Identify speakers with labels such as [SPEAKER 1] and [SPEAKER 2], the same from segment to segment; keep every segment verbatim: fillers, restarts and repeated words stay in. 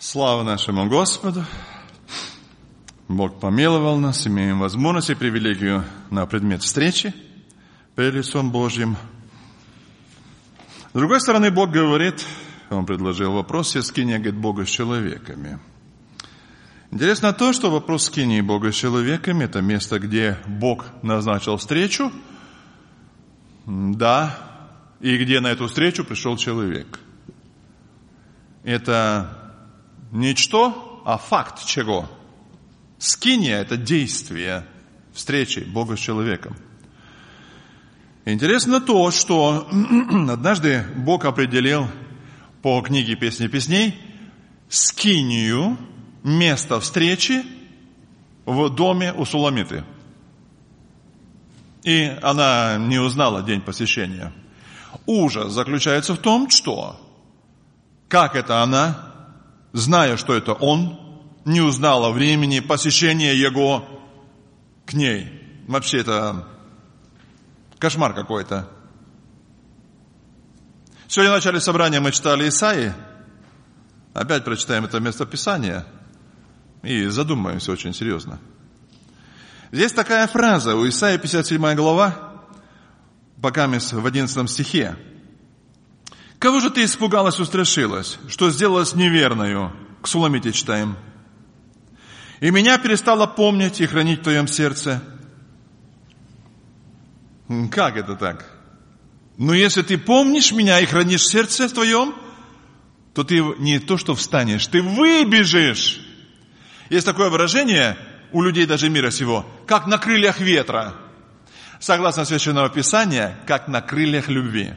[SPEAKER 1] Слава нашему Господу! Бог помиловал нас, имеем возможность и привилегию на предмет встречи перед лицом Божьим. С другой стороны, Бог говорит, Он предложил вопрос, все скиния, говорит, Бога с человеками. Интересно то, что вопрос скинии Бога с человеками – это место, где Бог назначил встречу, да, и где на эту встречу пришел человек. Это не что, а факт чего? Скиния – это действие встречи Бога с человеком. Интересно то, что однажды Бог определил по книге «Песни песней» скинию, место встречи в доме у Суламиты. И она не узнала день посещения. Ужас заключается в том, что как это она, зная, что это он, не узнала времени посещения его к ней. Вообще это кошмар какой-то. Сегодня в начале собрания мы читали Исаии. Опять прочитаем это местописание и задумаемся очень серьезно. Здесь такая фраза у Исаии, пятьдесят седьмая глава, пока мы в одиннадцатом стихе. «Кого же ты испугалась, устрашилась, что сделалась неверною?» К Суламите читаем. «И меня перестала помнить и хранить в твоем сердце». Как это так? Ну, если ты помнишь меня и хранишь в сердце твоем, то ты не то что встанешь, ты выбежишь. Есть такое выражение у людей даже мира сего, как на крыльях ветра. Согласно Священного Писания, как на крыльях любви.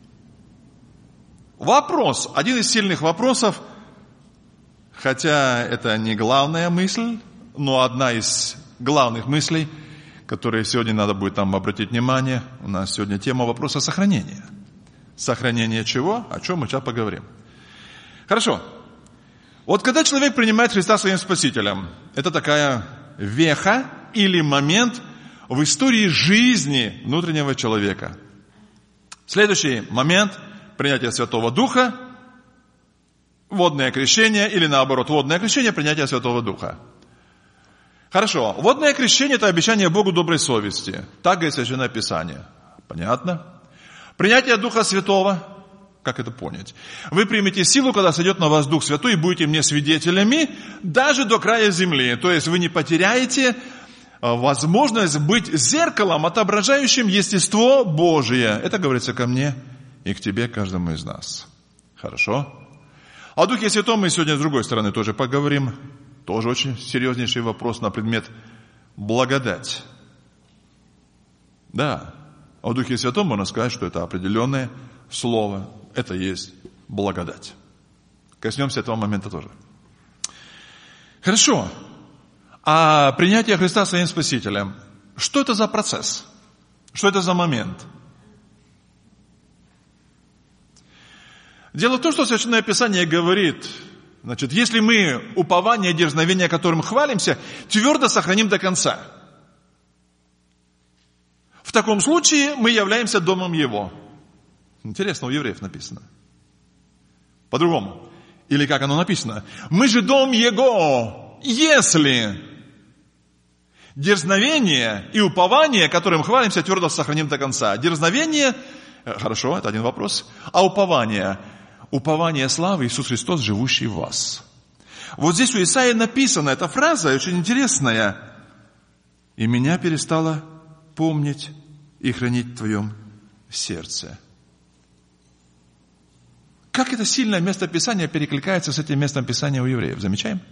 [SPEAKER 1] Вопрос, один из сильных вопросов, хотя это не главная мысль, но одна из главных мыслей, которые сегодня надо будет там обратить внимание. У нас сегодня тема вопроса сохранения. Сохранение чего? О чем мы сейчас поговорим. Хорошо. Вот когда человек принимает Христа своим Спасителем, это такая веха или момент в истории жизни внутреннего человека. Следующий момент – принятие Святого Духа, водное крещение, или наоборот, водное крещение, принятие Святого Духа. Хорошо, водное крещение – это обещание Богу доброй совести. Так говорит Священное Писание. Понятно? Принятие Духа Святого, как это понять? Вы примете силу, когда сойдет на вас Дух Святой, и будете мне свидетелями даже до края земли. То есть вы не потеряете возможность быть зеркалом, отображающим естество Божие. Это говорится ко мне и к тебе, каждому из нас. Хорошо? О Духе Святом мы сегодня с другой стороны тоже поговорим. Тоже очень серьезнейший вопрос на предмет благодать. Да, о Духе Святом можно сказать, что это определенное слово. Это есть благодать. Коснемся этого момента тоже. Хорошо. А принятие Христа своим Спасителем, что это за процесс? Что это за момент? Дело в том, что Священное Писание говорит, значит, если мы упование, дерзновение, которым хвалимся, твердо сохраним до конца. В таком случае мы являемся домом Его. Интересно, у евреев написано. По-другому. Или как оно написано? Мы же дом Его, если дерзновение и упование, которым хвалимся, твердо сохраним до конца. Дерзновение, хорошо, это один вопрос. А упование? Упование славы Иисус Христос, живущий в вас. Вот здесь у Исаии написана эта фраза, очень интересная. «И меня перестала помнить и хранить в твоем сердце». Как это сильное место Писания перекликается с этим местом Писания у евреев? Замечаем?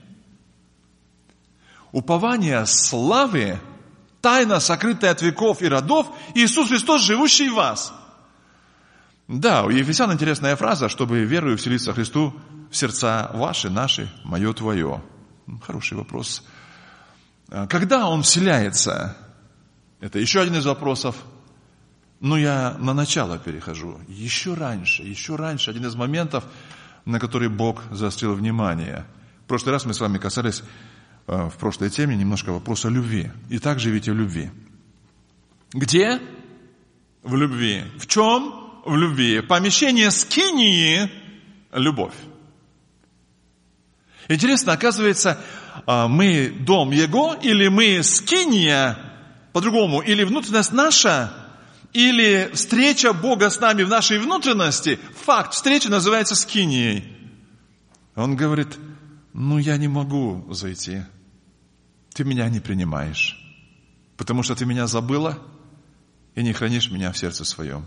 [SPEAKER 1] Упование славы, тайна, сокрытая от веков и родов, Иисус Христос, живущий в вас. Да, у Ефесян интересная фраза, чтобы верою вселиться Христу в сердца ваши, наши, мое, твое. Хороший вопрос. Когда Он вселяется? Это еще один из вопросов. Но я на начало перехожу. Еще раньше, еще раньше. Один из моментов, на который Бог заострил внимание. В прошлый раз мы с вами касались в прошлой теме немножко вопроса любви. Итак, живите в любви. Где? В любви. В чем? В любви. Помещение скинии – любовь. Интересно, оказывается, мы дом Его, или мы скиния, по-другому, или внутренность наша, или встреча Бога с нами в нашей внутренности, факт встречи называется скинией. Он говорит, ну я не могу зайти, ты меня не принимаешь, потому что ты меня забыла и не хранишь меня в сердце своем.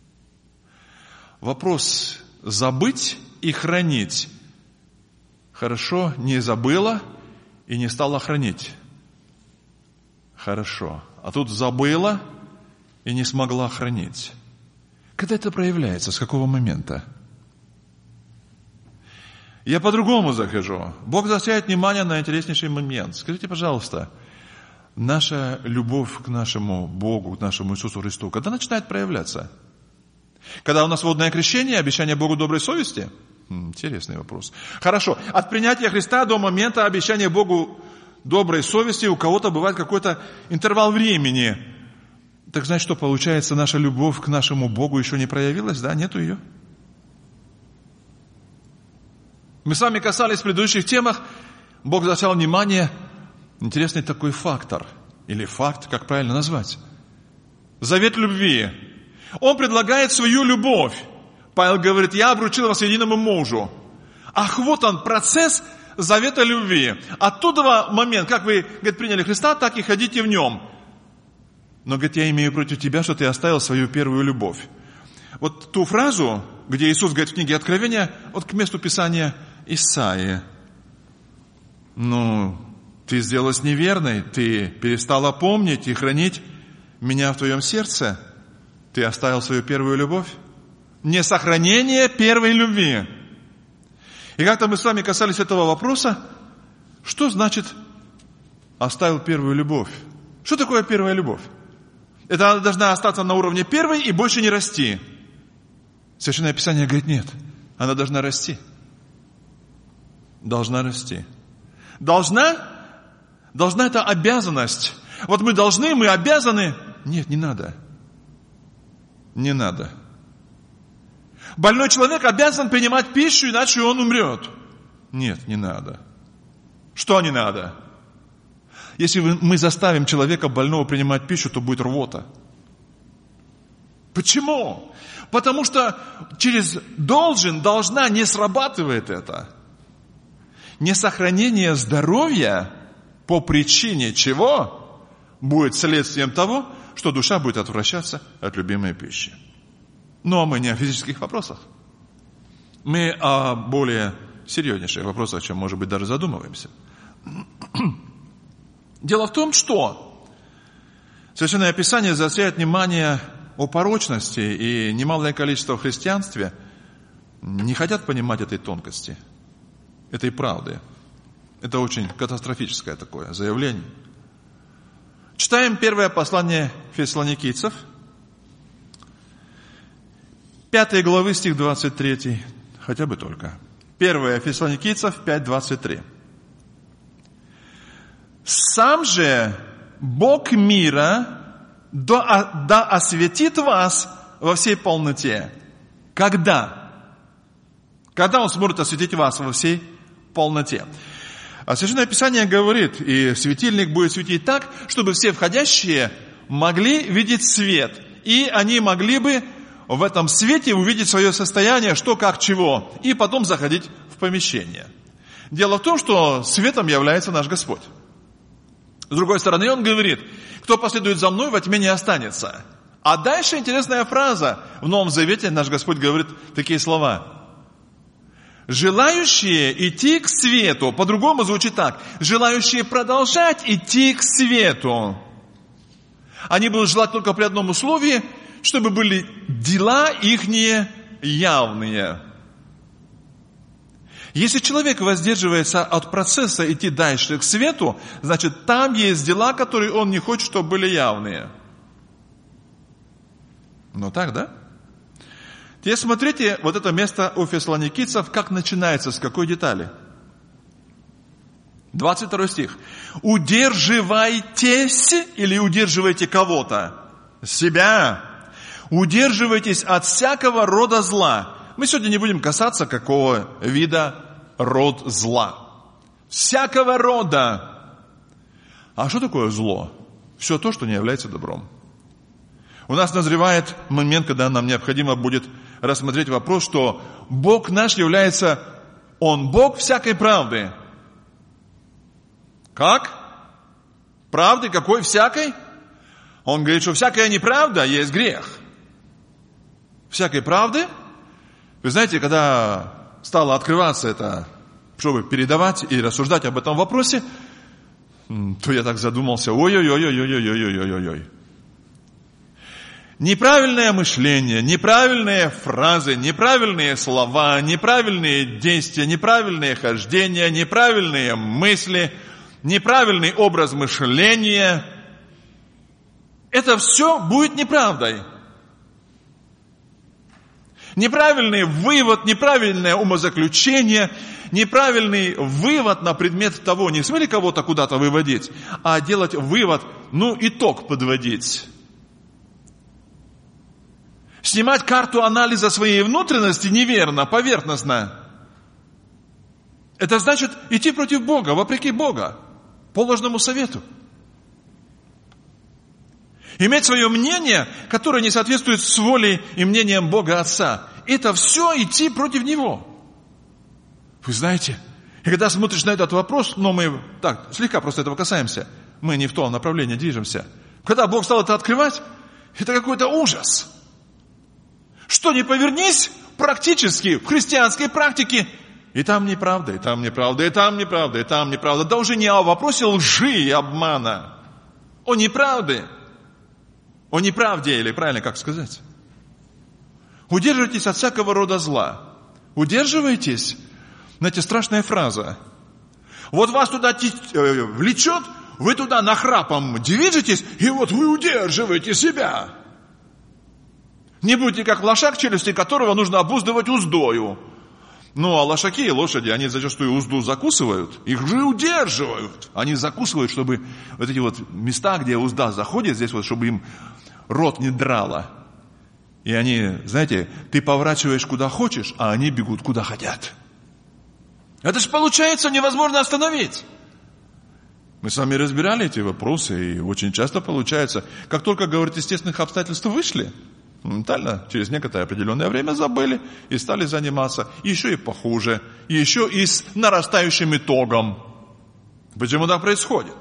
[SPEAKER 1] Вопрос забыть и хранить. Хорошо, не забыла и не стала хранить. Хорошо. А тут забыла и не смогла хранить. Когда это проявляется? С какого момента? Я по-другому захожу. Бог заостряет внимание на интереснейший момент. Скажите, пожалуйста, наша любовь к нашему Богу, к нашему Иисусу Христу, когда начинает проявляться? Когда у нас водное крещение, обещание Богу доброй совести? Интересный вопрос. Хорошо. От принятия Христа до момента обещания Богу доброй совести у кого-то бывает какой-то интервал времени. Так значит, что получается, наша любовь к нашему Богу еще не проявилась, да? Нету ее? Мы с вами касались в предыдущих темах, Бог заострял внимание, интересный такой фактор, или факт, как правильно назвать. Завет любви. Он предлагает свою любовь. Павел говорит, я обручил вас единому мужу. Ах, вот он, процесс завета любви. Оттуда момент, как вы, говорит, приняли Христа, так и ходите в нем. Но, говорит, я имею против тебя, что ты оставил свою первую любовь. Вот ту фразу, где Иисус говорит в книге Откровения, вот к месту Писания Исаии. Ну, ты сделалась неверной, ты перестала помнить и хранить меня в твоем сердце. Ты оставил свою первую любовь. Несохранение первой любви. И как-то мы с вами касались этого вопроса, что значит оставил первую любовь? Что такое первая любовь? Это она должна остаться на уровне первой и больше не расти. Священное Писание говорит, нет, она должна расти. Должна расти. Должна? Должна это обязанность. Вот мы должны, мы обязаны. Нет, не надо. Не надо. Больной человек обязан принимать пищу, иначе он умрет. Нет, не надо. Что не надо? Если мы заставим человека больного принимать пищу, то будет рвота. Почему? Потому что через должен, должна не срабатывает это. Несохранение здоровья по причине чего будет следствием того, что душа будет отвращаться от любимой пищи. Но мы не о физических вопросах. Мы о более серьезнейших вопросах, о чем, может быть, даже задумываемся. Дело в том, что Священное Писание заостряет внимание о порочности, и немалое количество в христианстве не хотят понимать этой тонкости, этой правды. Это очень катастрофическое такое заявление. Читаем первое послание Фессалоникийцев, пятой главы, стих двадцать три, хотя бы только. Первое Фессалоникийцев пять двадцать три. «Сам же Бог мира да, да осветит вас во всей полноте». Когда? Когда Он сможет осветить вас во всей полноте? А Священное Писание говорит, и светильник будет светить так, чтобы все входящие могли видеть свет, и они могли бы в этом свете увидеть свое состояние, что, как, чего, и потом заходить в помещение. Дело в том, что светом является наш Господь. С другой стороны, Он говорит, кто последует за мной, во тьме не останется. А дальше интересная фраза. В Новом Завете наш Господь говорит такие слова. Желающие идти к свету, по-другому звучит так, желающие продолжать идти к свету. Они будут желать только при одном условии, чтобы были дела ихние явные. Если человек воздерживается от процесса идти дальше к свету, значит, там есть дела, которые он не хочет, чтобы были явные. Ну так, да? Теперь смотрите, вот это место у фессалоникийцев, как начинается, с какой детали? двадцать второй стих. «Удерживайтесь» или «удерживайте кого-то?» Себя. «Удерживайтесь от всякого рода зла». Мы сегодня не будем касаться, какого вида род зла. всякого рода. А что такое зло? Все то, что не является добром. У нас назревает момент, когда нам необходимо будет рассмотреть вопрос, что Бог наш является, Он Бог всякой правды. Как? Правды какой всякой? Он говорит, что всякая неправда есть грех. Всякой правды? Вы знаете, когда стало открываться это, чтобы передавать и рассуждать об этом вопросе, то я так задумался, ой-ой-ой-ой-ой-ой-ой-ой-ой. Неправильное мышление, неправильные фразы, неправильные слова, неправильные действия, неправильные хождения, неправильные мысли, неправильный образ мышления. Это все будет неправдой. Неправильный вывод, неправильное умозаключение, неправильный вывод на предмет того, не в смысле кого-то куда-то выводить, а делать вывод, ну, итог подводить. Снимать карту анализа своей внутренности неверно, поверхностно. Это значит идти против Бога, вопреки Бога, по ложному совету. Иметь свое мнение, которое не соответствует с волей и мнением Бога Отца. Это все идти против Него. Вы знаете, и когда смотришь на этот вопрос, но мы так, слегка просто этого касаемся, мы не в том направлении движемся. Когда Бог стал это открывать, это какой-то ужас. Что ни повернись, практически, в христианской практике, и там неправда, и там неправда, и там неправда, и там неправда. Да уже не о вопросе лжи и обмана, о неправде. О неправде, или правильно как сказать. Удерживайтесь от всякого рода зла. Удерживайтесь. Знаете, страшная фраза. Вот вас туда влечет, вы туда нахрапом движетесь, и вот вы удерживаете себя. Не будьте как лошак, челюсти которого нужно обуздывать уздою. Ну, а лошаки и лошади, они зачастую узду закусывают, их же удерживают. Они закусывают, чтобы вот эти вот места, где узда заходит, здесь вот, чтобы им рот не драло. И они, знаете, ты поворачиваешь куда хочешь, а они бегут куда хотят. Это же получается невозможно остановить. Мы с вами разбирали эти вопросы, и очень часто получается, как только, говорят, естественных обстоятельств вышли, моментально, через некоторое определенное время забыли и стали заниматься еще и похуже, и еще и с нарастающим итогом. Почему так происходит?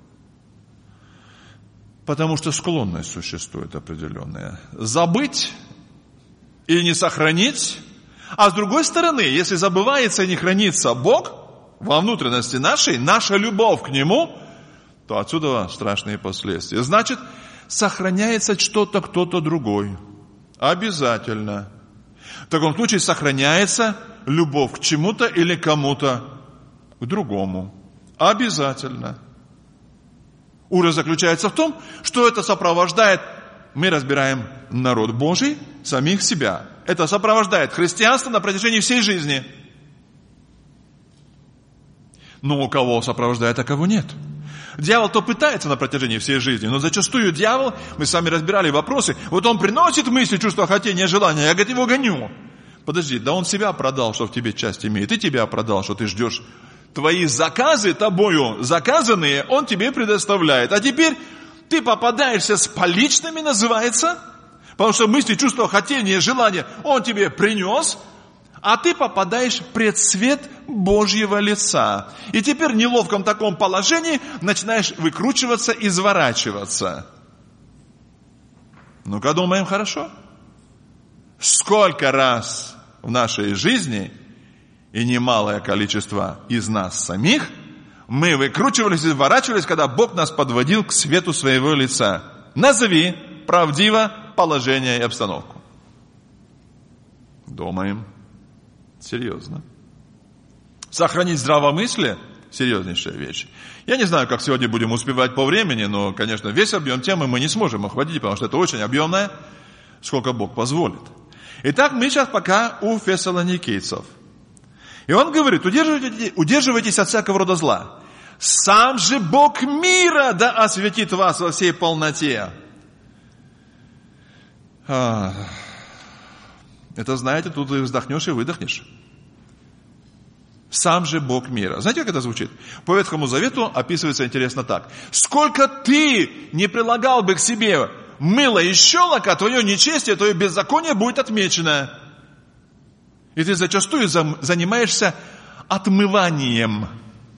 [SPEAKER 1] Потому что склонность существует определенная. Забыть и не сохранить. А с другой стороны, если забывается и не хранится Бог во внутренности нашей, наша любовь к Нему, то отсюда страшные последствия. Значит, сохраняется что-то, кто-то другой. Обязательно. В таком случае сохраняется любовь к чему-то или кому-то к другому. Обязательно. Ужас заключается в том, что это сопровождает, мы разбираем народ Божий, самих себя. Это сопровождает христианство на протяжении всей жизни. Но у кого сопровождает, а кого нет. Дьявол то пытается на протяжении всей жизни, но зачастую дьявол, мы с вами разбирали вопросы, вот он приносит мысли, чувства, хотения, желания, я, говорит, его гоню. Подожди, да он себя продал, что в тебе часть имеет, и тебя продал, что ты ждешь. Твои заказы, тобою заказанные, он тебе предоставляет. А теперь ты попадаешься с поличными, называется, потому что мысли, чувства, хотения, желания он тебе принес, а ты попадаешь пред свет Божьего лица. И теперь в неловком таком положении начинаешь выкручиваться, изворачиваться. Ну-ка думаем хорошо. Сколько раз в нашей жизни, и немалое количество из нас самих, мы выкручивались, изворачивались, когда Бог нас подводил к свету своего лица. Назови правдиво положение и обстановку. Думаем. Серьезно. Сохранить здравомыслие – серьезнейшая вещь. Я не знаю, как сегодня будем успевать по времени, но, конечно, весь объем темы мы не сможем охватить, потому что это очень объемное, сколько Бог позволит. Итак, мы сейчас пока у фессалоникийцев. И он говорит, удерживайтесь, удерживайтесь от всякого рода зла. Сам же Бог мира да осветит вас во всей полноте. Это, знаете, тут и вздохнешь и выдохнешь. Сам же Бог мира. Знаете, как это звучит? По Ветхому Завету описывается интересно так. Сколько ты не прилагал бы к себе мыла и щелока, твое нечестие, твое беззаконие будет отмечено. И ты зачастую занимаешься отмыванием,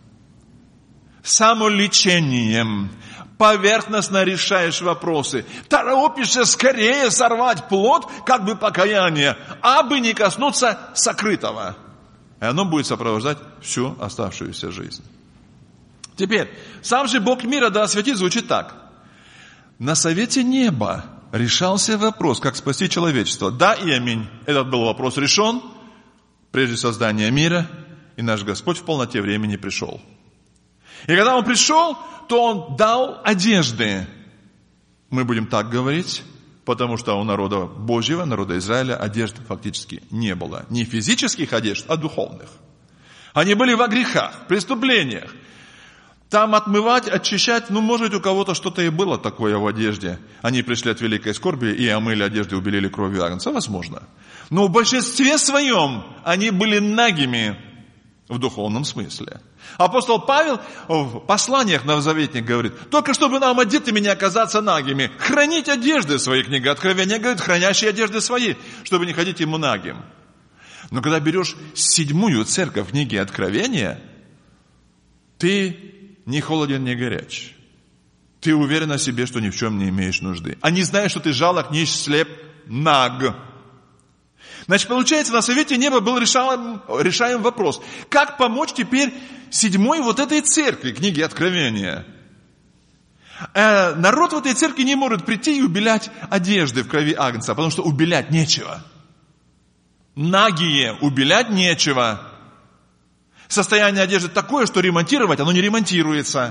[SPEAKER 1] самолечением, поверхностно решаешь вопросы, торопишься скорее сорвать плод, как бы покаяние, абы не коснуться сокрытого. И оно будет сопровождать всю оставшуюся жизнь. Теперь, сам же Бог мира да осветит звучит так. На совете неба решался вопрос, как спасти человечество. Да и аминь. Этот был вопрос решен прежде создания мира, и наш Господь в полноте времени пришел. И когда Он пришел, то Он дал одежды. Мы будем так говорить, потому что у народа Божьего, народа Израиля, одежд фактически не было. Не физических одежд, а духовных. Они были во грехах, преступлениях. Там отмывать, очищать, ну, может, у кого-то что-то и было такое в одежде. Они пришли от великой скорби и омыли одежды, убелили кровью агнца, возможно. Но в большинстве своем они были нагими в духовном смысле. Апостол Павел в посланиях новозаветных говорит, только чтобы нам одетыми не оказаться нагими, хранить одежды свои, книга Откровения говорит, хранящие одежды свои, чтобы не ходить ему нагим. Но когда берешь седьмую церковь книги Откровения, ты не холоден, не горяч. Ты уверен о себе, что ни в чем не имеешь нужды. Они знают, что ты жалок, нищ, слеп, наг. Значит, получается, на совете неба был решаем, решаем вопрос. Как помочь теперь седьмой вот этой церкви, книги Откровения? Э, народ в этой церкви не может прийти и убелять одежды в крови агнца, потому что убелять нечего. Нагие, убелять нечего. Состояние одежды такое, что ремонтировать, оно не ремонтируется.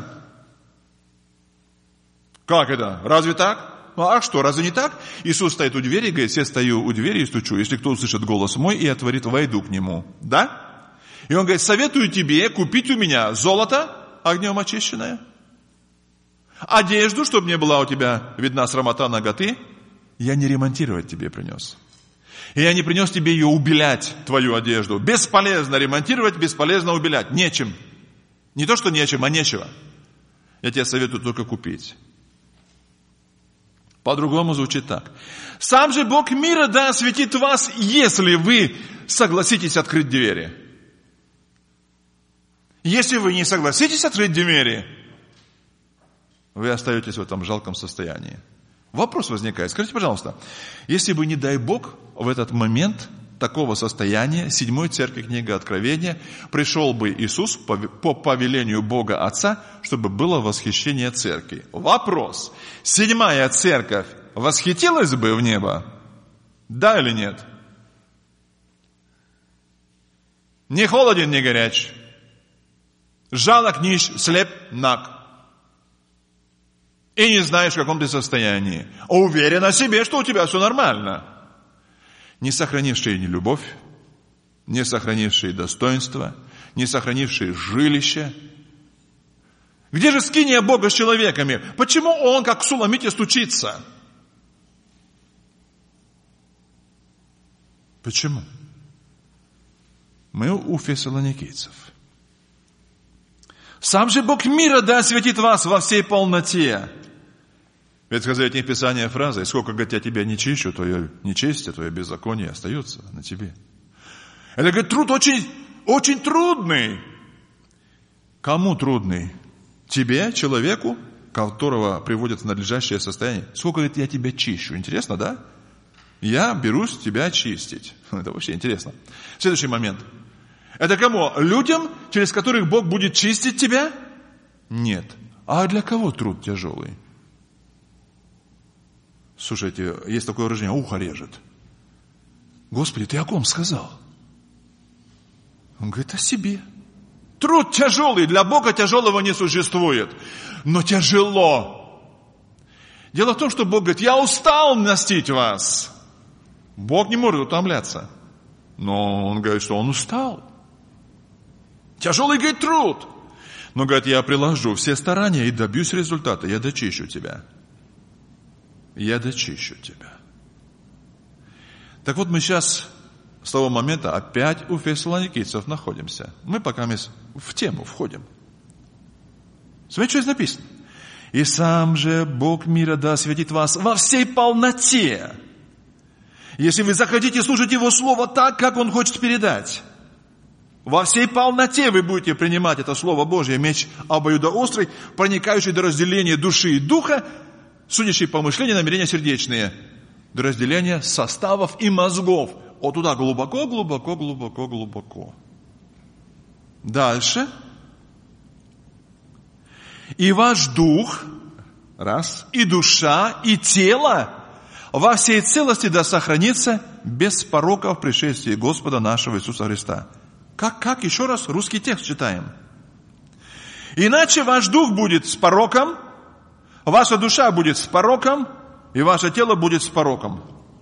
[SPEAKER 1] Как это? Разве так? А что, разве не так? Иисус стоит у двери и говорит, я стою у двери и стучу. Если кто услышит голос мой и отворит, войду к нему. Да? И он говорит, советую тебе купить у меня золото огнем очищенное, одежду, чтобы не была у тебя видна срамота наготы. Я не ремонтировать тебе принес. И я не принес тебе ее убелять, твою одежду. Бесполезно ремонтировать, бесполезно убелять. Нечем. Не то, что нечем, а нечего. Я тебе советую только купить. По-другому звучит так. Сам же Бог мира да осветит вас, если вы согласитесь открыть двери. Если вы не согласитесь открыть двери, вы остаетесь в этом жалком состоянии. Вопрос возникает. Скажите, пожалуйста, если бы, не дай Бог, в этот момент такого состояния седьмой церкви книги Откровения пришел бы Иисус по, по повелению Бога Отца, чтобы было восхищение церкви. Вопрос. Седьмая церковь восхитилась бы в небо? Да или нет? Не холоден, не горяч. Жалок, нищ, слеп, наг. И не знаешь, в каком ты состоянии. Уверен о себе, что у тебя все нормально. Не сохранившие ни любовь, не сохранившие достоинство, не сохранившие жилище. Где же скиния Бога с человеками? Почему он, как в Суламите, стучится? Почему? Мы у фессалоникийцев. Сам же Бог мира да осветит вас во всей полноте. В Ветхозаветных Писаниях фраза, и сколько, говорит, я тебя не чищу, твое нечестие, твое беззаконие остается на тебе. Это, говорит, труд очень, очень трудный. Кому трудный? Тебе, человеку, которого приводят в надлежащее состояние. Сколько, говорит, я тебя чищу. Интересно, да? Я берусь тебя чистить. Это вообще интересно. Следующий момент. Это кому? Людям, через которых Бог будет чистить тебя? Нет. А для кого труд тяжелый? Слушайте, есть такое выражение, ухо режет. Господи, ты о ком сказал? Он говорит, о себе. Труд тяжелый, для Бога тяжелого не существует. Но тяжело. Дело в том, что Бог говорит, я устал мстить вас. Бог не может утомляться. Но Он говорит, что Он устал. Тяжелый, говорит, труд. Но, говорит, я приложу все старания и добьюсь результата. Я дочищу тебя. Я дочищу тебя. Так вот, мы сейчас С того момента опять у фессалоникийцев находимся. Мы пока мы в тему входим. Смотрите, что здесь написано. «И сам же Бог мира да осветит вас во всей полноте, если вы захотите слушать Его Слово так, как Он хочет передать». Во всей полноте вы будете принимать это Слово Божье, меч обоюдоострый, проникающий до разделения души и духа, судящий помышления, намерения сердечные, до разделения составов и мозгов. Вот туда глубоко, глубоко, глубоко, глубоко. Дальше. И ваш дух, раз, и душа, и тело во всей целости да сохранится без порока в пришествии Господа нашего Иисуса Христа. Как, как? Еще раз русский текст читаем. Иначе ваш дух будет с пороком, ваша душа будет с пороком, и ваше тело будет с пороком.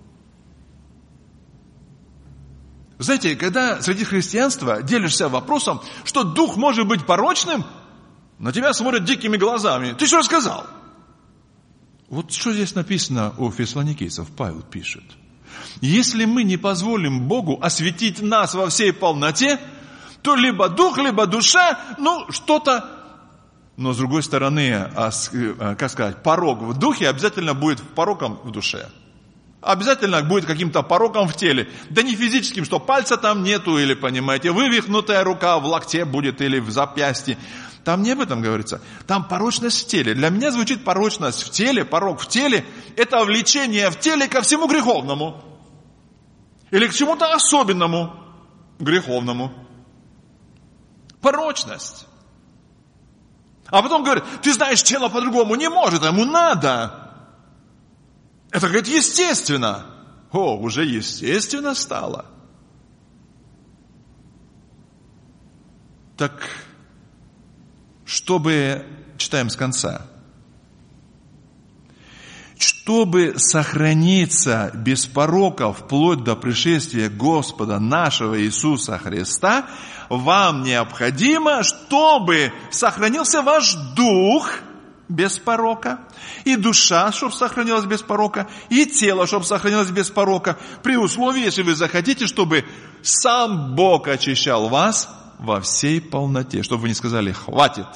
[SPEAKER 1] Знаете, когда среди христианства делишься вопросом, что дух может быть порочным, на тебя смотрят дикими глазами. Ты что сказал? Вот что здесь написано у фессалоникийцев, Павел пишет. Если мы не позволим Богу осветить нас во всей полноте, то либо дух, либо душа, ну, что-то. Но с другой стороны, как сказать, порок в духе обязательно будет пороком в душе. Обязательно будет каким-то пороком в теле. Да не физическим, что пальца там нету, или, понимаете, вывихнутая рука в локте будет, или в запястье. Там не об этом говорится. Там порочность в теле. Для меня звучит порочность в теле, порок в теле. Это влечение в теле ко всему греховному. Или к чему-то особенному греховному. Порочность. А потом говорят, ты знаешь, тело по-другому не может, ему надо. Это, говорит, естественно. О, уже естественно стало. Так, чтобы, читаем с конца, чтобы сохраниться без порока вплоть до пришествия Господа нашего Иисуса Христа, вам необходимо, чтобы сохранился ваш дух без порока, и душа, чтобы сохранилась без порока, и тело, чтобы сохранилось без порока, при условии, если вы захотите, чтобы сам Бог очищал вас во всей полноте, чтобы вы не сказали «хватит».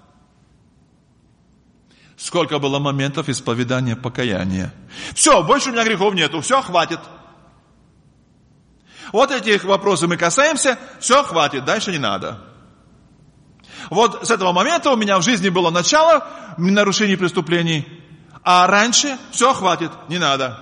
[SPEAKER 1] Сколько было моментов исповедания покаяния. Все, больше у меня грехов нету, все, хватит. Вот этих вопросов мы касаемся, все, хватит, дальше не надо. Вот с этого момента у меня в жизни было начало нарушений преступлений, а раньше все, хватит, не надо.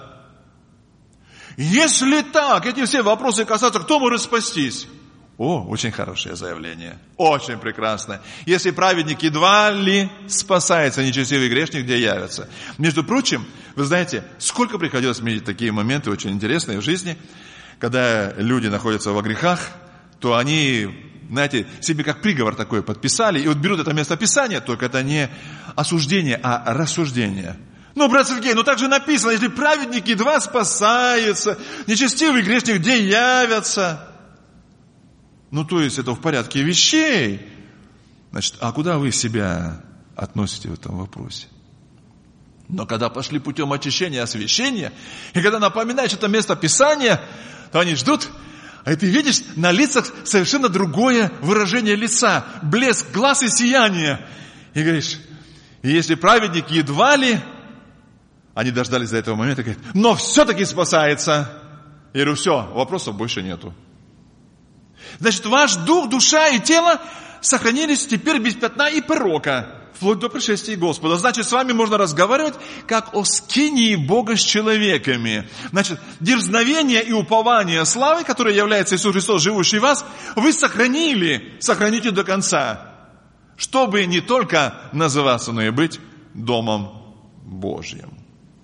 [SPEAKER 1] Если так, эти все вопросы касаются, кто может спастись? О, очень хорошее заявление, очень прекрасное. Если праведник едва ли спасается, нечестивый грешник, где явится. Между прочим, вы знаете, сколько приходилось мне такие моменты очень интересные в жизни, когда люди находятся во грехах, то они, знаете, себе как приговор такой подписали, и вот берут это место Писания, только это не осуждение, а рассуждение. Ну, брат Сергей, ну так же написано, если праведник едва спасается, нечестивый грешник где явятся. Ну, то есть, это в порядке вещей. Значит, а куда вы себя относите в этом вопросе? Но когда пошли путем очищения и освящения, и когда напоминаешь это место Писания, то они ждут, а ты видишь на лицах совершенно другое выражение лица, блеск глаз и сияние. И говоришь, и если праведник едва ли, они дождались до этого момента и говорят, но все-таки спасается. Я говорю, все, вопросов больше нету. Значит, ваш дух, душа и тело сохранились теперь без пятна и порока, вплоть до пришествия Господа. Значит, с вами можно разговаривать, как о скинии Бога с человеками. Значит, дерзновение и упование славы, которое является Иисус Христос, живущий в вас, вы сохранили, сохраните до конца, чтобы не только называться, но и быть Домом Божьим.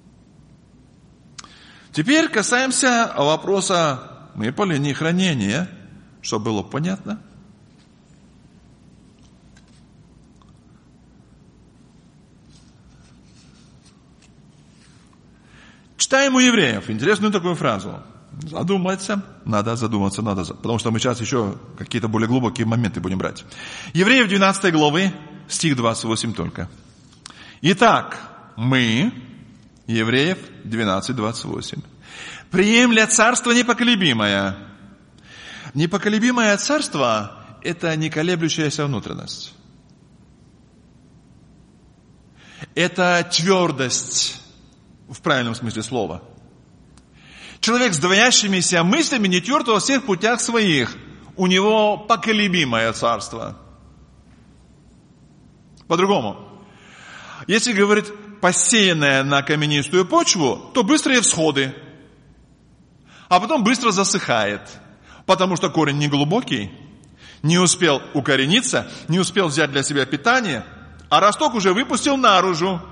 [SPEAKER 1] Теперь касаемся вопроса мы по линии хранения. Чтобы было понятно. Читаем у евреев интересную такую фразу. Задуматься, надо задуматься, надо, потому что мы сейчас еще какие-то более глубокие моменты будем брать. Евреев двенадцатой главы, стих двадцать восемь только. Итак, мы, евреев двенадцать двадцать восемь, приемля царство непоколебимое, Непоколебимое царство – это не колеблющаяся внутренность. Это твердость в правильном смысле слова. Человек с двоящимися мыслями не тверд во всех путях своих. У него поколебимое царство. По-другому. Если говорить посеянное на каменистую почву, то быстрые всходы, а потом быстро засыхает, потому что корень не глубокий, не успел укорениться, не успел взять для себя питание, а росток уже выпустил наружу.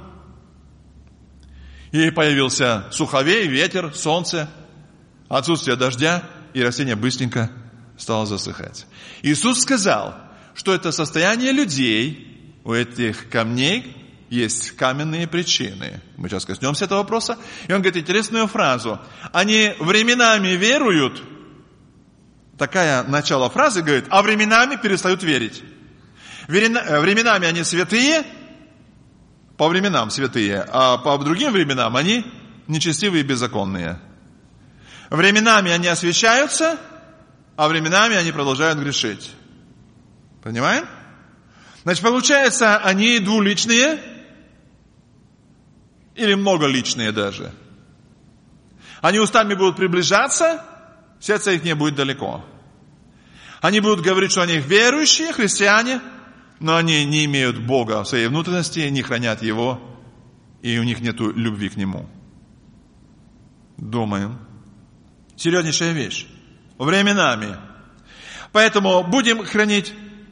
[SPEAKER 1] И появился суховей, ветер, солнце, отсутствие дождя, и растение быстренько стало засыхать. Иисус сказал, что это состояние людей, у этих камней есть каменные причины. Мы сейчас коснемся этого вопроса. И он говорит интересную фразу. Они временами веруют. Такая начало фразы говорит, а временами перестают верить. Временами они святые, по временам святые, а по другим временам они нечестивые и беззаконные. Временами они освящаются, а временами они продолжают грешить. Понимаем? Значит, получается, они двуличные или многоличные даже. Они устами будут приближаться, сердце их не будет далеко. Они будут говорить, что они верующие, христиане, но они не имеют Бога в своей внутренности, не хранят Его, и у них нет любви к Нему. Думаем. Серьезнейшая вещь. Временами. Поэтому будем хранить.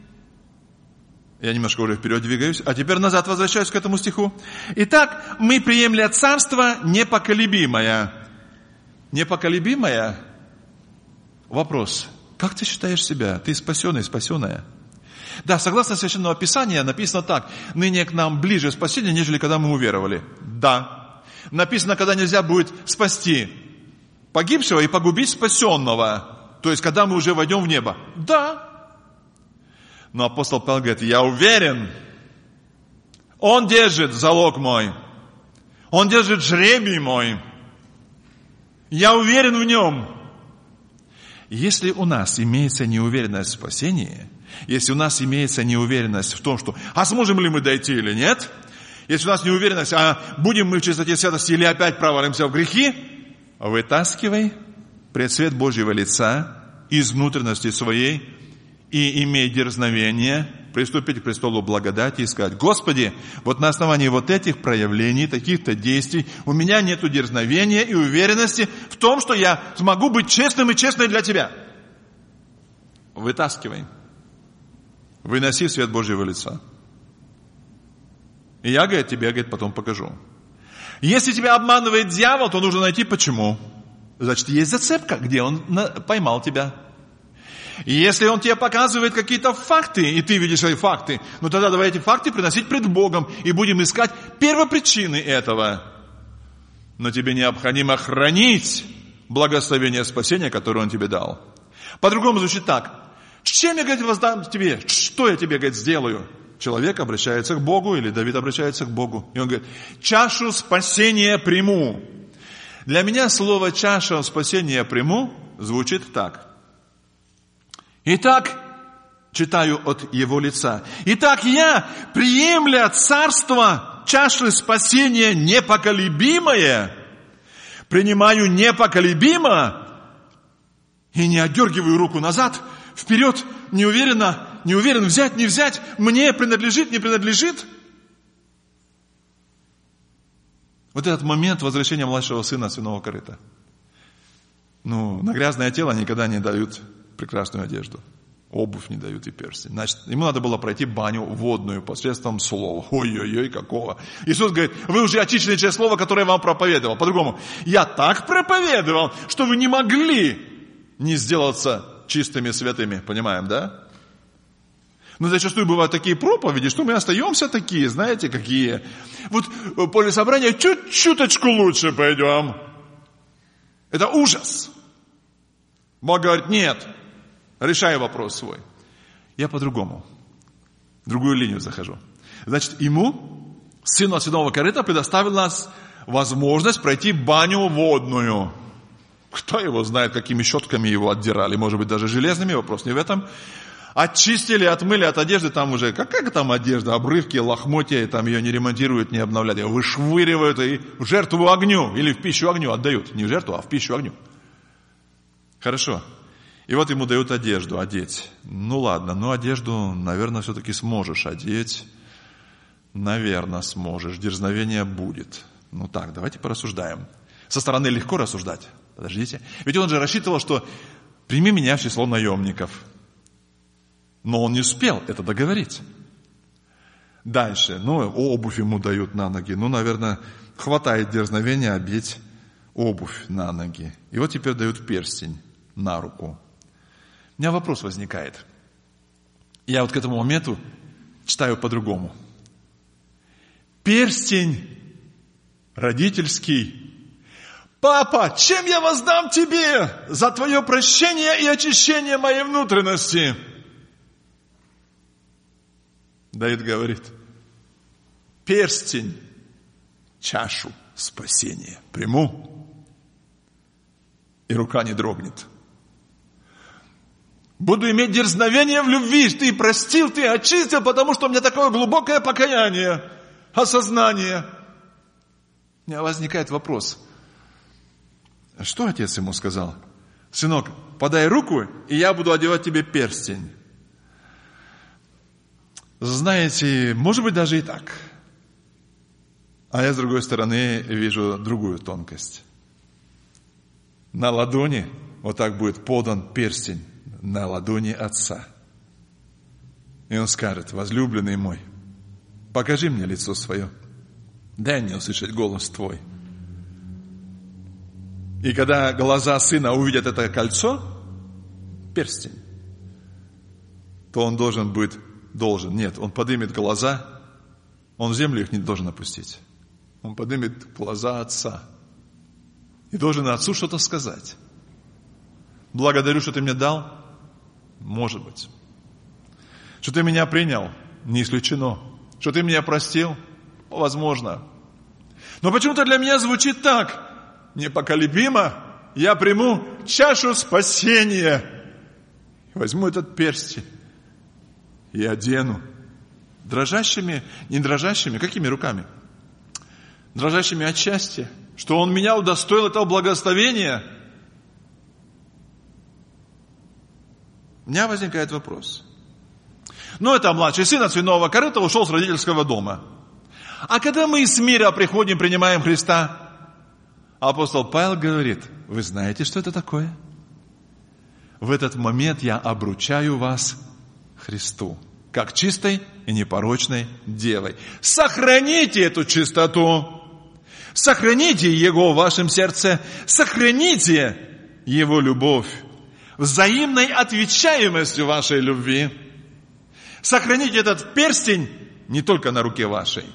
[SPEAKER 1] Я немножко уже вперед двигаюсь, а теперь назад возвращаюсь к этому стиху. Итак, мы приемля царство непоколебимое. Непоколебимое? Вопрос. Как ты считаешь себя? Ты спасенный, спасенная? Да, согласно Священного Писания, написано так. Ныне к нам ближе спасение, нежели когда мы уверовали. Да. Написано, когда нельзя будет спасти погибшего и погубить спасенного. То есть, когда мы уже войдем в небо. Да. Но апостол Павел говорит, я уверен, Он держит залог мой, Он держит жребий мой, я уверен в Нем. Если у нас имеется неуверенность в спасении, если у нас имеется неуверенность в том, что, а сможем ли мы дойти или нет, если у нас неуверенность, а будем мы в чистоте святости или опять провалимся в грехи, вытаскивай пред свет Божьего лица из внутренности своей и имей дерзновение приступить к престолу благодати и сказать, Господи, вот на основании вот этих проявлений, таких-то действий, у меня нету дерзновения и уверенности в том, что я смогу быть честным и честной для Тебя. Вытаскивай. Выноси свет Божьего лица. И я, говорит, тебе, говорит, потом покажу. Если тебя обманывает дьявол, то нужно найти почему. Значит, есть зацепка, где он поймал тебя. И если он тебе показывает какие-то факты, и ты видишь эти факты, ну тогда давай эти факты приносить пред Богом, и будем искать первопричины этого. Но тебе необходимо хранить благословение спасения, которое Он тебе дал. По-другому звучит так. Чем я, говорит, воздам тебе? Что я тебе, говорит, сделаю? Человек обращается к Богу, или Давид обращается к Богу. И он говорит, чашу спасения приму. Для меня слово «чаша спасения приму» звучит так. Итак, читаю от его лица. Итак, я, приемля царство чаши спасения непоколебимое, принимаю непоколебимо и не отдергиваю руку назад, вперед, неуверенно, не уверен, взять, не взять, мне принадлежит, не принадлежит. Вот этот момент возвращения младшего сына свиного корыта. Ну, на грязное тело никогда не дают прекрасную одежду. Обувь не дают и перстень. Значит, ему надо было пройти баню водную посредством слова. Ой-ой-ой, какого. Иисус говорит, вы уже очищены через слово, которое я вам проповедовал. По-другому, я так проповедовал, что вы не могли не сделаться чистыми, святыми. Понимаем, да? Но зачастую бывают такие проповеди, что мы остаемся такие, знаете, какие. Вот после собрания чуть-чуточку лучше пойдем. Это ужас. Бог говорит, нет, решай вопрос свой. Я по-другому. В другую линию захожу. Значит, ему, сыну свиного корыта, предоставил нас возможность пройти баню водную. Кто его знает, какими щетками его отдирали, может быть, даже железными, вопрос не в этом. Очистили, отмыли от одежды, там уже, как, как там одежда, обрывки, лохмотья, там ее не ремонтируют, не обновляют, ее вышвыривают и в жертву огню, или в пищу огню отдают. Не в жертву, а в пищу огню. Хорошо. И вот ему дают одежду одеть. Ну ладно, ну одежду, наверное, все-таки сможешь одеть. Наверное, сможешь. Дерзновение будет. Ну так, давайте порассуждаем. Со стороны легко рассуждать. Подождите. Ведь он же рассчитывал, что прими меня в число наемников. Но он не успел это договорить. Дальше. Ну, обувь ему дают на ноги. Ну, наверное, хватает дерзновения одеть обувь на ноги. И вот теперь дают перстень на руку. У меня вопрос возникает. Я вот к этому моменту читаю по-другому. Перстень родительский. Папа, чем я воздам тебе за твое прощение и очищение моей внутренности? Давид говорит, перстень, чашу спасения приму, и рука не дрогнет. Буду иметь дерзновение в любви. Ты простил, ты очистил, потому что у меня такое глубокое покаяние, осознание. У меня возникает вопрос. Что отец ему сказал? Сынок, подай руку, и я буду одевать тебе перстень. Знаете, может быть, даже и так. А я, с другой стороны, вижу другую тонкость. На ладони вот так будет подан перстень, на ладони отца. И он скажет, возлюбленный мой, покажи мне лицо свое, дай мне услышать голос твой. И когда глаза сына увидят это кольцо, перстень, то он должен будет, должен, нет, он поднимет глаза, он в землю их не должен опустить. Он поднимет глаза отца и должен отцу что-то сказать. Благодарю, что ты мне дал, может быть. Что ты меня принял, не исключено. Что ты меня простил, возможно. Но почему-то для меня звучит так. Непоколебимо я приму чашу спасения. Возьму этот перстень и одену. Дрожащими, не дрожащими, какими руками? Дрожащими от счастья, что Он меня удостоил этого благословения. У меня возникает вопрос. Ну, это младший сын от свиного корыта ушел с родительского дома. А когда мы из мира приходим, принимаем Христа, апостол Павел говорит, вы знаете, что это такое? В этот момент я обручаю вас Христу, как чистой и непорочной девой. Сохраните эту чистоту. Сохраните Его в вашем сердце. Сохраните Его любовь. Взаимной отвечаемостью вашей любви. Сохраните этот перстень не только на руке вашей.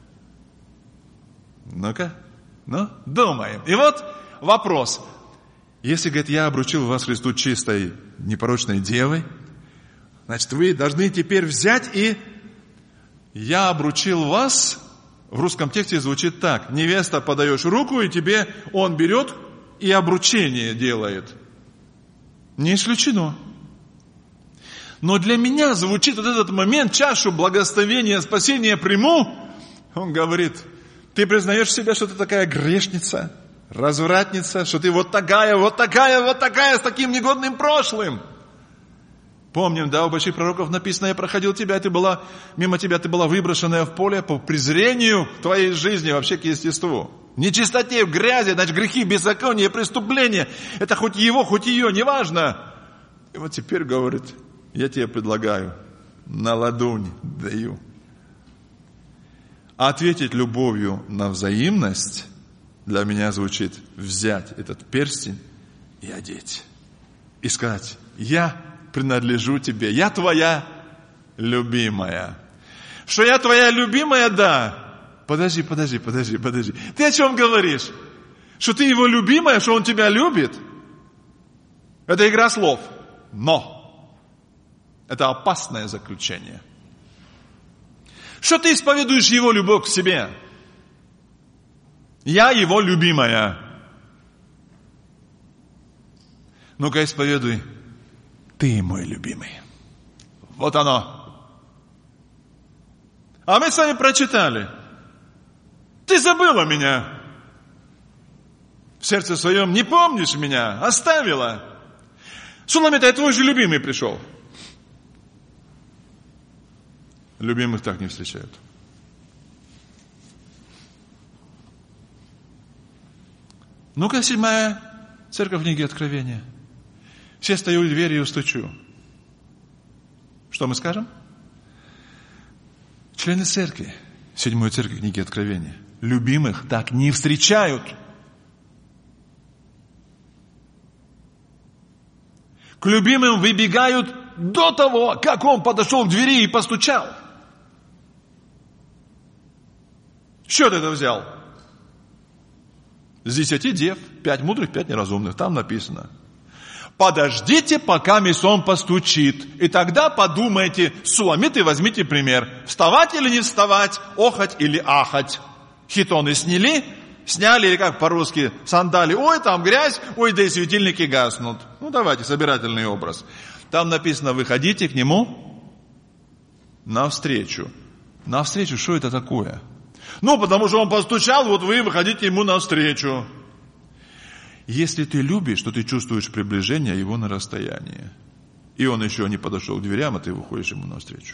[SPEAKER 1] Ну-ка, ну, думаем. И вот вопрос. Если, говорит, я обручил вас Христу чистой, непорочной девой, значит, вы должны теперь взять и я обручил вас, в русском тексте звучит так. Невеста подаешь руку, и тебе он берет и обручение делает. Не исключено. Но для меня звучит вот этот момент, чашу благословения, спасения приму. Он говорит, ты признаешь себя, что ты такая грешница, развратница, что ты вот такая, вот такая, вот такая, с таким негодным прошлым. Помним, да, у больших пророков написано, я проходил тебя, ты была, мимо тебя ты была выброшенная в поле по презрению к твоей жизни, вообще к естеству. В нечистоте, в грязи, значит, грехи, беззаконие, преступления. Это хоть его, хоть ее, неважно. И вот теперь говорит, я тебе предлагаю, на ладонь даю. А ответить любовью на взаимность для меня звучит взять этот перстень и одеть. И сказать, я принадлежу тебе, я твоя любимая. Что я твоя любимая, да. Подожди, подожди, подожди, подожди. Ты о чем говоришь? Что ты его любимая, что он тебя любит? Это игра слов. Но это опасное заключение. Что ты исповедуешь его любовь к себе? Я его любимая. Ну-ка исповедуй. Ты мой любимый. Вот оно. А мы с вами прочитали. Ты забыла меня. В сердце своем не помнишь меня. Оставила. Суламит, а твой же любимый пришел. Любимых так не встречают. Ну-ка, седьмая церковь книги Откровения. Все стою у двери и стучу. Что мы скажем? Члены церкви, седьмой церкви книги Откровения, любимых так не встречают. К любимым выбегают до того, как он подошел к двери и постучал. Что ты это взял? С десяти дев, пять мудрых, пять неразумных. Там написано. Подождите, пока он постучит. И тогда подумайте, суламиты, возьмите пример. Вставать или не вставать, охать или ахать. Хитоны сняли, сняли, или как по-русски, сандали. Ой, там грязь, ой, да и светильники гаснут. Ну, давайте, собирательный образ. Там написано, выходите к нему навстречу. Навстречу, что это такое? Ну, потому что он постучал, вот вы выходите ему навстречу. Если ты любишь, то ты чувствуешь приближение его на расстоянии. И он еще не подошел к дверям, а ты выходишь ему навстречу.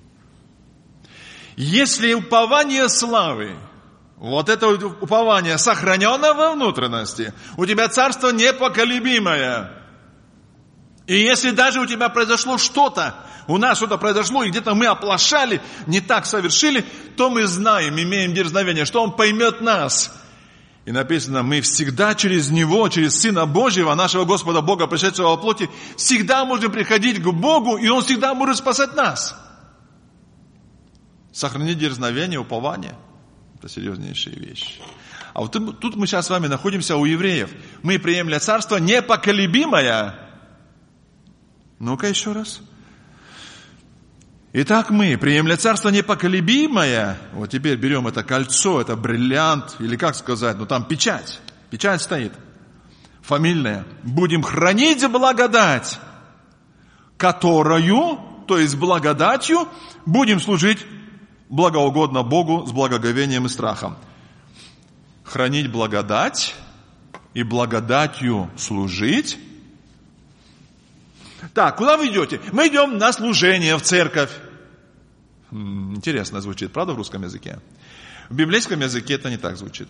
[SPEAKER 1] Если упование славы, вот это упование сохранено во внутренности, у тебя царство непоколебимое. И если даже у тебя произошло что-то, у нас что-то произошло, и где-то мы оплошали, не так совершили, то мы знаем, имеем дерзновение, что Он поймет нас. И написано, мы всегда через Него, через Сына Божьего, нашего Господа Бога, пришедшего во плоти, всегда можем приходить к Богу, и Он всегда может спасать нас. Сохранить дерзновение, упование – это серьезнейшие вещи. А вот тут мы сейчас с вами находимся у евреев. Мы приемля царство непоколебимое. Ну-ка еще раз. Итак, мы, приемля царство непоколебимое, вот теперь берем это кольцо, это бриллиант, или как сказать, ну там печать, печать стоит, фамильная, будем хранить благодать, которую, то есть благодатью, будем служить благоугодно Богу с благоговением и страхом. Хранить благодать и благодатью служить. Так, куда вы идете? Мы идем на служение в церковь. Интересно звучит, правда, в русском языке? В библейском языке это не так звучит.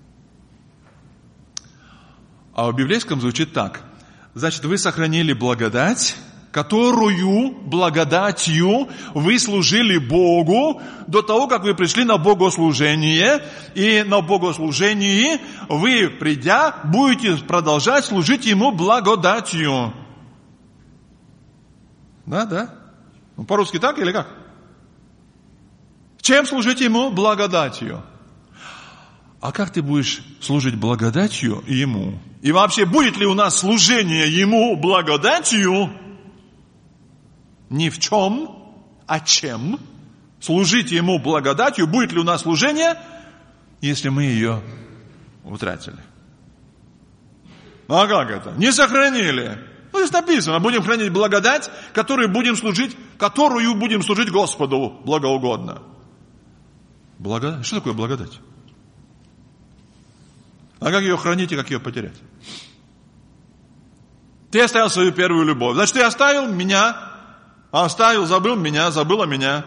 [SPEAKER 1] А в библейском звучит так. Значит, вы сохранили благодать, которую благодатью вы служили Богу до того, как вы пришли на богослужение. И на богослужении вы, придя, будете продолжать служить Ему благодатью. Да, да. Ну, по-русски так или как? Чем служить Ему? Благодатью. А как ты будешь служить благодатью Ему? И вообще, будет ли у нас служение Ему благодатью? Ни в чем, а чем? Служить Ему благодатью, будет ли у нас служение, если мы ее утратили? А как это? Не сохранили. Ну, здесь написано, будем хранить благодать, которую будем служить, которую будем служить Господу благоугодно. Благодать? Что такое благодать? А как ее хранить и как ее потерять? Ты оставил свою первую любовь. Значит, ты оставил меня, оставил, забыл меня, забыла меня.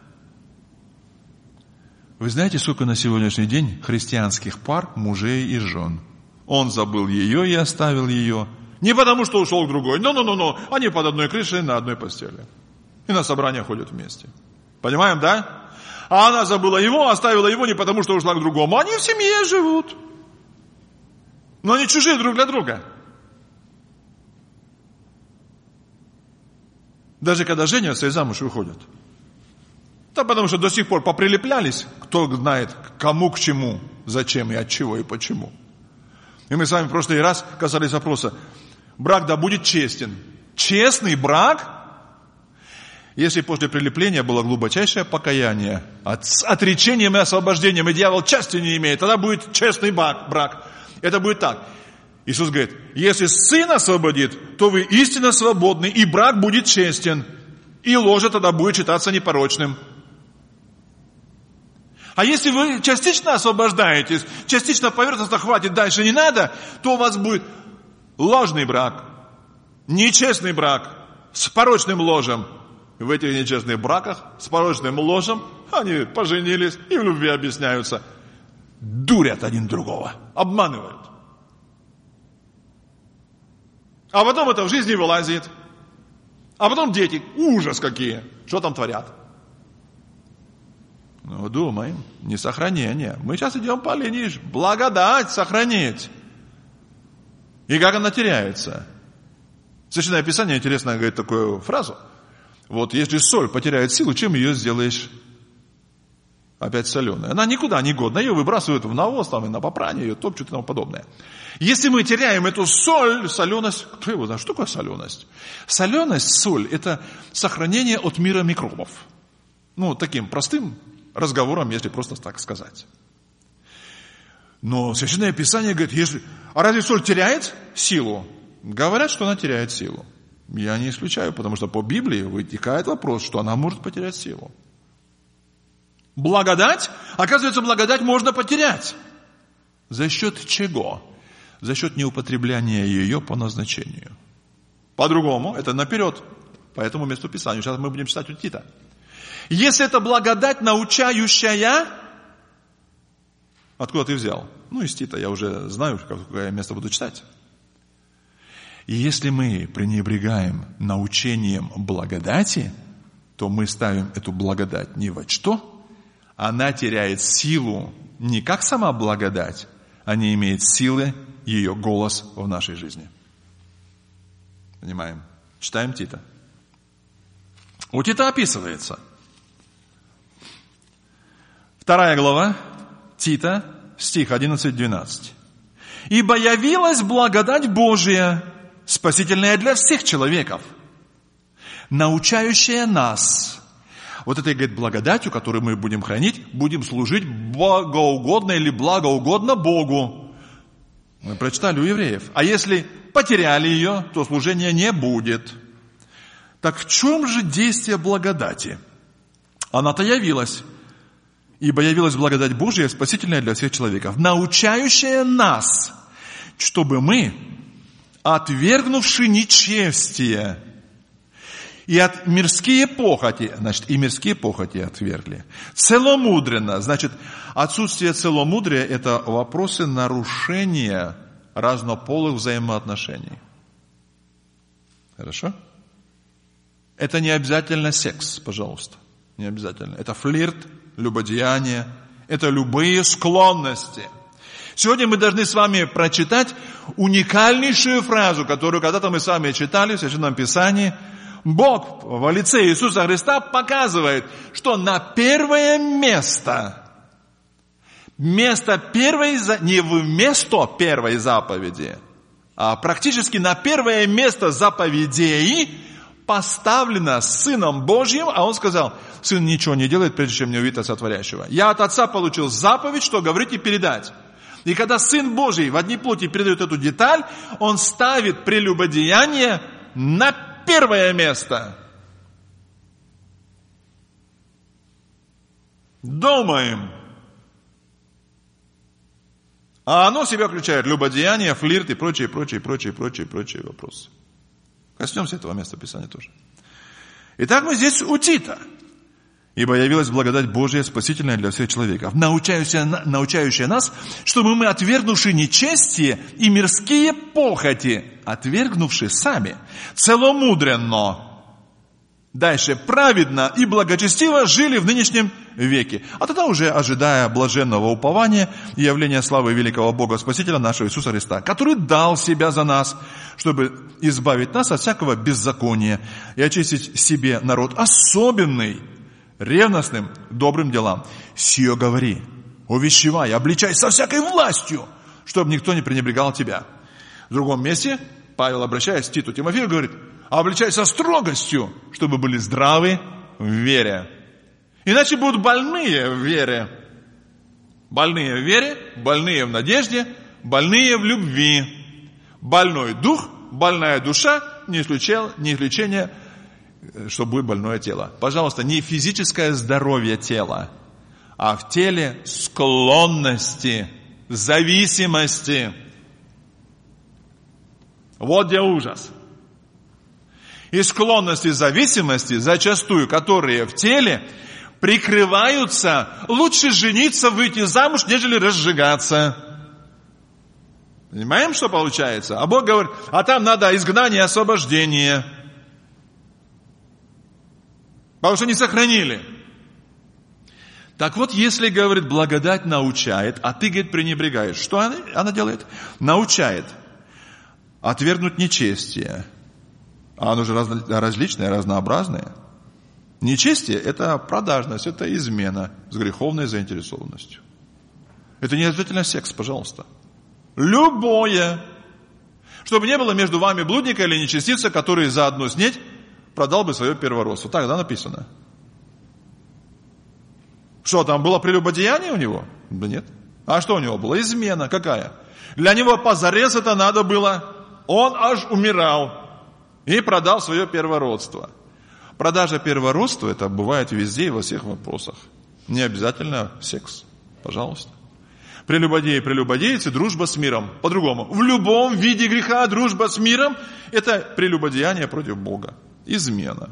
[SPEAKER 1] Вы знаете, сколько на сегодняшний день христианских пар, мужей и жен? Он забыл ее и оставил ее. Не потому, что ушел к другой. Но-но-но-но. Они под одной крышей на одной постели. И на собрания ходят вместе. Понимаем, да? А она забыла его, оставила его не потому, что ушла к другому. Они в семье живут. Но они чужие друг для друга. Даже когда женятся и замуж выходят. Да потому что до сих пор поприлеплялись. Кто знает, кому, к чему, зачем и от чего и почему. И мы с вами в прошлый раз касались вопроса. Брак да будет честен. Честный брак, если после прилепления было глубочайшее покаяние, от, с отречением и освобождением, и дьявол части не имеет, тогда будет честный брак. брак. Это будет так. Иисус говорит, если Сын освободит, то вы истинно свободны, и брак будет честен, и ложа тогда будет считаться непорочным. А если вы частично освобождаетесь, частично поверхностно хватит, дальше не надо, то у вас будет ложный брак, нечестный брак с порочным ложем. В этих нечестных браках с порочным ложем они поженились и в любви объясняются. Дурят один другого, обманывают. А потом это в жизни вылазит. А потом дети, ужас какие, что там творят. Ну, думаем, не сохранение. Мы сейчас идем по линии благодать сохранить. И как она теряется? Священное Писание, интересно, говорит такую фразу. Вот если соль потеряет силу, чем ее сделаешь? Опять соленая. Она никуда не годна. Ее выбрасывают в навоз, там, и на попрание, ее топчут и тому подобное. Если мы теряем эту соль, соленость, кто его знает, что такое соленость? Соленость, соль, это сохранение от мира микробов. Ну, таким простым разговором, если просто так сказать. Но Священное Писание говорит, если... А разве соль теряет силу? Говорят, что она теряет силу. Я не исключаю, потому что по Библии вытекает вопрос, что она может потерять силу. Благодать, оказывается, благодать можно потерять. За счет чего? За счет неупотребления ее по назначению. По-другому, это наперед. По этому месту Писания. Сейчас мы будем читать у Тита. Если это благодать научающая, откуда ты взял? Ну, из Тита, я уже знаю, какое место буду читать. И если мы пренебрегаем научением благодати, то мы ставим эту благодать ни во что. Она теряет силу не как сама благодать, а не имеет силы ее голос в нашей жизни. Понимаем? Читаем Тита. У Тита описывается. Вторая глава Тита, стих одиннадцать-двенадцать. «Ибо явилась благодать Божия, спасительная для всех человеков, научающая нас». Вот этой, говорит, благодатью, которую мы будем хранить, будем служить богоугодно или благоугодно Богу. Мы прочитали у евреев. А если потеряли ее, то служения не будет. Так в чем же действие благодати? Она-то явилась. Ибо явилась благодать Божия, спасительная для всех человеков, научающая нас, чтобы мы, отвергнувши нечестие, и от мирские похоти, значит, и мирские похоти отвергли. Целомудренно, значит, отсутствие целомудрия – это вопросы нарушения разнополых взаимоотношений. Хорошо? Это не обязательно секс, пожалуйста. Не обязательно. Это флирт, любодеяние, это любые склонности. Сегодня мы должны с вами прочитать уникальнейшую фразу, которую когда-то мы с вами читали в Священном Писании. Бог во лице Иисуса Христа показывает, что на первое место, место первой, не вместо первой заповеди, а практически на первое место заповедей поставлено Сыном Божьим, а Он сказал, Сын ничего не делает, прежде чем не увидит Отца Творящего. Я от Отца получил заповедь, что говорить и передать. И когда Сын Божий в одни плоти передает эту деталь, Он ставит прелюбодеяние на первое место. Думаем. А оно в себя включает любодеяние, флирт и прочие, прочие, прочие, прочие, прочие вопросы. Коснемся этого места Писания тоже. Итак, мы здесь у Тита. Ибо явилась благодать Божия, спасительная для всех человеков, научающая, научающая нас, чтобы мы, отвергнувши нечестие и мирские похоти, отвергнувши сами, целомудренно, дальше праведно и благочестиво жили в нынешнем веке. А тогда уже ожидая блаженного упования и явления славы великого Бога Спасителя нашего Иисуса Христа, который дал себя за нас, чтобы избавить нас от всякого беззакония и очистить себе народ особенный, ревностным, добрым делам. Сие говори, увещевай, обличай со всякой властью, чтобы никто не пренебрегал тебя. В другом месте Павел, обращаясь к Титу Тимофею, говорит, обличай со строгостью, чтобы были здравы в вере. Иначе будут больные в вере. Больные в вере, больные в надежде, больные в любви. Больной дух, больная душа, не исключение, не исключение, что будет больное тело. Пожалуйста, не физическое здоровье тела, а в теле склонности, зависимости. Вот где ужас. И склонности, зависимости, зачастую, которые в теле, прикрываются лучше жениться, выйти замуж, нежели разжигаться. Понимаем, что получается? А Бог говорит, а там надо изгнание и освобождение. Потому что не сохранили. Так вот, если, говорит, благодать научает, а ты, говорит, пренебрегаешь, что она, она делает? Научает отвергнуть нечестие. А оно же раз, различное, разнообразное. Нечестие – это продажность, это измена с греховной заинтересованностью. Это не обязательно секс, пожалуйста. Любое. Чтобы не было между вами блудника или нечестивца, который за одну снеть продал бы свое первородство. Так, да, написано. Что, там было прелюбодеяние у него? Да нет. А что у него было? Измена. Какая? Для него позарез это надо было. Он аж умирал. И продал свое первородство. Продажа первородства, это бывает везде и во всех вопросах. Не обязательно секс. Пожалуйста. Прелюбодеи, прелюбодейцы, дружба с миром. По-другому. В любом виде греха дружба с миром – это прелюбодеяние против Бога. Измена.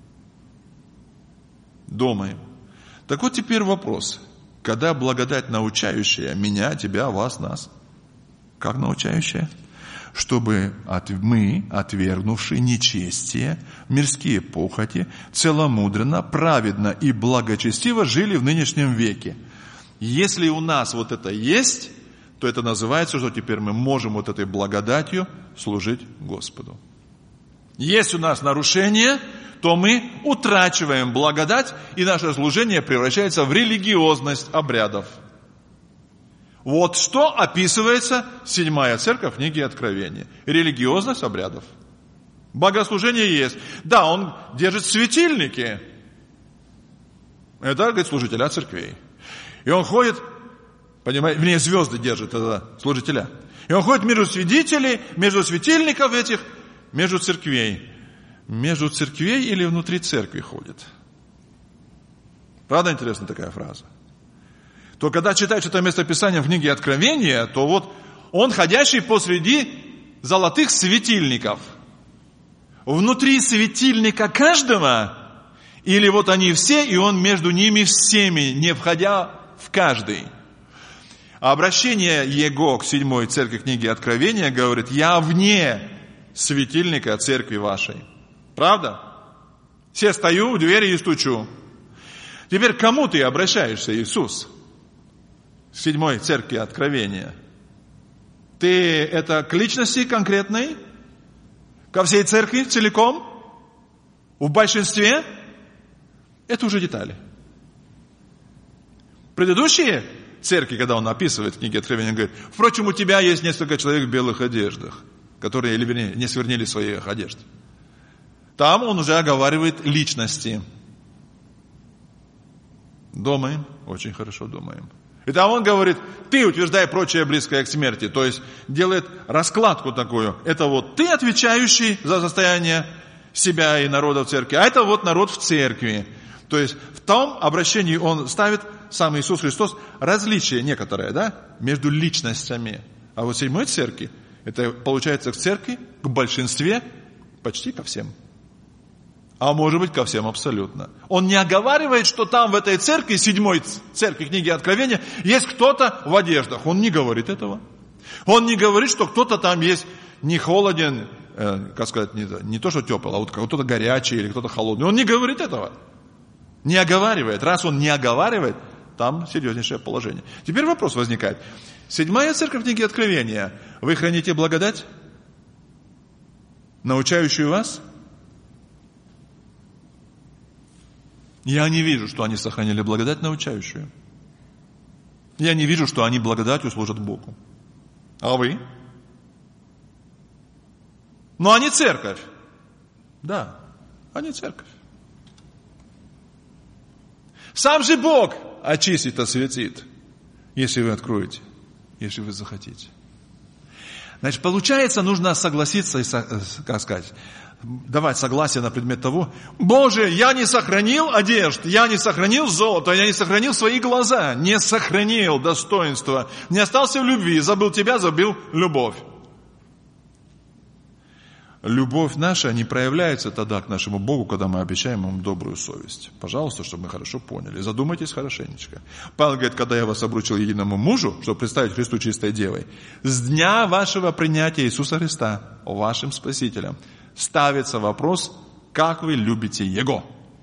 [SPEAKER 1] Думаем. Так вот теперь вопрос. Когда благодать научающая меня, тебя, вас, нас? Как научающая? Чтобы от, мы, отвергнувшие нечестие, мирские похоти, целомудренно, праведно и благочестиво жили в нынешнем веке. Если у нас вот это есть, то это называется, что теперь мы можем вот этой благодатью служить Господу. Есть у нас нарушение, то мы утрачиваем благодать, и наше служение превращается в религиозность обрядов. Вот что описывается седьмая церковь книги Откровения. Религиозность обрядов. Богослужение есть. Да, он держит светильники. Это, говорит, служителя церквей. И он ходит, понимаете, вернее, звезды держит, это служителя. И он ходит между свидетелей, между светильников этих, между церквей. Между церквей или внутри церкви ходит. Правда интересная такая фраза? То когда читаешь это местописание в книге Откровения, то вот он ходящий посреди золотых светильников. Внутри светильника каждого, или вот они все, и он между ними всеми, не входя в каждый. А обращение Его к седьмой церкви книги Откровения говорит, я вне светильника церкви вашей. Правда? Все стою у двери и стучу. Теперь к кому ты обращаешься, Иисус? В седьмой церкви Откровения. Ты это к личности конкретной? Ко всей церкви целиком? В большинстве? Это уже детали. Предыдущие церкви, когда он описывает в книге Откровения, говорит, впрочем, у тебя есть несколько человек в белых одеждах, которые, или вернее, не свернили своих одежд. Там он уже оговаривает личности. Думаем, очень хорошо думаем. И там он говорит, ты утверждай прочее близкое к смерти. То есть делает раскладку такую. Это вот ты, отвечающий за состояние себя и народа в церкви, а это вот народ в церкви. То есть в том обращении он ставит, сам Иисус Христос, различие некоторое, да, между личностями. А вот в седьмой церкви, это получается к церкви, к большинстве, почти ко всем. А может быть, ко всем абсолютно. Он не оговаривает, что там в этой церкви, седьмой церкви книги Откровения, есть кто-то в одеждах. Он не говорит этого. Он не говорит, что кто-то там есть не холоден, э, как сказать, не, не то, что теплый, а вот кто-то горячий или кто-то холодный. Он не говорит этого. Не оговаривает. Раз он не оговаривает, там серьезнейшее положение. Теперь вопрос возникает. Седьмая церковь книги Откровения. Вы храните благодать, научающую вас? Я не вижу, что они сохранили благодать научающую. Я не вижу, что они благодатью служат Богу. А вы? Но они церковь. Да, они церковь. Сам же Бог очистит, осветит, если вы откроете, если вы захотите. Значит, получается, нужно согласиться, и, как сказать, давать согласие на предмет того, Боже, я не сохранил одежд, я не сохранил золото, я не сохранил свои глаза, не сохранил достоинства, не остался в любви, забыл тебя, забыл любовь. Любовь наша не проявляется тогда к нашему Богу, когда мы обещаем Ему добрую совесть. Пожалуйста, чтобы мы хорошо поняли. Задумайтесь хорошенечко. Павел говорит, когда я вас обручил единому мужу, чтобы представить Христу чистой девой, с дня вашего принятия Иисуса Христа, вашим Спасителем, ставится вопрос, как вы любите Его.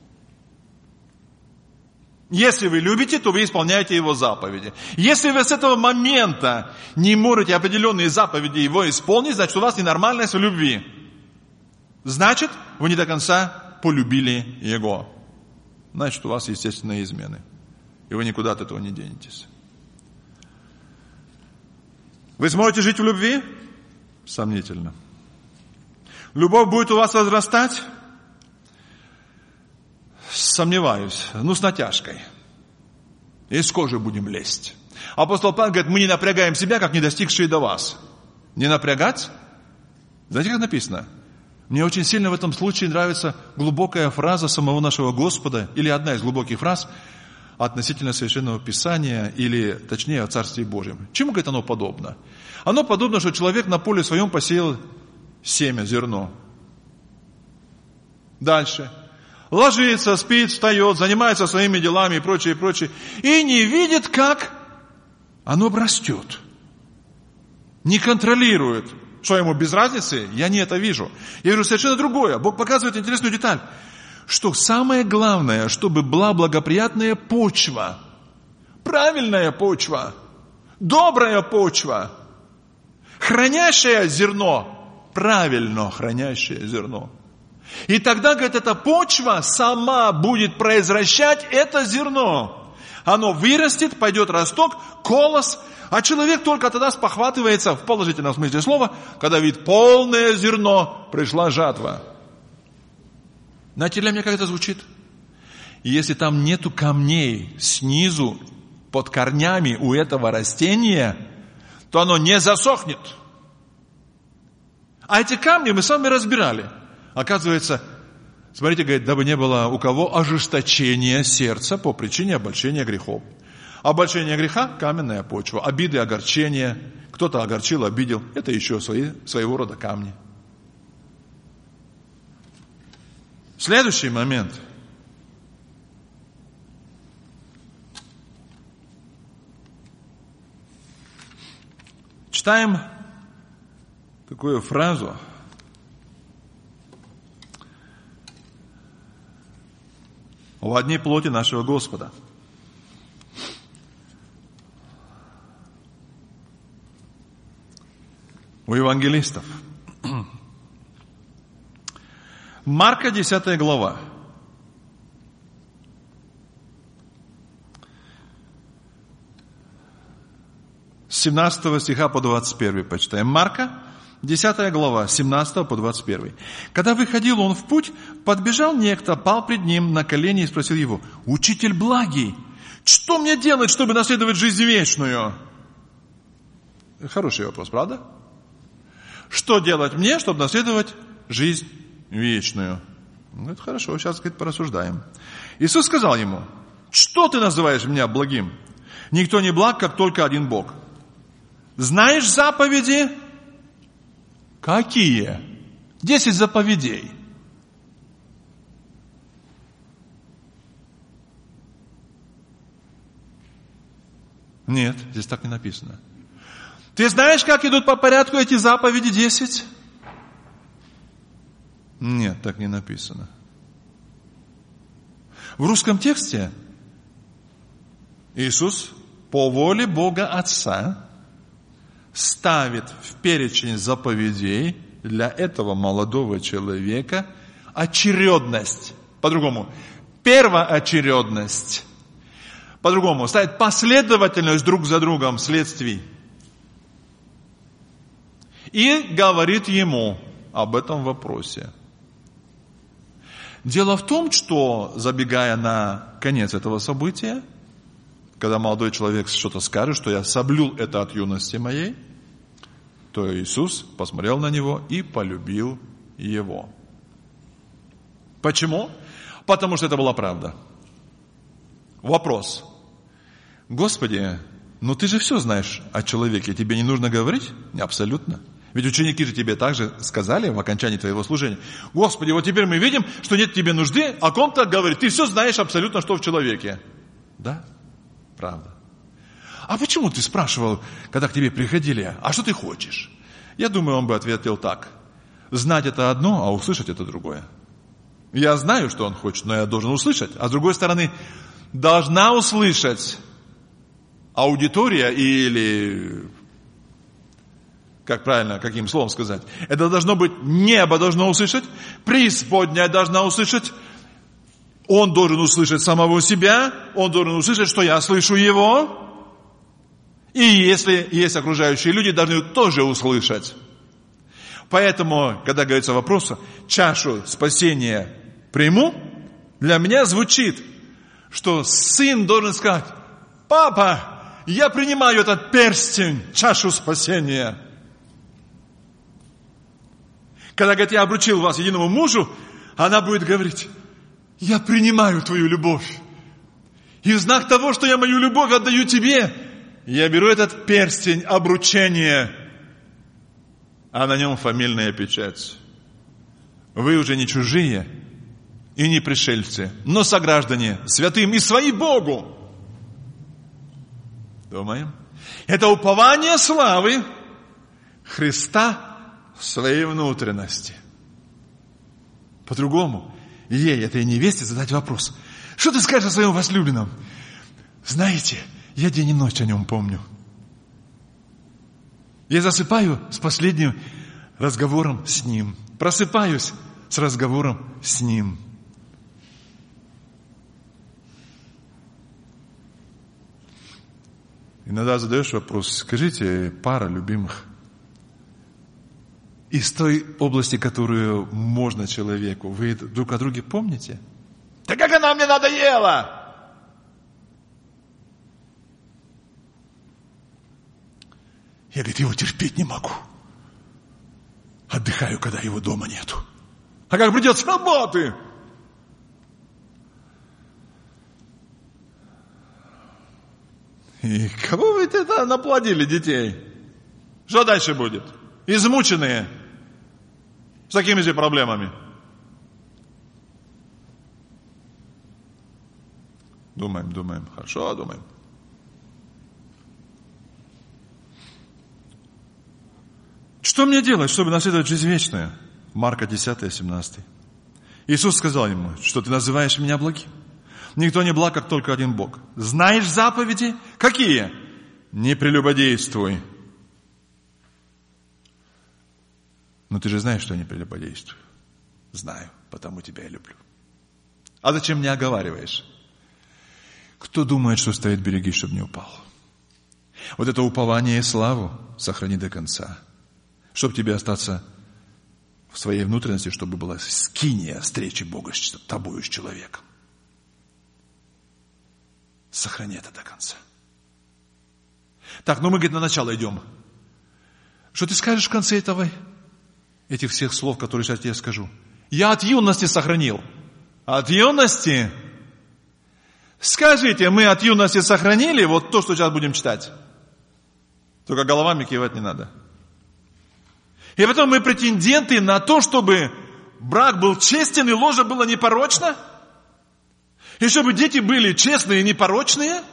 [SPEAKER 1] Если вы любите, то вы исполняете Его заповеди. Если вы с этого момента не можете определенные заповеди Его исполнить, значит, у вас ненормальность в любви. Значит, вы не до конца полюбили Его. Значит, у вас естественные измены. И вы никуда от этого не денетесь. Вы сможете жить в любви? Сомнительно. Любовь будет у вас возрастать? Сомневаюсь. Ну, с натяжкой. Из кожи будем лезть. Апостол Павел говорит, мы не напрягаем себя, как не достигшие до вас. Не напрягать? Знаете, как написано? Мне очень сильно в этом случае нравится глубокая фраза самого нашего Господа, или одна из глубоких фраз относительно Священного Писания, или точнее о Царстве Божьем. Чему, говорит, оно подобно? Оно подобно, что человек на поле своем посеял семя, зерно. Дальше. Ложится, спит, встает, занимается своими делами и прочее, и прочее. И не видит, как оно растет. Не контролирует. Что ему без разницы? Я не это вижу. Я вижу совершенно другое. Бог показывает интересную деталь. Что самое главное, чтобы была благоприятная почва. Правильная почва. Добрая почва. Хранящее зерно. Правильно хранящее зерно. И тогда, говорит, эта почва сама будет произвращать это зерно. Оно вырастет, пойдет росток, колос, а человек только тогда спохватывается, в положительном смысле слова, когда видит полное зерно, пришла жатва. Знаете, для меня как это звучит? Если там нету камней снизу, под корнями у этого растения, то оно не засохнет. А эти камни мы с вами разбирали. Оказывается, смотрите, говорит, дабы не было у кого ожесточения сердца по причине обольщения грехов. Обольщение греха – каменная почва. Обиды, огорчения. Кто-то огорчил, обидел. Это еще свои, своего рода камни. Следующий момент. Читаем такую фразу. В одни плоти нашего Господа. У евангелистов. Марка, десятая глава. С семнадцатого стиха по двадцать первый почитаем. Марка, десятая глава, с семнадцатого по двадцать первый. Когда выходил он в путь, подбежал некто, пал пред ним на колени и спросил его: «Учитель благий, что мне делать, чтобы наследовать жизнь вечную?» Хороший вопрос, правда? Что делать мне, чтобы наследовать жизнь вечную? Ну, это хорошо, сейчас, говорит, порассуждаем. Иисус сказал ему: «Что ты называешь меня благим? Никто не благ, как только один Бог. Знаешь заповеди?» Какие? Десять заповедей. Нет, здесь так не написано. Ты знаешь, как идут по порядку эти заповеди десять? Нет, так не написано. В русском тексте Иисус по воле Бога Отца ставит в перечень заповедей для этого молодого человека очередность. По-другому, первоочередность. По-другому, ставит последовательность друг за другом следствий. И говорит ему об этом вопросе. Дело в том, что, забегая на конец этого события, когда молодой человек что-то скажет, что я соблюл это от юности моей, то Иисус посмотрел на него и полюбил его. Почему? Потому что это была правда. Вопрос. Господи, ну ты же все знаешь о человеке, тебе не нужно говорить? Абсолютно. Ведь ученики же тебе также сказали в окончании твоего служения: Господи, вот теперь мы видим, что нет тебе нужды о ком-то говорить. Ты все знаешь абсолютно, что в человеке. Да, правда. А почему ты спрашивал, когда к тебе приходили, а что ты хочешь? Я думаю, он бы ответил так: знать это одно, а услышать это другое. Я знаю, что он хочет, но я должен услышать. А с другой стороны, должна услышать аудитория или, как правильно, каким словом сказать, это должно быть, небо должно услышать, преисподняя должна услышать, он должен услышать самого себя, он должен услышать, что я слышу его. И если есть окружающие люди, должны тоже услышать. Поэтому, когда говорится вопрос, чашу спасения приму, для меня звучит, что сын должен сказать: папа, я принимаю этот перстень, чашу спасения. Когда, говорит, я обручил вас единому мужу, она будет говорить: я принимаю твою любовь. И в знак того, что я мою любовь отдаю тебе, я беру этот перстень обручения, а на нем фамильная печать. Вы уже не чужие и не пришельцы, но сограждане святым и свои Богу. Думаем? Это упование славы Христа в своей внутренности. По-другому, ей, этой невесте, задать вопрос: что ты скажешь о своем возлюбленном? Знаете, я день и ночь о нем помню. Я засыпаю с последним разговором с ним. Просыпаюсь с разговором с ним. Иногда задаешь вопрос: скажите, пара любимых, из той области, которую можно человеку, вы друг о друге помните? Да как она мне надоела! Я, говорит, его терпеть не могу. Отдыхаю, когда его дома нету. А как придет с работы? И кого вы это наплодили детей? Что дальше будет? Измученные. С такими же проблемами. Думаем, думаем. Хорошо, думаем. Что мне делать, чтобы наследовать жизнь вечную? Марка десять, семнадцать. Иисус сказал ему: что ты называешь меня благим? Никто не благ, как только один Бог. Знаешь заповеди? Какие? Не прелюбодействуй. Но ты же знаешь, что я не прелюбодействую. Знаю, потому тебя и люблю. А зачем мне оговариваешь? Кто думает, что стоит береги, чтобы не упал? Вот это упование и славу сохрани до конца. Чтобы тебе остаться в своей внутренности, чтобы была скиния встречи Бога с тобою, с человеком. Сохрани это до конца. Так, ну мы, говорит, на начало идем. Что ты скажешь в конце этого, этих всех слов, которые сейчас тебе скажу? Я от юности сохранил. От юности? Скажите, мы от юности сохранили вот то, что сейчас будем читать? Только головами кивать не надо. И потом мы претенденты на то, чтобы брак был честен и ложа была непорочна? И чтобы дети были честные и непорочные?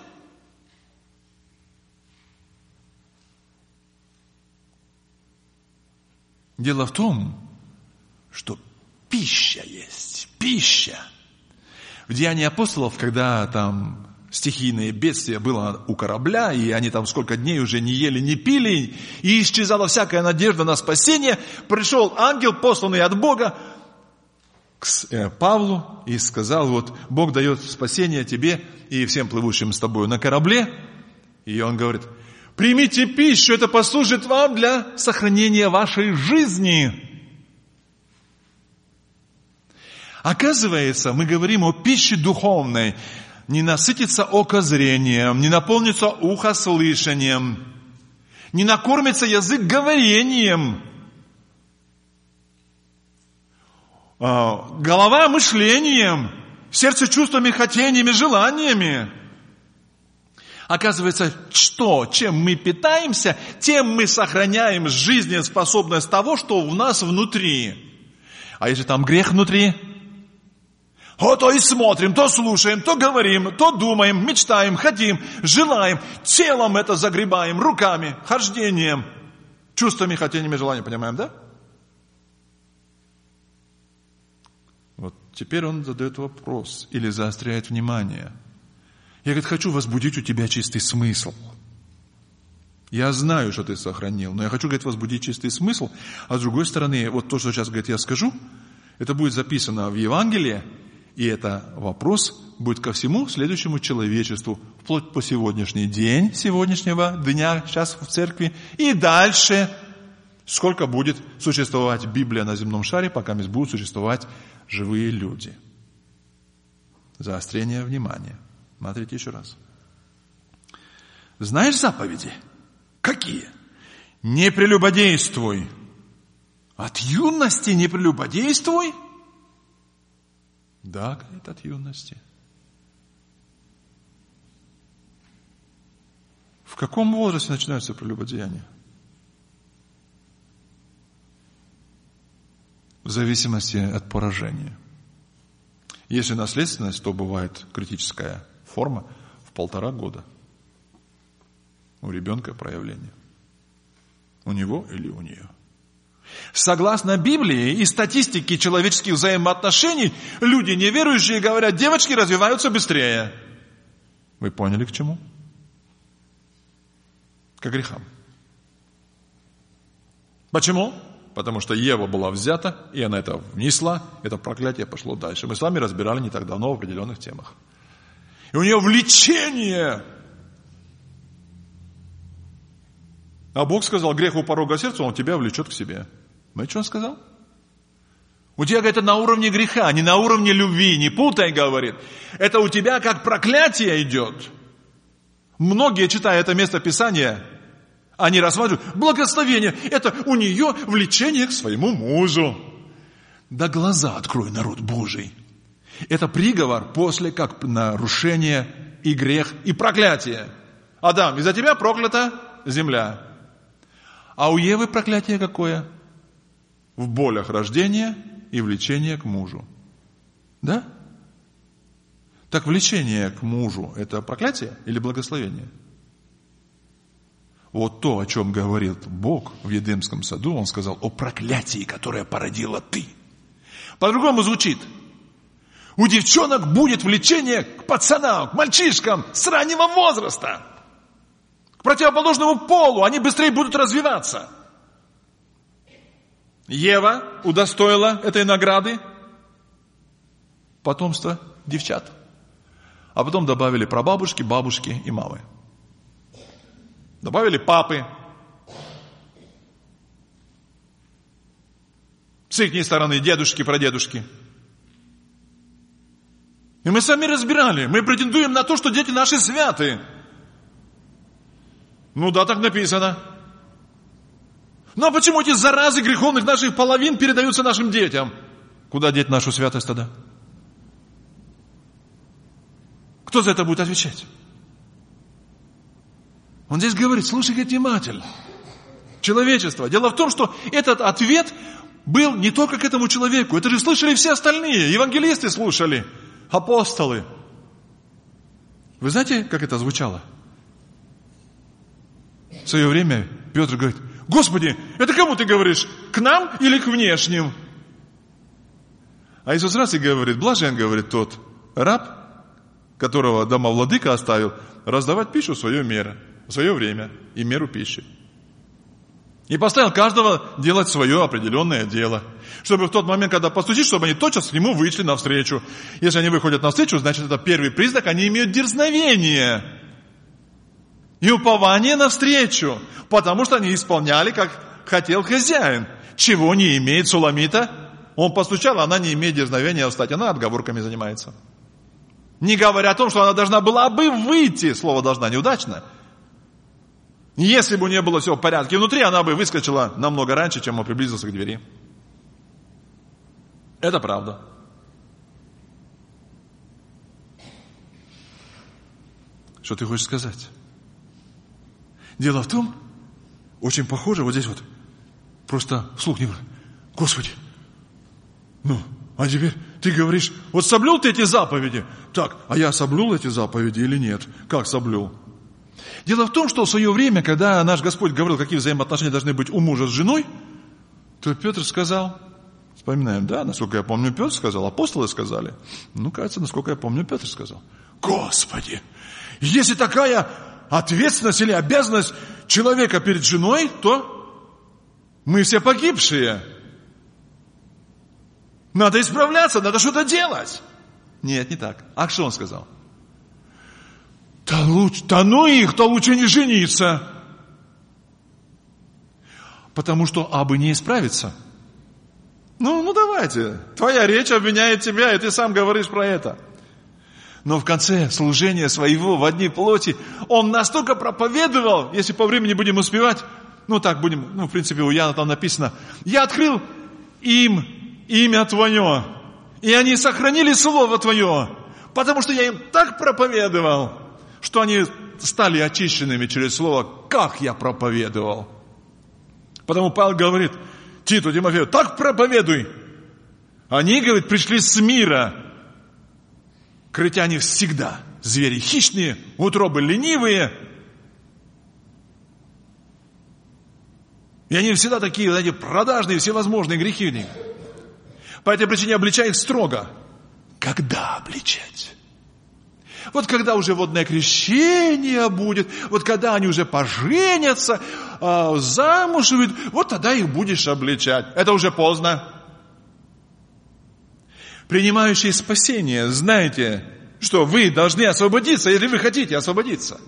[SPEAKER 1] Дело в том, что пища есть, пища. В Деянии апостолов, когда там стихийное бедствие было у корабля, и они там сколько дней уже не ели, не пили, и исчезала всякая надежда на спасение, пришел ангел, посланный от Бога, к Павлу и сказал: вот Бог дает спасение тебе и всем плывущим с тобой на корабле. И он говорит: примите пищу, это послужит вам для сохранения вашей жизни. Оказывается, мы говорим о пище духовной. Не насытится око зрением, не наполнится ухо слышанием, Не накормится язык говорением. Голова мышлением. Сердце чувствами, хотениями, желаниями. Оказывается, что, чем мы питаемся, тем мы сохраняем жизнеспособность того, что у нас внутри. А если там грех внутри, о, то и смотрим, то слушаем, то говорим, то думаем, мечтаем, хотим, желаем, телом это загребаем, руками, хождением, чувствами, хотениями, желаниями. Понимаем, да? Вот теперь он задает вопрос или заостряет внимание. Я, говорит, хочу возбудить у тебя чистый смысл. Я знаю, что ты сохранил, но я хочу, говорит, возбудить чистый смысл. А с другой стороны, вот то, что сейчас, говорит, я скажу, это будет записано в Евангелии, и это вопрос будет ко всему следующему человечеству, вплоть по сегодняшний день, сегодняшнего дня, сейчас в церкви, и дальше, сколько будет существовать Библия на земном шаре, пока будут существовать живые люди. Заострение внимания. Смотрите еще раз. Знаешь заповеди? Какие? Не прелюбодействуй. От юности не прелюбодействуй? Да, говорит, от юности. В каком возрасте начинаются прелюбодеяния? В зависимости от поражения. Если наследственность, то бывает критическая форма в полтора года. У ребенка проявление. У него или у нее. Согласно Библии и статистике человеческих взаимоотношений, люди неверующие говорят, девочки развиваются быстрее. Вы поняли к чему? К грехам. Почему? Потому что Ева была взята, и она это внесла, это проклятие пошло дальше. Мы с вами разбирали не так давно в определенных темах. И у нее влечение. А Бог сказал, грех у порога сердца, он тебя влечет к себе. Знаете, что он сказал? У тебя, говорит, это на уровне греха, не на уровне любви, не путай, говорит. Это у тебя как проклятие идет. Многие, читая это место Писания, они рассматривают, благословение, это у нее влечение к своему мужу. Да глаза открой, народ Божий. Это приговор после как нарушение и грех, и проклятие. Адам, из-за тебя проклята земля. А у Евы проклятие какое? В болях рождения и влечение к мужу. Да? Так влечение к мужу – это проклятие или благословение? Вот то, о чем говорит Бог в Едемском саду, Он сказал о проклятии, которое породила ты. По-другому звучит. У девчонок будет влечение к пацанам, к мальчишкам с раннего возраста. К противоположному полу, они быстрее будут развиваться. Ева удостоила этой награды потомство девчат. А потом добавили прабабушки, бабушки и мамы. Добавили папы. С их стороны дедушки, прадедушки. И мы сами разбирали. Мы претендуем на то, что дети наши святы. Ну да, так написано. Ну а почему эти заразы греховных наших половин передаются нашим детям? Куда деть нашу святость тогда? Кто за это будет отвечать? Он здесь говорит, слушай внимательно. Человечество. Дело в том, что этот ответ был не только к этому человеку. Это же слышали все остальные. Евангелисты слушали. Апостолы. Вы знаете, как это звучало? В свое время Петр говорит, Господи, это кому ты говоришь? К нам или к внешним? А Иисус раз и говорит, блажен, говорит, тот раб, которого домовладыка оставил, раздавать пищу в свое, меру, в свое время и меру пищи. И поставил каждого делать свое определенное дело. Чтобы в тот момент, когда постучит, чтобы они тотчас к нему вышли навстречу. Если они выходят навстречу, значит, это первый признак, они имеют дерзновение. И упование навстречу. Потому что они исполняли, как хотел хозяин. Чего не имеет Суламита? Он постучал, а она не имеет дерзновения встать. Она отговорками занимается. Не говоря о том, что она должна была бы выйти. Слово «должна» неудачно. Если бы не было все в порядке внутри, она бы выскочила намного раньше, чем он приблизился к двери. Это правда. Что ты хочешь сказать? Дело в том, очень похоже, вот здесь вот, просто вслух не говорю. Господи, ну, а теперь ты говоришь, вот соблюл ты эти заповеди? Так, а я соблюл эти заповеди или нет? Как соблюл? Дело в том, что в свое время, когда наш Господь говорил, какие взаимоотношения должны быть у мужа с женой, то Петр сказал, вспоминаем, да, насколько я помню, Петр сказал, апостолы сказали. Ну, кажется, насколько я помню, Петр сказал. Господи, если такая ответственность или обязанность человека перед женой, то мы все погибшие. Надо исправляться, надо что-то делать. Нет, не так. А что он сказал? Да, лучше, да ну их, то лучше не жениться. Потому что абы не исправиться. Ну, ну давайте. Твоя речь обвиняет тебя, и ты сам говоришь про это. Но в конце служения своего в одни плоти он настолько проповедовал, если по времени будем успевать, ну так будем, ну в принципе у Иоанна там написано, я открыл им имя Твое, и они сохранили Слово Твое, потому что я им так проповедовал, что они стали очищенными через Слово, как я проповедовал. Потому Павел говорит Титу, Тимофею, так проповедуй. Они, говорит, пришли с мира. Критяне всегда звери хищные, утробы ленивые. И они всегда такие, знаете, продажные, всевозможные грехи в них. По этой причине обличай их строго. Когда обличать? Вот когда уже водное крещение будет, вот когда они уже поженятся, замуж выйдут, вот тогда их будешь обличать. Это уже поздно. Принимающие спасение, знаете, что вы должны освободиться, если вы хотите освободиться.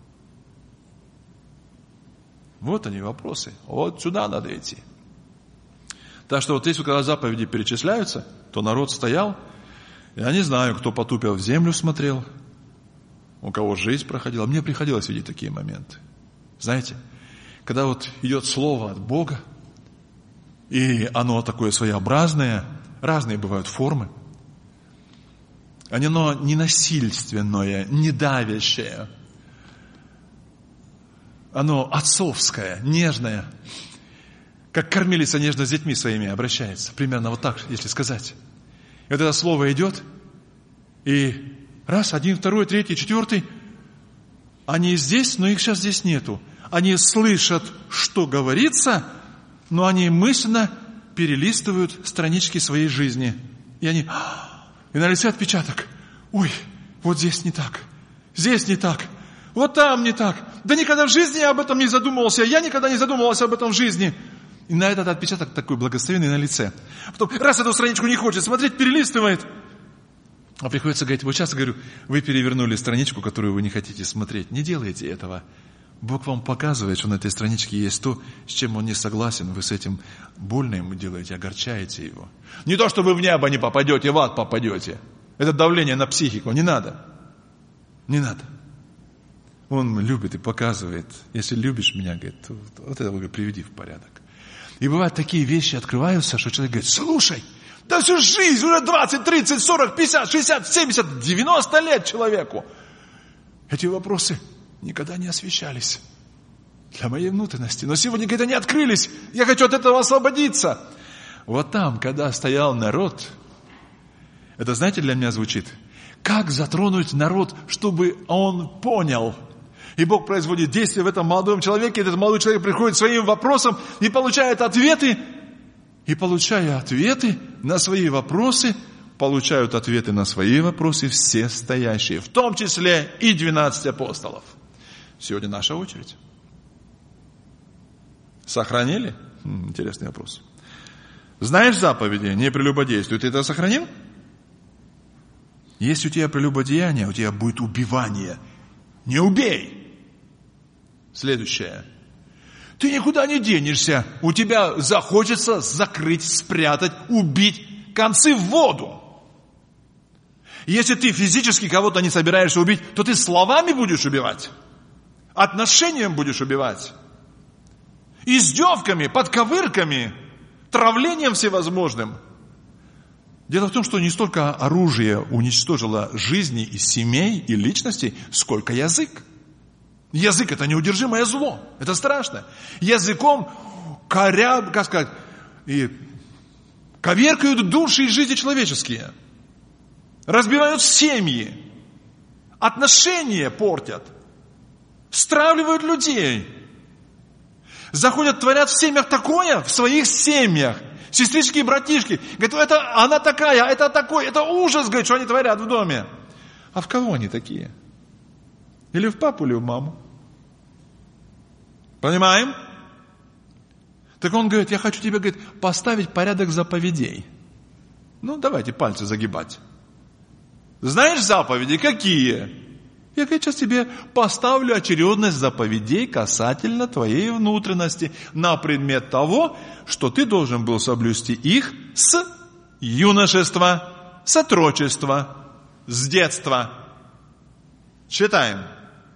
[SPEAKER 1] Вот они вопросы. Вот сюда надо идти. Так что вот если когда заповеди перечисляются, то народ стоял, я не знаю, кто потупил в землю смотрел, у кого жизнь проходила. Мне приходилось видеть такие моменты. Знаете, когда вот идет слово от Бога, и оно такое своеобразное, разные бывают формы, оно не насильственное, не давящее, оно отцовское, нежное, как кормилица нежно с детьми своими обращается. Примерно вот так, если сказать. И вот это слово идет, и раз, один, второй, третий, четвертый, они здесь, но их сейчас здесь нету. Они слышат, что говорится, но они мысленно перелистывают странички своей жизни. И они, и на лице отпечаток. Ой, вот здесь не так, здесь не так, вот там не так. Да никогда в жизни я об этом не задумывался, я никогда не задумывался об этом в жизни. И на этот отпечаток такой благословенный на лице. Потом, раз эту страничку не хочет смотреть, перелистывает. А приходится говорить, вот сейчас говорю, вы перевернули страничку, которую вы не хотите смотреть. Не делайте этого. Бог вам показывает, что на этой страничке есть то, с чем Он не согласен. Вы с этим больно Ему делаете, огорчаете Его. Не то, что вы в небо не попадете, в ад попадете. Это давление на психику. Не надо. Не надо. Он любит и показывает. Если любишь меня, говорит, то вот это говорит, приведи в порядок. И бывают такие вещи открываются, что человек говорит, слушай, да всю жизнь, уже двадцать, тридцать, сорок, пятьдесят, шестьдесят, семьдесят, девяносто лет человеку. Эти вопросы никогда не освещались для моей внутренности. Но сегодня когда они открылись, я хочу от этого освободиться. Вот там, когда стоял народ, это, знаете, для меня звучит, как затронуть народ, чтобы он понял. И Бог производит действие в этом молодом человеке. Этот молодой человек приходит к своим вопросам и получает ответы. И получая ответы на свои вопросы, получают ответы на свои вопросы все стоящие, в том числе и двенадцать апостолов. Сегодня наша очередь. Сохранили? Интересный вопрос. Знаешь заповеди, не прелюбодействуй. Ты это сохранил? Если у тебя прелюбодеяние, у тебя будет убивание. Не убей. Следующее. Ты никуда не денешься. У тебя захочется закрыть, спрятать, убить, концы в воду. Если ты физически кого-то не собираешься убить, то ты словами будешь убивать. Отношением будешь убивать. Издевками, подковырками, травлением всевозможным. Дело в том, что не столько оружие уничтожило жизни и семей, и личностей, сколько язык. Язык – это неудержимое зло. Это страшно. Языком коря, как сказать, и коверкают души и жизни человеческие. Разбивают семьи. Отношения портят. Стравливают людей. Заходят, творят в семьях такое, в своих семьях. Сестрички и братишки. Говорят, это она такая, это такой, это ужас, говорит, что они творят в доме. А в кого они такие? Или в папу, или в маму? Понимаем? Так он говорит, я хочу тебе, говорит, поставить порядок заповедей. Ну, давайте пальцы загибать. Знаешь заповеди? Какие? Я, говорит, сейчас тебе поставлю очередность заповедей касательно твоей внутренности на предмет того, что ты должен был соблюсти их с юношества, с отрочества, с детства. Читаем.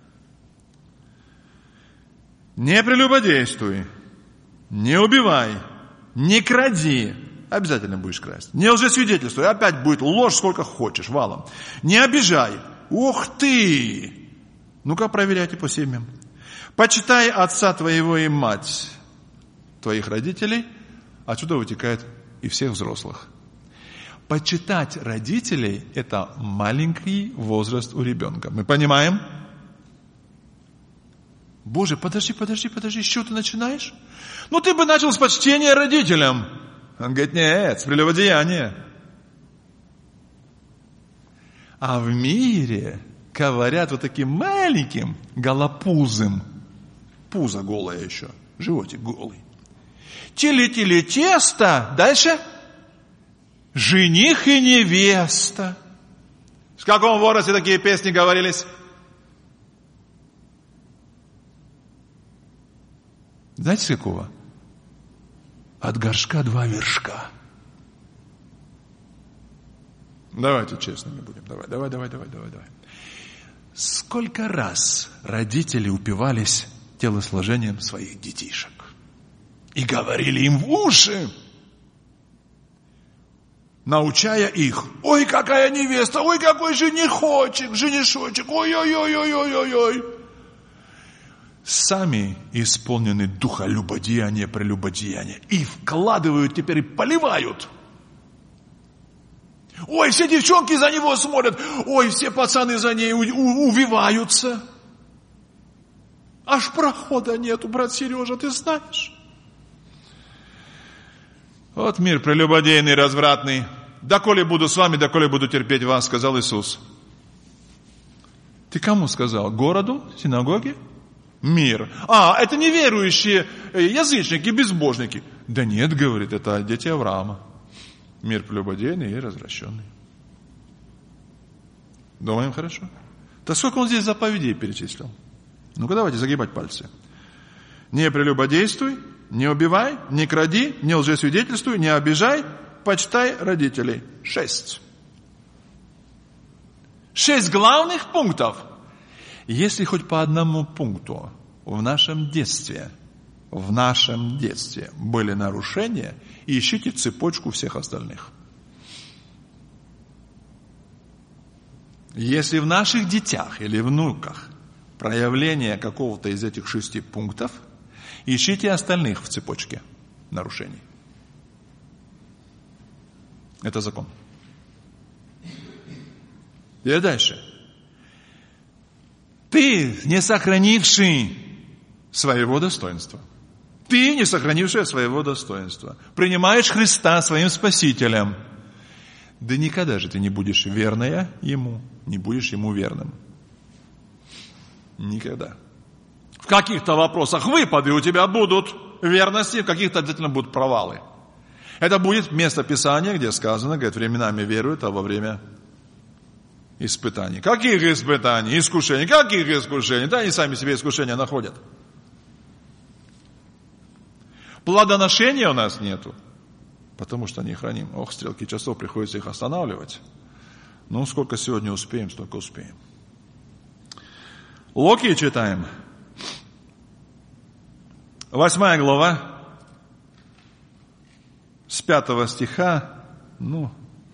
[SPEAKER 1] Не прелюбодействуй, не убивай, не кради. Обязательно будешь красть. Не лжесвидетельствуй, опять будет ложь сколько хочешь, валом. Не обижай. Ух ты! Ну-ка, проверяйте по семьям. Почитай отца твоего и мать твоих родителей. Отсюда вытекает и всех взрослых. Почитать родителей – это маленький возраст у ребенка. Мы понимаем? Боже, подожди, подожди, подожди, с чего ты начинаешь? Ну, ты бы начал с почтения родителям. Он говорит, нет, с прелюбодеяния. А в мире говорят вот таким маленьким голопузым. Пузо голое еще, животик голый. Теле-теле тесто. Дальше. Жених и невеста. В каком возрасте такие песни говорились? Знаете, с какого? От горшка два вершка. Давайте честными будем. Давай, давай, давай, давай, давай, давай. Сколько раз родители упивались телосложением своих детишек и говорили им в уши, научая их: ой, какая невеста, ой, какой женихочек, женишочек, ой-ой-ой-ой-ой-ой. Сами исполнены духа любодеяния, прелюбодеяния и вкладывают теперь и поливают. Ой, все девчонки за него смотрят. Ой, все пацаны за ней увиваются. Аж прохода нету, брат Сережа, ты знаешь? Вот мир прелюбодейный, развратный. Доколе буду с вами, доколе буду терпеть вас, сказал Иисус. Ты кому сказал? Городу? Синагоге? Мир. А, это неверующие язычники, безбожники. Да нет, говорит, это дети Авраама. Мир прелюбодейный и развращенный. Думаем, хорошо? Да сколько он здесь заповедей перечислил? Ну-ка давайте загибать пальцы. Не прелюбодействуй, не убивай, не кради, не лжесвидетельствуй, не обижай, почитай родителей. Шесть. Шесть главных пунктов. Если хоть по одному пункту в нашем детстве, в нашем детстве были нарушения, ищите цепочку всех остальных. Если в наших детях или внуках проявление какого-то из этих шести пунктов, ищите остальных в цепочке нарушений. Это закон. И дальше. Ты, не сохранивший своего достоинства. Ты, не сохранивший своего достоинства. Принимаешь Христа своим Спасителем. Да никогда же ты не будешь верная Ему, не будешь Ему верным. Никогда. В каких-то вопросах выпады у тебя будут верности, в каких-то обязательно будут провалы. Это будет место Писания, где сказано, говорит, временами веруют, а во время испытаний. Каких испытаний? Искушений. Каких искушений? Да они сами себе искушения находят. Плодоношения у нас нету, потому что не храним. Ох, стрелки часов, приходится их останавливать. Ну, сколько сегодня успеем, столько успеем. Луки читаем. Восьмая глава, с пятого стиха, ну,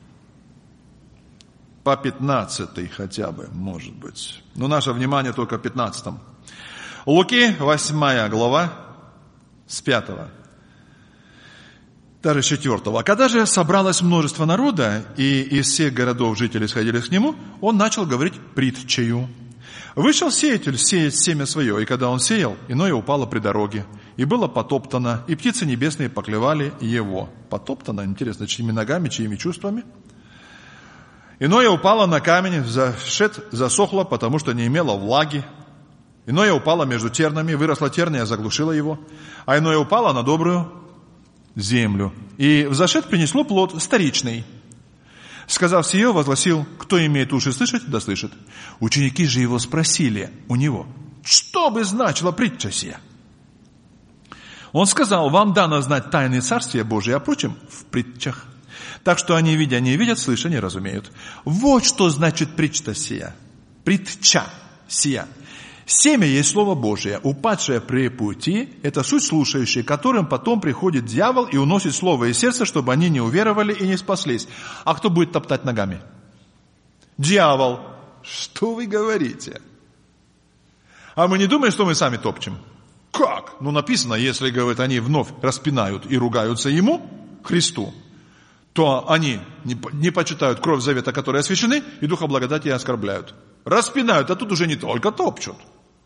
[SPEAKER 1] по пятнадцатый хотя бы, может быть. Но наше внимание только в пятнадцатом. Луки, восьмая глава, с пятого, даже с четвертого. Когда же собралось множество народа, и из всех городов жители сходились к нему, он начал говорить притчею. Вышел сеятель сеять семя свое, и когда он сеял, иное упало при дороге, и было потоптано, и птицы небесные поклевали его. Потоптано, интересно, чьими ногами, чьими чувствами? Иное упало на камень, зашед, засохло, потому что не имело влаги. Иное упало между тернами, выросла терния, и заглушила его. А иное упало на добрую землю. И взошед принесло плод старичный. Сказав сие, возгласил: кто имеет уши слышать, да слышит. Ученики же его спросили у него: что бы значила притча сия? Он сказал: вам дано знать тайны Царствия Божия, а прочим в притчах. Так что они, видя, не видят, слыша, не разумеют. Вот что значит притча сия. Притча сия. Семя есть Слово Божие, упадшее при пути, это суть слушающие, которым потом приходит дьявол и уносит Слово из сердца, чтобы они не уверовали и не спаслись. А кто будет топтать ногами? Дьявол. Что вы говорите? А мы не думаем, что мы сами топчем? Как? Ну написано, если, говорят, они вновь распинают и ругаются Ему, Христу, то они не, не почитают кровь завета, которые освящены, и Духа благодати оскорбляют. Распинают, а тут уже не только топчут.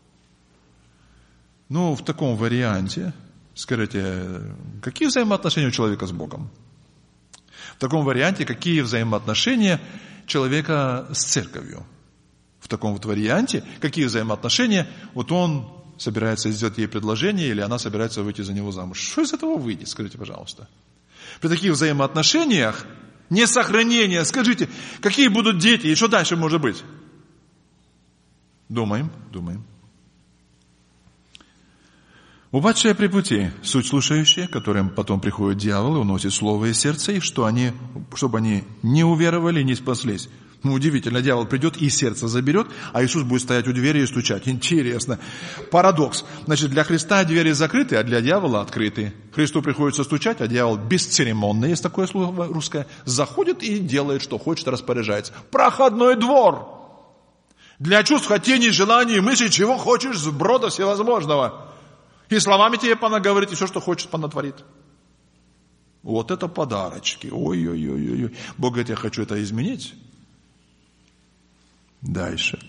[SPEAKER 1] Ну, в таком варианте, скажите, какие взаимоотношения у человека с Богом? В таком варианте, какие взаимоотношения человека с церковью? В таком вот варианте, какие взаимоотношения, вот он собирается сделать ей предложение, или она собирается выйти за него замуж. Что из этого выйдет, скажите, пожалуйста? При таких взаимоотношениях, несохранение, скажите, какие будут дети, и что дальше может быть? Думаем, думаем. Упадшие при пути, суть слушающие, которым потом приходит дьявол и уносит слово из сердца их, что они, чтобы они не уверовали, не спаслись. Ну, удивительно, дьявол придет и сердце заберет, а Иисус будет стоять у двери и стучать. Интересно. Парадокс. Значит, для Христа двери закрыты, а для дьявола открыты. Христу приходится стучать, а дьявол бесцеремонно, есть такое слово русское, заходит и делает, что хочет, распоряжается. Проходной двор. Для чувств, хотений, желаний, мыслей, чего хочешь, сброда всевозможного. И словами тебе понаговорит, и все, что хочет, понатворит. Вот это подарочки. Ой-ой-ой-ой. Бог говорит, я хочу это изменить. Дальше.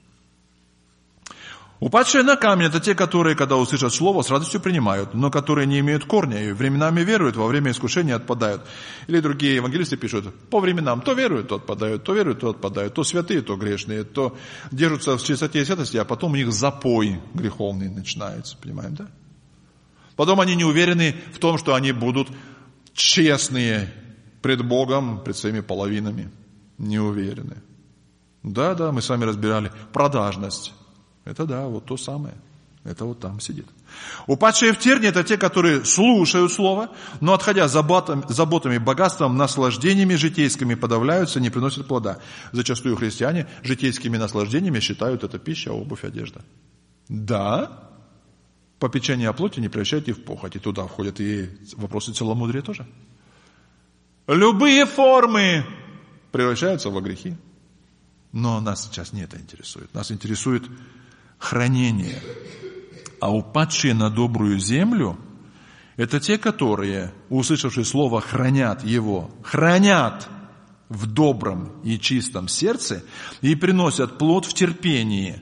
[SPEAKER 1] Упадшие на камень — это те, которые, когда услышат слово, с радостью принимают, но которые не имеют корня и временами веруют, во время искушения отпадают. Или другие евангелисты пишут, по временам то веруют, то отпадают, то веруют, то отпадают, то святые, то грешные, то держатся в чистоте и святости, а потом у них запой греховный начинается, понимаем, да? Потом они не уверены в том, что они будут честные пред Богом, пред своими половинами. Не уверены. Да, да, мы с вами разбирали. Продажность. Это да, вот то самое. Это вот там сидит. Упадшие в тернии — это те, которые слушают слово, но, отходя заботами, заботами, богатством, наслаждениями житейскими, подавляются, не приносят плода. Зачастую христиане житейскими наслаждениями считают это пища, обувь, одежда. Да, попечение о плоти не превращайте в похоть. И туда входят и вопросы целомудрия тоже. Любые формы превращаются во грехи. Но нас сейчас не это интересует. Нас интересует хранение. А упадшие на добрую землю — это те, которые, услышавшие слово, хранят его, хранят в добром и чистом сердце и приносят плод в терпении.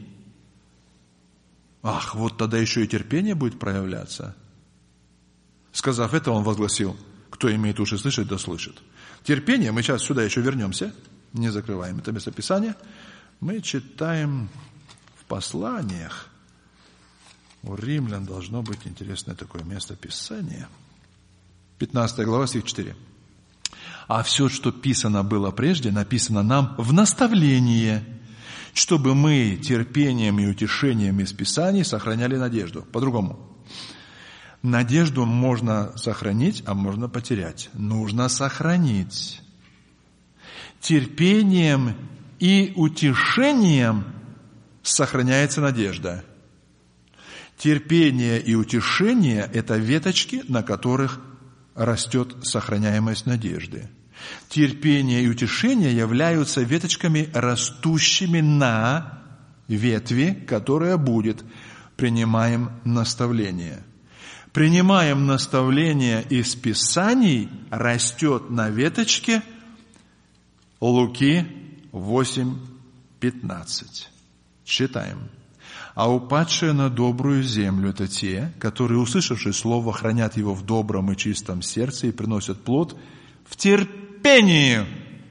[SPEAKER 1] Ах, вот тогда еще и терпение будет проявляться. Сказав это, он возгласил: кто имеет уши слышать, да слышит. Терпение, мы сейчас сюда еще вернемся, не закрываем это местописание. Мы читаем в посланиях. У римлян должно быть интересное такое местописание. пятнадцатая глава, стих четыре. А все, что писано было прежде, написано нам в наставление, чтобы мы терпением и утешением из Писаний сохраняли надежду. По-другому. Надежду можно сохранить, а можно потерять. Нужно сохранить. Терпением и утешением сохраняется надежда. Терпение и утешение – это веточки, на которых растет сохраняемость надежды. Терпение и утешение являются веточками, растущими на ветви, которая будет. Принимаем наставление. Принимаем наставление из Писаний, растет на веточке. Луки восемь пятнадцать. Читаем. А упадшие на добрую землю – это те, которые, услышавши слово, хранят его в добром и чистом сердце и приносят плод в терпении.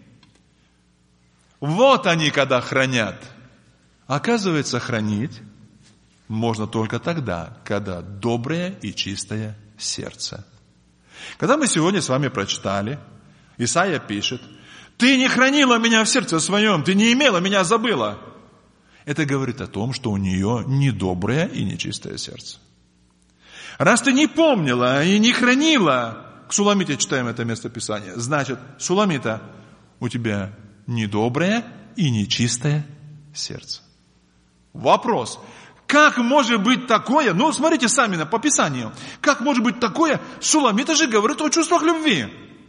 [SPEAKER 1] Вот они, когда хранят. Оказывается, хранить можно только тогда, когда доброе и чистое сердце. Когда мы сегодня с вами прочитали, Исаия пишет: «Ты не хранила меня в сердце своем, ты не имела меня, забыла». Это говорит о том, что у нее недоброе и нечистое сердце. Раз ты не помнила и не хранила, к Суламите читаем это местописание, значит, Суламита, у тебя недоброе и нечистое сердце. Вопрос. Как может быть такое? Ну, смотрите сами на, по Писанию. Как может быть такое? Суламита же говорит о чувствах любви.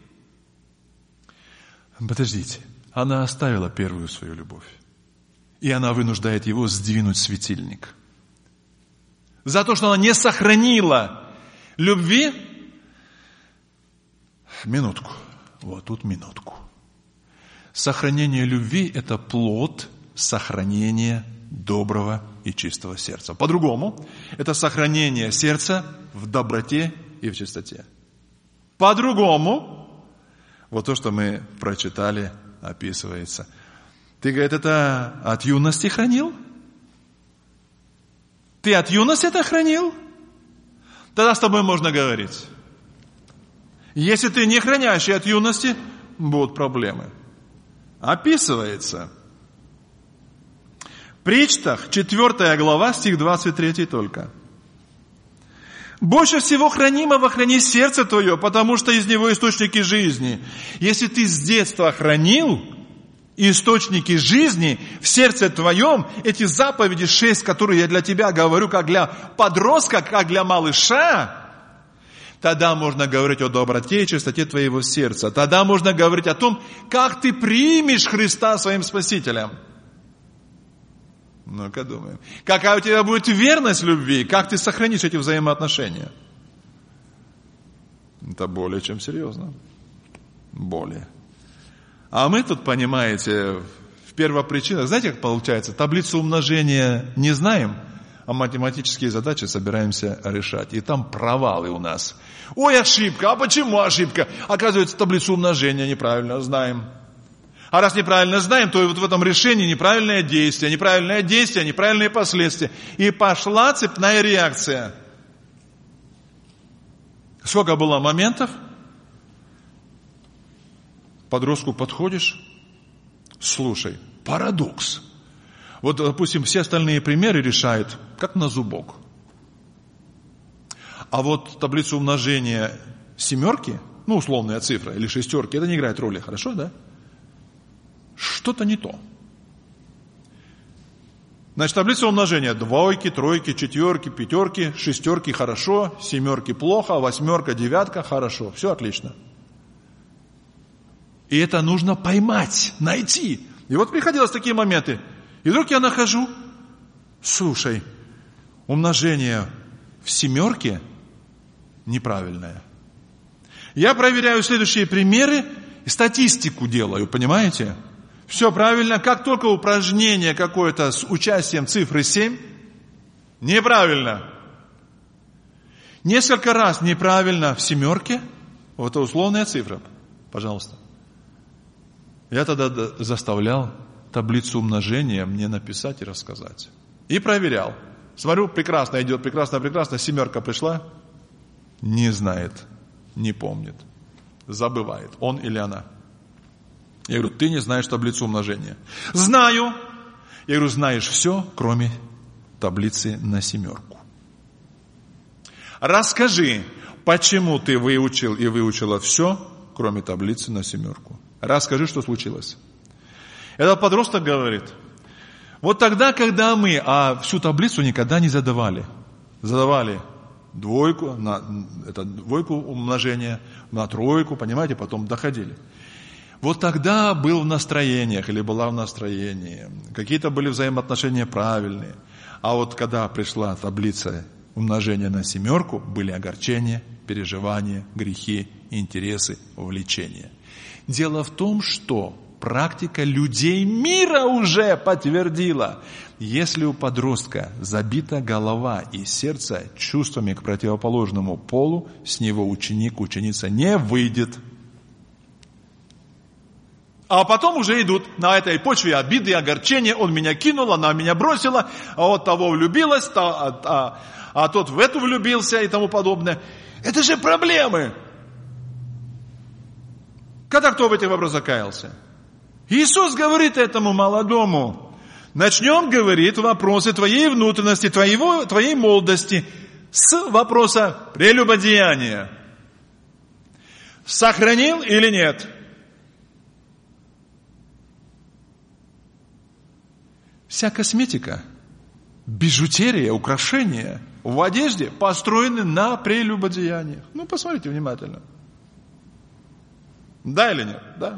[SPEAKER 1] Подождите. Она оставила первую свою любовь. И она вынуждает его сдвинуть светильник. За то, что она не сохранила любви. Минутку. Вот тут минутку. Сохранение любви – это плод сохранения доброго и чистого сердца. По-другому, это сохранение сердца в доброте и в чистоте. По-другому, вот то, что мы прочитали, описывается. Ты, говорит, это от юности хранил? Ты от юности это хранил? Тогда с тобой можно говорить. Если ты не хранящий от юности, будут проблемы. Описывается. В Притчах, четвёртая глава, стих двадцать третий только. «Больше всего хранимого храни сердце твое, потому что из него источники жизни». Если ты с детства хранил источники жизни в сердце твоем, эти заповеди шесть, которые я для тебя говорю, как для подростка, как для малыша, тогда можно говорить о доброте и чистоте твоего сердца. Тогда можно говорить о том, как ты примешь Христа своим Спасителем. Ну-ка думаем. Какая у тебя будет верность любви, как ты сохранишь эти взаимоотношения. Это более чем серьезно. Более. А мы тут, понимаете, в первопричинах, знаете, как получается? Таблицу умножения не знаем, а математические задачи собираемся решать. И там провалы у нас. Ой, ошибка, а почему ошибка? Оказывается, таблицу умножения неправильно знаем. А раз неправильно знаем, то вот в этом решении неправильное действие, неправильное действие, неправильные последствия. И пошла цепная реакция. Сколько было моментов? Подростку подходишь, слушай, парадокс. Вот, допустим, все остальные примеры решает, как на зубок. А вот таблицу умножения семерки, ну, условная цифра, или шестерки, это не играет роли, хорошо, да? Что-то не то. Значит, таблица умножения двойки, тройки, четверки, пятерки, шестерки хорошо, семерки плохо, восьмерка, девятка хорошо. Все отлично. И это нужно поймать, найти. И вот приходилось такие моменты. И вдруг я нахожу, слушай, умножение в семерке неправильное. Я проверяю следующие примеры, статистику делаю, понимаете? Все правильно. Как только упражнение какое-то с участием цифры семь, неправильно. Несколько раз неправильно в семерке, вот это условная цифра, пожалуйста. Я тогда заставлял таблицу умножения мне написать и рассказать. И проверял. Смотрю, прекрасно идет, прекрасно, прекрасно. Семерка пришла, не знает, не помнит, забывает, он или она. Я говорю, ты не знаешь таблицу умножения. Знаю. Я говорю, знаешь все, кроме таблицы на семерку. Расскажи, почему ты выучил и выучила все, кроме таблицы на семерку. Расскажи, что случилось. Этот подросток говорит, вот тогда, когда мы, а всю таблицу никогда не задавали. задавали двойку, на, это двойку умножения, на тройку, понимаете, потом доходили. Вот тогда был в настроениях или была в настроении. Какие-то были взаимоотношения правильные. А вот когда пришла таблица умножения на семерку, были огорчения, переживания, грехи, интересы, увлечения. Дело в том, что практика людей мира уже подтвердила, если у подростка забита голова и сердце чувствами к противоположному полу, с него ученик, ученица не выйдет. А потом уже идут на этой почве обиды и огорчения. Он меня кинул, она меня бросила, а вот того влюбилась, а, а, а тот в эту влюбился и тому подобное. Это же проблемы. Когда кто в этих вопросах каялся? Иисус говорит этому молодому: начнем, говорит, вопросы твоей внутренности, твоего, твоей молодости с вопроса прелюбодеяния. Сохранил или нет? Вся косметика, бижутерия, украшения в одежде построены на прелюбодеяниях. Ну, посмотрите внимательно. Да или нет? Да.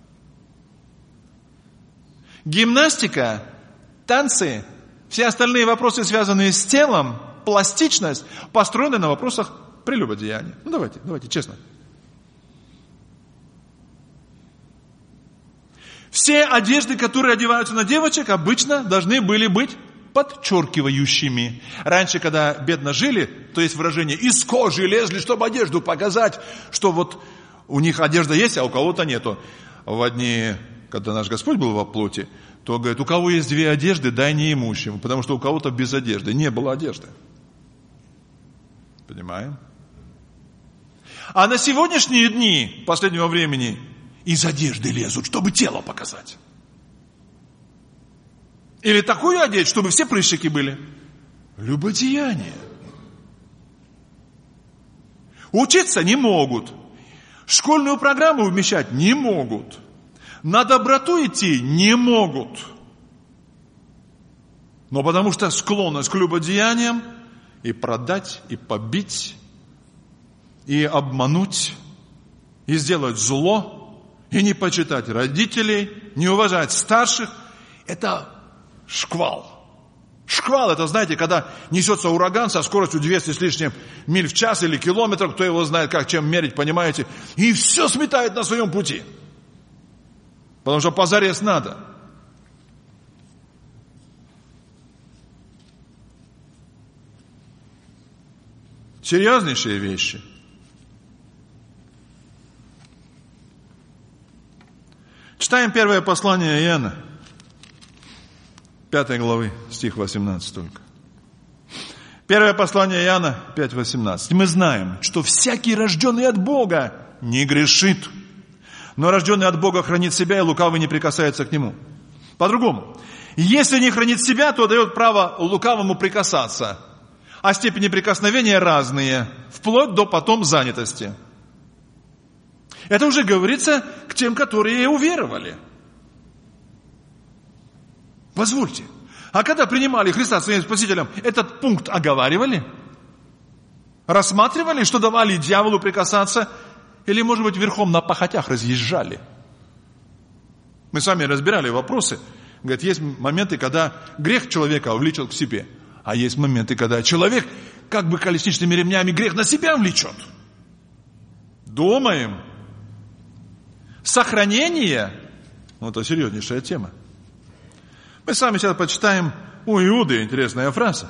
[SPEAKER 1] Гимнастика, танцы, все остальные вопросы, связанные с телом, пластичность, построены на вопросах прелюбодеяния. Ну, давайте, давайте, честно. Все одежды, которые одеваются на девочек, обычно должны были быть подчеркивающими. Раньше, когда бедно жили, то есть выражение «из кожи лезли, чтобы одежду показать», что вот у них одежда есть, а у кого-то нету. В дни, когда наш Господь был во плоти, то говорит: у кого есть две одежды, дай неимущему, потому что у кого-то без одежды не было одежды. Понимаем? А на сегодняшние дни последнего времени из одежды лезут, чтобы тело показать. Или такую одеть, чтобы все прыщики были. Любодеяние. Учиться не могут. Школьную программу вмещать не могут. На доброту идти не могут. Но потому что склонность к любодеяниям и продать, и побить, и обмануть, и сделать зло, и не почитать родителей, не уважать старших, это шквал. Шквал — это, знаете, когда несется ураган со скоростью двести с лишним миль в час или километров, кто его знает, как чем мерить, понимаете, и все сметает на своем пути. Потому что позарез надо. Серьезнейшие вещи. Читаем первое послание Иоанна, пятой главы, стих восемнадцать только. Первое послание Иоанна, пять восемнадцать. Мы знаем, что всякий, рожденный от Бога, не грешит, но рожденный от Бога хранит себя, и лукавый не прикасается к нему. По-другому, если не хранит себя, то дает право лукавому прикасаться, а степени прикосновения разные, вплоть до потом занятости. Это уже говорится к тем, которые уверовали. Позвольте, а когда принимали Христа своим Спасителем, этот пункт оговаривали? Рассматривали, что давали дьяволу прикасаться? Или, может быть, верхом на пахотях разъезжали? Мы с вами разбирали вопросы. Говорит, есть моменты, когда грех человека влечет к себе, а есть моменты, когда человек как бы колесничными ремнями грех на себя влечет. Думаем. Сохранение, ну, это серьезнейшая тема. Мы с вами сейчас почитаем у Иуды интересная фраза.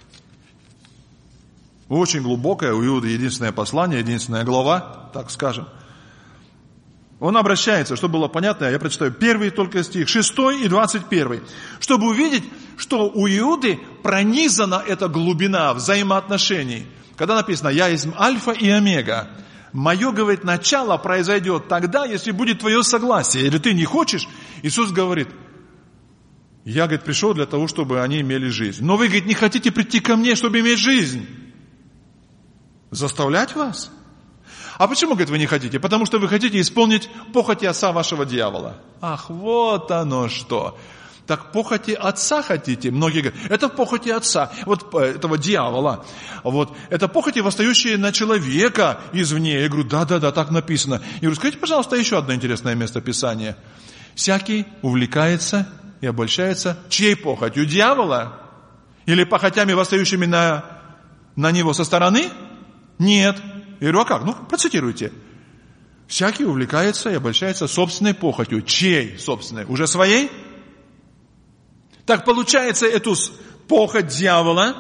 [SPEAKER 1] Очень глубокая, у Иуды единственное послание, единственная глава, так скажем. Он обращается, чтобы было понятно, я прочитаю первый только стих, шестой и двадцать первый, чтобы увидеть, что у Иуды пронизана эта глубина взаимоотношений. Когда написано «Я есть Альфа и Омега», мое, говорит, начало произойдет тогда, если будет твое согласие. Или ты не хочешь, Иисус говорит, я, говорит, пришел для того, чтобы они имели жизнь. Но вы, говорит, не хотите прийти ко мне, чтобы иметь жизнь. Заставлять вас? А почему, говорит, вы не хотите? Потому что вы хотите исполнить похоти отца вашего дьявола. Ах, вот оно что. Так похоти отца хотите? Многие говорят, это похоти отца, вот этого дьявола. Вот, это похоти, восстающие на человека извне. Я говорю, да-да-да, так написано. Я говорю, скажите, пожалуйста, еще одно интересное место Писания. Всякий увлекается и обольщается чьей похотью? Дьявола? Или похотями, восстающими на, на него со стороны? Нет. Я говорю, а как? Ну, процитируйте. Всякий увлекается и обольщается собственной похотью. Чьей собственной? Уже своей? Так получается, эту похоть дьявола,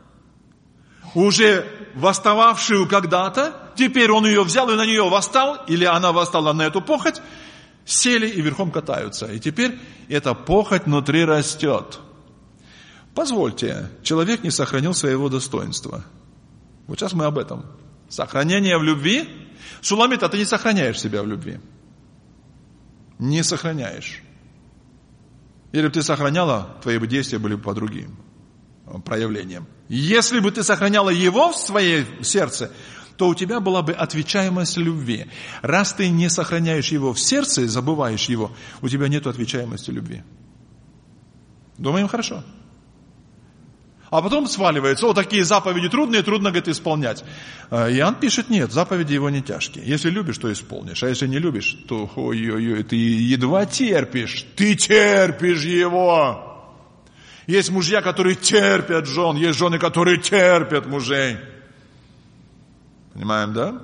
[SPEAKER 1] уже восстававшую когда-то, теперь он ее взял и на нее восстал, или она восстала на эту похоть, сели и верхом катаются. И теперь эта похоть внутри растет. Позвольте, человек не сохранил своего достоинства. Вот сейчас мы об этом. Сохранение в любви. Суламит, а ты не сохраняешь себя в любви. Не сохраняешь. Или бы ты сохраняла, твои бы действия были бы по другим проявлениям. Если бы ты сохраняла его в своем сердце, то у тебя была бы отвечаемость любви. Раз ты не сохраняешь его в сердце, забываешь его, у тебя нет отвечаемости любви. Думаем, хорошо. А потом сваливается, о, такие заповеди трудные, трудно, говорит, исполнять. Иоанн пишет, нет, заповеди его не тяжкие. Если любишь, то исполнишь. А если не любишь, то ой-ой-ой, ты едва терпишь. Ты терпишь его. Есть мужья, которые терпят жен, есть жены, которые терпят мужей. Понимаем, да?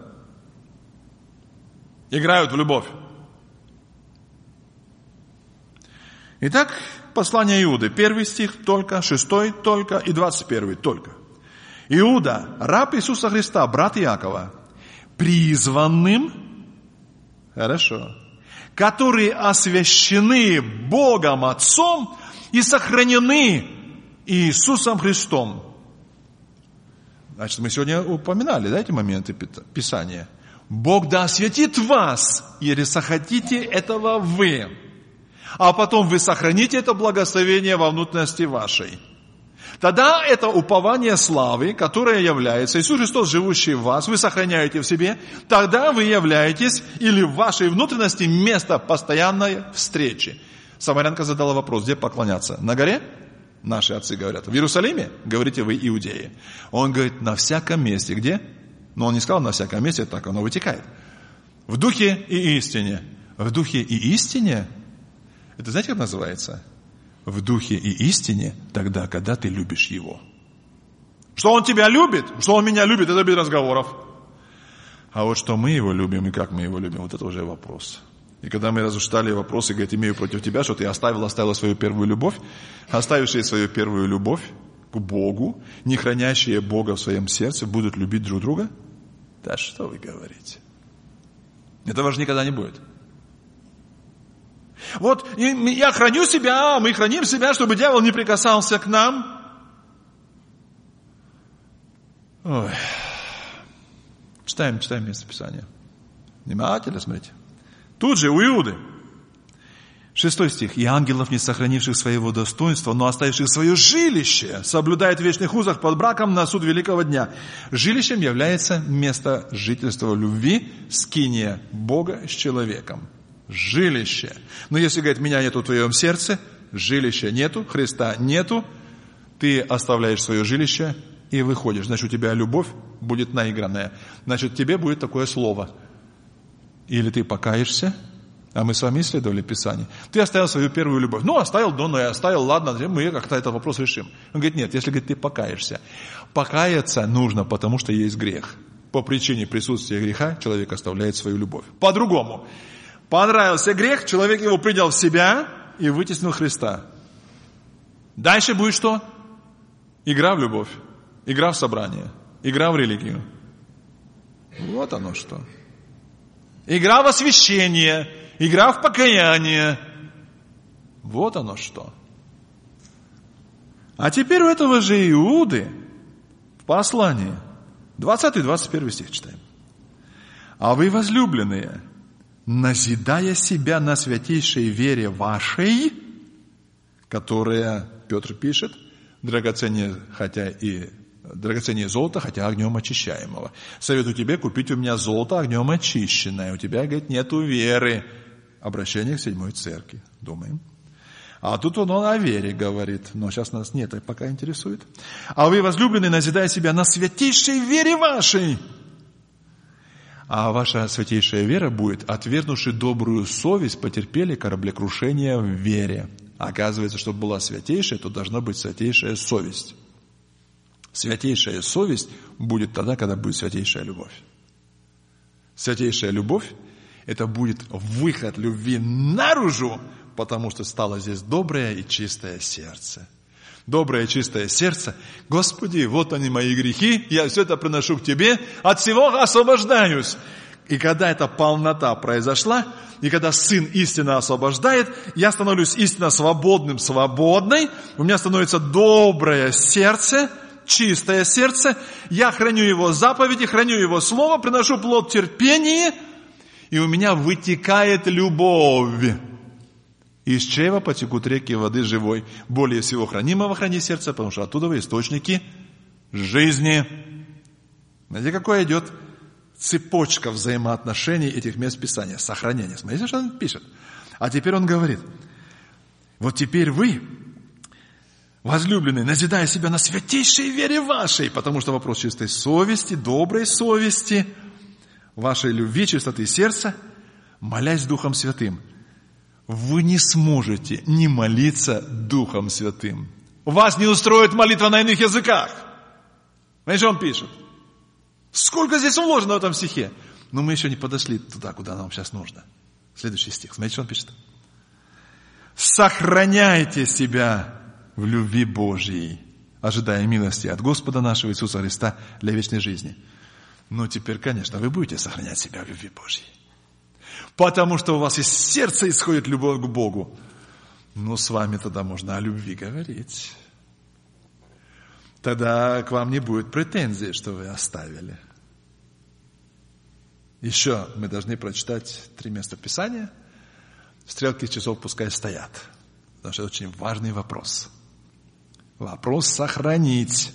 [SPEAKER 1] Играют в любовь. Итак, послание Иуды, первый стих только, шестой только и двадцать первый только. Иуда, раб Иисуса Христа, брат Иакова, призванным, хорошо, которые освящены Богом Отцом и сохранены Иисусом Христом. Значит, мы сегодня упоминали, да, эти моменты Писания. Бог да осветит вас, если захотите этого вы. А потом вы сохраните это благословение во внутренности вашей. Тогда это упование славы, которое является Иисус Христос, живущий в вас, вы сохраняете в себе, тогда вы являетесь, или в вашей внутренности, место постоянной встречи. Самарянка задала вопрос, где поклоняться? На горе? Наши отцы говорят. В Иерусалиме? Говорите вы, иудеи. Он говорит, на всяком месте. Где? Но он не сказал на всяком месте, так оно вытекает. В духе и истине. В духе и истине? Это знаете, как называется? В духе и истине тогда, когда ты любишь его. Что он тебя любит, что он меня любит, это без разговоров. А вот что мы его любим и как мы его любим, вот это уже вопрос. И когда мы разуштали вопросы, говорит, имею против тебя, что ты оставил, оставила свою первую любовь, оставившие свою первую любовь к Богу, не хранящие Бога в своем сердце, будут любить друг друга? Да что вы говорите? Этого же никогда не будет. Вот я храню себя, мы храним себя, чтобы дьявол не прикасался к нам. Ой. Читаем, читаем место Писания. Внимательно смотрите. Тут же у Иуды. Шестой стих. «И ангелов, не сохранивших своего достоинства, но оставивших свое жилище, соблюдает в вечных узах под браком на суд великого дня». Жилищем является место жительства любви, скиния Бога с человеком. Жилище. Но если, говорит, меня нету в твоем сердце, жилища нету, Христа нету, ты оставляешь свое жилище и выходишь. Значит, у тебя любовь будет наигранная. Значит, тебе будет такое слово. Или ты покаешься, а мы с вами исследовали Писание. Ты оставил свою первую любовь. Ну, оставил, ну, ну, я оставил, ладно, мы как-то этот вопрос решим. Он говорит, нет, если, говорит, ты покаешься. Покаяться нужно, потому что есть грех. По причине присутствия греха человек оставляет свою любовь. По-другому. Понравился грех, человек его принял в себя и вытеснил Христа. Дальше будет что? Игра в любовь, игра в собрание, игра в религию. Вот оно что. Игра в освящение, игра в покаяние. Вот оно что. А теперь у этого же Иуды в послании двадцатый двадцать первый стих читаем. «А вы, возлюбленные, назидая себя на святейшей вере вашей», которая, Петр пишет, драгоценнее, хотя и драгоценнее золота, хотя огнем очищаемого. Советую тебе купить у меня золото огнем очищенное. У тебя, говорит, нету веры. Обращение к седьмой церкви. Думаем. А тут он о вере говорит, но сейчас нас не это пока интересует. А вы, возлюбленные, назидая себя на святейшей вере вашей. А ваша святейшая вера будет, отвергнувши добрую совесть, потерпели кораблекрушение в вере. Оказывается, чтобы была святейшая, то должна быть святейшая совесть. Святейшая совесть будет тогда, когда будет святейшая любовь. Святейшая любовь – это будет выход любви наружу, потому что стало здесь доброе и чистое сердце. Доброе и чистое сердце. Господи, вот они мои грехи, я все это приношу к Тебе, от всего освобождаюсь. И когда эта полнота произошла, и когда Сын истинно освобождает, я становлюсь истинно свободным, свободной, у меня становится доброе сердце, чистое сердце, я храню Его заповеди, храню Его Слово, приношу плод терпения, и у меня вытекает любовь. Из чрева потекут реки воды живой. Более всего хранимого храни сердце, потому что оттуда источники жизни. Знаете, какое идет цепочка взаимоотношений этих мест Писания? Сохранение. Смотрите, что он пишет. А теперь он говорит, вот теперь вы, возлюбленные, назидая себя на святейшей вере вашей, потому что вопрос чистой совести, доброй совести, вашей любви, чистоты сердца, молясь Духом Святым, вы не сможете не молиться Духом Святым. Вас не устроит молитва на иных языках. Знаете, что он пишет? Сколько здесь вложено в этом стихе? Но мы еще не подошли туда, куда нам сейчас нужно. Следующий стих. Смотрите, что он пишет. Сохраняйте себя в любви Божьей, ожидая милости от Господа нашего Иисуса Христа для вечной жизни. Ну, теперь, конечно, вы будете сохранять себя в любви Божьей. Потому что у вас из сердца исходит любовь к Богу. Ну, с вами тогда можно о любви говорить. Тогда к вам не будет претензий, что вы оставили. Еще мы должны прочитать три места Писания. Стрелки часов пускай стоят. Потому что это очень важный вопрос. Вопрос сохранить.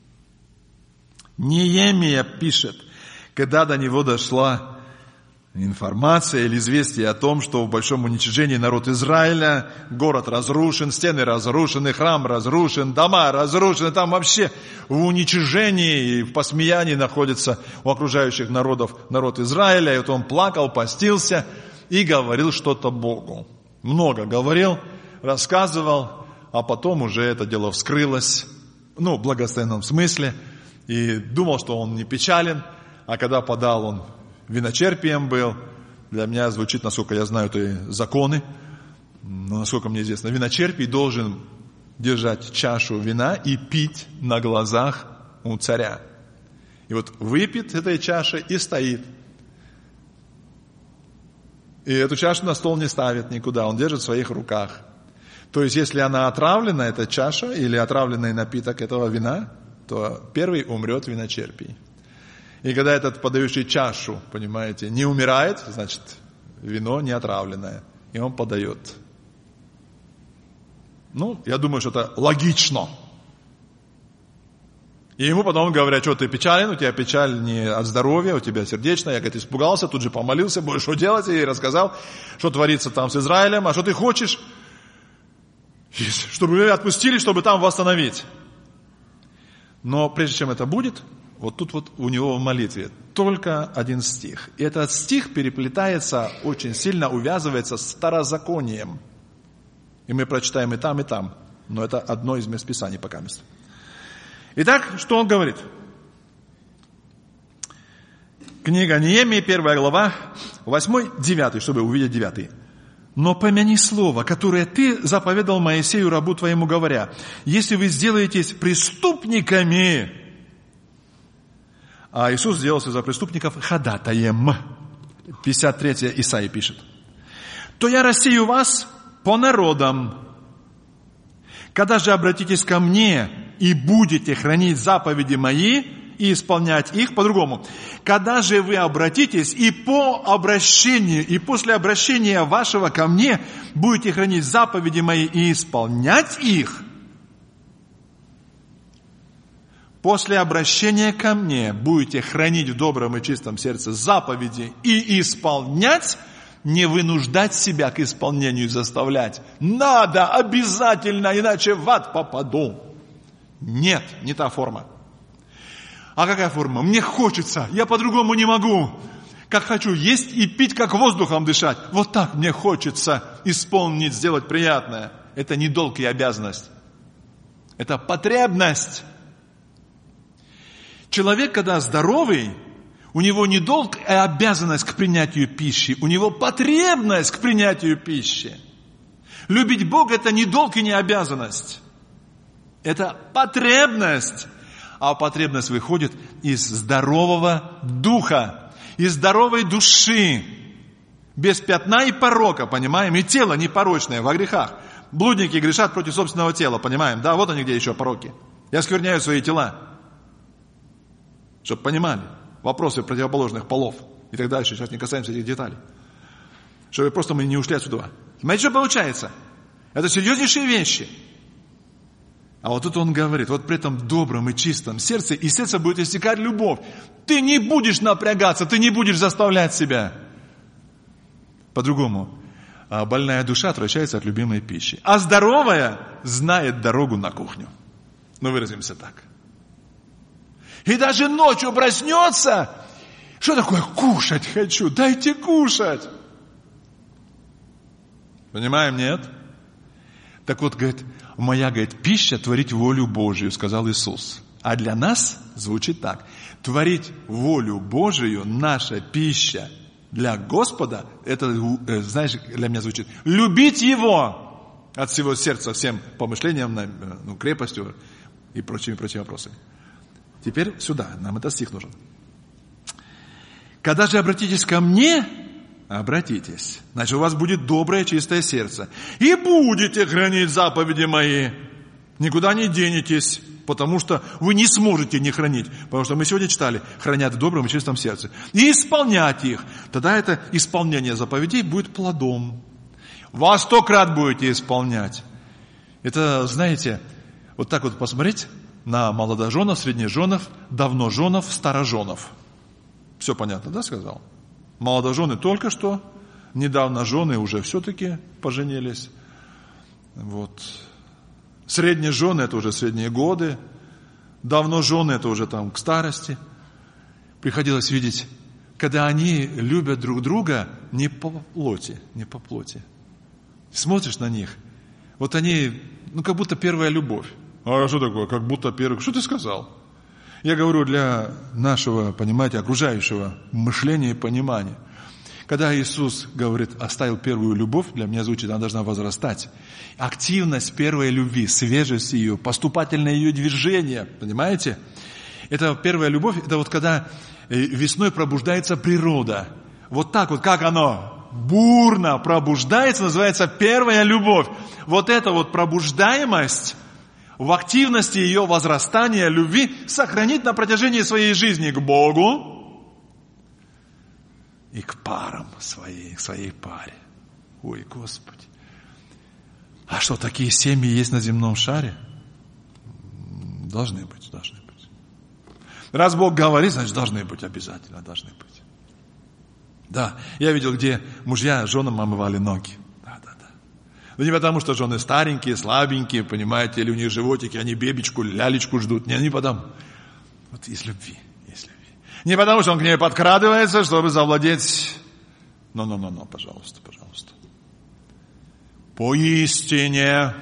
[SPEAKER 1] Неемия пишет, когда до него дошла информация или известие о том, что в большом уничижении народ Израиля, город разрушен, стены разрушены, храм разрушен, дома разрушены, там вообще в уничижении и в посмеянии находится у окружающих народов народ Израиля, и вот он плакал, постился и говорил что-то Богу. Много говорил, рассказывал, а потом уже это дело вскрылось, ну, в благословенном смысле, и думал, что он не печален, а когда подал он виночерпием был. Для меня звучит, насколько я знаю, это и законы. Но, насколько мне известно, виночерпий должен держать чашу вина и пить на глазах у царя. И вот выпит этой чаши и стоит. И эту чашу на стол не ставит никуда, он держит в своих руках. То есть, если она отравлена, эта чаша, или отравленный напиток этого вина, то первый умрет виночерпий. И когда этот подающий чашу, понимаете, не умирает, значит, вино не отравленное. И он подает. Ну, я думаю, что это логично. И ему потом говорят, что ты печален, у тебя печаль не от здоровья, у тебя сердечная. Я, говорит, испугался, тут же помолился, будешь что делать, и рассказал, что творится там с Израилем, а что ты хочешь, чтобы меня отпустили, чтобы там восстановить. Но прежде чем это будет, вот тут вот у него в молитве только один стих. И этот стих переплетается, очень сильно увязывается с старозаконием. И мы прочитаем и там, и там. Но это одно из мест Писаний пока мест. Итак, что он говорит? Книга Неемии, первая глава, восьмой, девятый, чтобы увидеть девятый. «Но помяни слово, которое ты заповедал Моисею, рабу твоему, говоря, если вы сделаетесь преступниками...» А Иисус сделался за преступников ходатаем. пятьдесят третья Исаия пишет. «То я рассею вас по народам. Когда же обратитесь ко мне и будете хранить заповеди мои и исполнять их по-другому. Когда же вы обратитесь и по обращению, и после обращения вашего ко мне будете хранить заповеди мои и исполнять их, после обращения ко мне будете хранить в добром и чистом сердце заповеди и исполнять, Не вынуждать себя к исполнению и заставлять. Надо обязательно, иначе в ад попаду. Нет, не та форма. А какая форма? Мне хочется, я по-другому не могу. Как хочу есть и пить, как воздухом дышать. Вот так мне хочется исполнить, сделать приятное. Это не долг и обязанность. Это потребность. Человек, когда здоровый, у него не долг и обязанность к принятию пищи. У него потребность к принятию пищи. Любить Бога – это не долг и не обязанность. Это потребность. А потребность выходит из здорового духа, из здоровой души, без пятна и порока, понимаем? И тело непорочное во грехах. Блудники грешат против собственного тела, понимаем? Да, вот они где еще пороки. Я скверняю свои тела. Чтобы понимали вопросы противоположных полов и так дальше. Сейчас не касаемся этих деталей. Чтобы просто мы не ушли отсюда. Понимаете, что получается? Это серьезнейшие вещи. А вот тут он говорит, вот при этом добром и чистом сердце, и сердце будет истекать любовь. Ты не будешь напрягаться, ты не будешь заставлять себя. По-другому, больная душа отвращается от любимой пищи, а здоровая знает дорогу на кухню. Ну, выразимся так. И даже ночью проснется, что такое кушать хочу, дайте кушать. Понимаем, нет? Так вот, говорит, моя, говорит, пища творить волю Божию, сказал Иисус. А для нас звучит так. Творить волю Божию, наша пища для Господа, это, знаешь, для меня звучит, любить Его от всего сердца, всем помышлениям, ну, крепостью и прочими, прочими вопросами. Теперь сюда, нам этот стих нужен. Когда же обратитесь ко мне, обратитесь, значит, у вас будет доброе, чистое сердце. И будете хранить заповеди мои. Никуда не денетесь, потому что вы не сможете не хранить. Потому что мы сегодня читали, хранят в добром и чистом сердце. И исполнять их. Тогда это исполнение заповедей будет плодом. Во сто крат будете исполнять. Это, знаете, вот так вот посмотреть на молодоженов, среднеженов, давноженов, староженов. Все понятно, да, сказал? Молодожены только что, недавно жены уже все-таки поженились. Вот. Средние жены – это уже средние годы. Давно жены – это уже там к старости. Приходилось видеть, когда они любят друг друга не по плоти, не по плоти. Смотришь на них, вот они, ну, как будто первая любовь. А что такое, как будто первый? Что ты сказал? Я говорю для нашего, понимаете, окружающего мышления и понимания. Когда Иисус говорит, оставил первую любовь, для меня звучит, она должна возрастать. Активность первой любви, свежесть ее, поступательное ее движение, понимаете? Это первая любовь, это вот когда весной пробуждается природа. Вот так вот, как оно бурно пробуждается, называется первая любовь. Вот эта вот пробуждаемость в активности ее возрастания любви сохранить на протяжении своей жизни к Богу и к парам своей, к своей паре. Ой, Господи. А что, такие семьи есть на земном шаре? Должны быть, должны быть. Раз Бог говорит, значит, должны быть обязательно, должны быть. Да, я видел, где мужья женам омывали ноги. Ну, не потому, что жены старенькие, слабенькие, понимаете, или у них животики, они бебечку, лялечку ждут. Не, не потому. Вот из любви, из любви. Не потому, что он к ней подкрадывается, чтобы завладеть. Но-но-но-но, пожалуйста, пожалуйста. Поистине.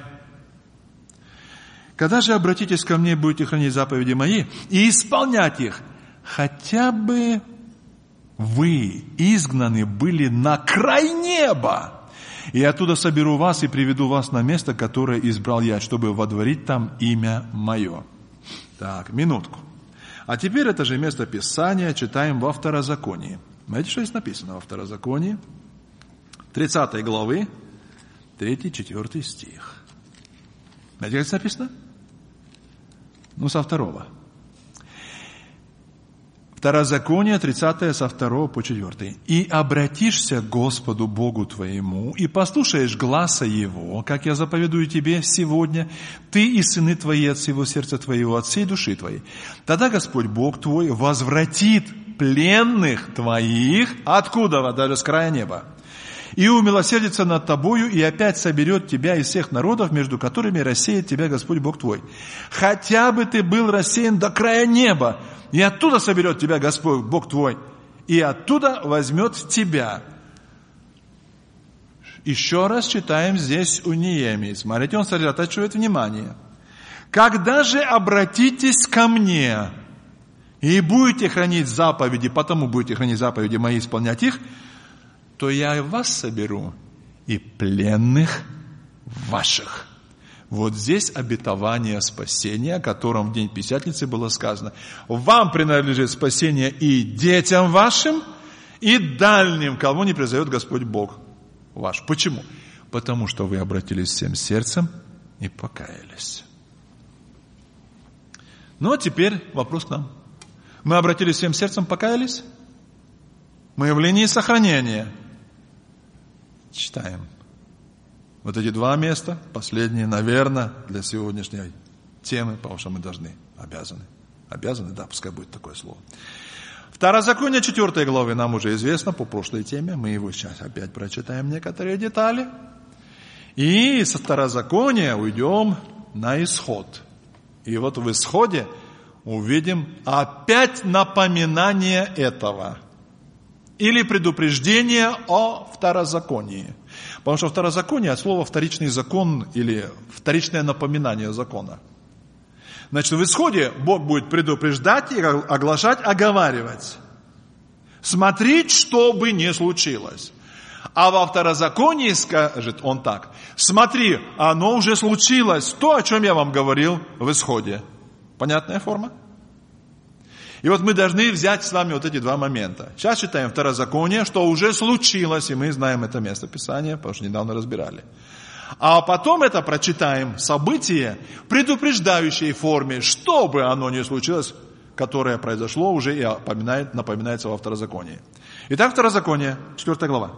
[SPEAKER 1] Когда же обратитесь ко мне, будете хранить заповеди мои и исполнять их, хотя бы вы изгнаны были на край неба, и оттуда соберу вас и приведу вас на место, которое избрал я, чтобы водворить там имя мое. Так, минутку. А теперь это же место Писания читаем во Второзаконии. Знаете, что здесь написано во Второзаконии? тридцатой главы, третий-четвертый стих. Знаете, как здесь написано? Ну, со второго. Второзаконие, тридцатое, со второго по четвертый. «И обратишься к Господу Богу твоему, и послушаешь гласа Его, как я заповедую тебе сегодня, ты и сыны твои от всего сердца твоего, от всей души твоей. Тогда Господь Бог твой возвратит пленных твоих». Откуда? Даже с края неба. и умилосердится над тобою, и опять соберет тебя из всех народов, между которыми рассеет тебя Господь Бог твой. Хотя бы ты был рассеян до края неба, и оттуда соберет тебя Господь Бог твой, и оттуда возьмет тебя». Еще раз читаем здесь у Неемии. Смотрите, он сосредотачивает внимание. «Когда же обратитесь ко мне, и будете хранить заповеди, потому будете хранить заповеди мои, исполнять их, то я и вас соберу, и пленных ваших». Вот здесь обетование спасения, о котором в день Пятидесятницы было сказано. «Вам принадлежит спасение и детям вашим, и дальним, кого не призовет Господь Бог ваш». Почему? Потому что вы обратились всем сердцем и покаялись. Ну, а теперь вопрос к нам. Мы обратились всем сердцем, покаялись? Мы в линии сохранения. Читаем. Вот эти два места, последние, наверное, для сегодняшней темы, потому что мы должны, обязаны. Обязаны, да, пускай будет такое слово. Второзаконие четвёртой главы нам уже известно по прошлой теме. Мы его сейчас опять прочитаем некоторые детали. И со Второзакония уйдем на Исход. И вот в Исходе увидим опять напоминание этого. Или предупреждение о второзаконии. Потому что второзаконие от слова вторичный закон или вторичное напоминание закона. Значит, в Исходе Бог будет предупреждать и оглашать, оговаривать. Смотреть, что бы ни случилось. А во второзаконии скажет он так: смотри, оно уже случилось, то, о чем я вам говорил в Исходе. Понятная форма? И вот мы должны взять с вами вот эти два момента. Сейчас читаем второзаконие, что уже случилось, и мы знаем это место Писания, потому что недавно разбирали. А потом это прочитаем событие в предупреждающей форме, что бы оно ни случилось, которое произошло уже и напоминает, напоминается во второзаконии. Итак, второзаконие, четвёртая глава.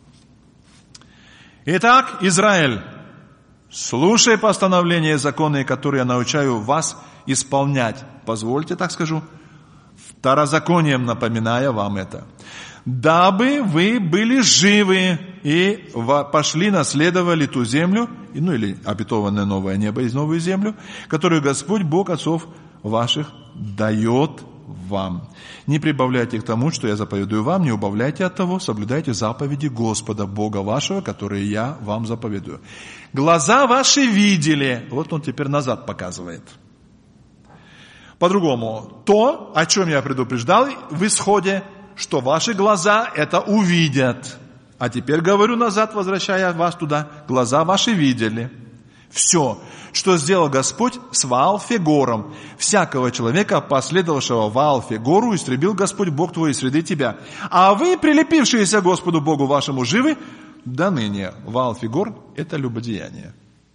[SPEAKER 1] «Итак, Израиль, слушай постановления и законы, которые я научаю вас исполнять». Позвольте, так скажу, второзаконием напоминая вам это. «Дабы вы были живы и пошли наследовали ту землю, ну или обетованное новое небо и новую землю, которую Господь Бог отцов ваших дает вам. Не прибавляйте к тому, что я заповедую вам, не убавляйте от того, соблюдайте заповеди Господа Бога вашего, которые я вам заповедую. Глаза ваши видели». Вот он теперь назад показывает. По-другому, то, о чем я предупреждал в Исходе, что ваши глаза это увидят. А теперь говорю назад, возвращая вас туда, глаза ваши видели. Все, что сделал Господь с Ваал-Фегором. Всякого человека, последовавшего Ваал-Фегору, истребил Господь Бог твой из среды тебя. А вы, прилепившиеся Господу Богу вашему, живы до ныне. Ваал-Фегор – это любодеяние.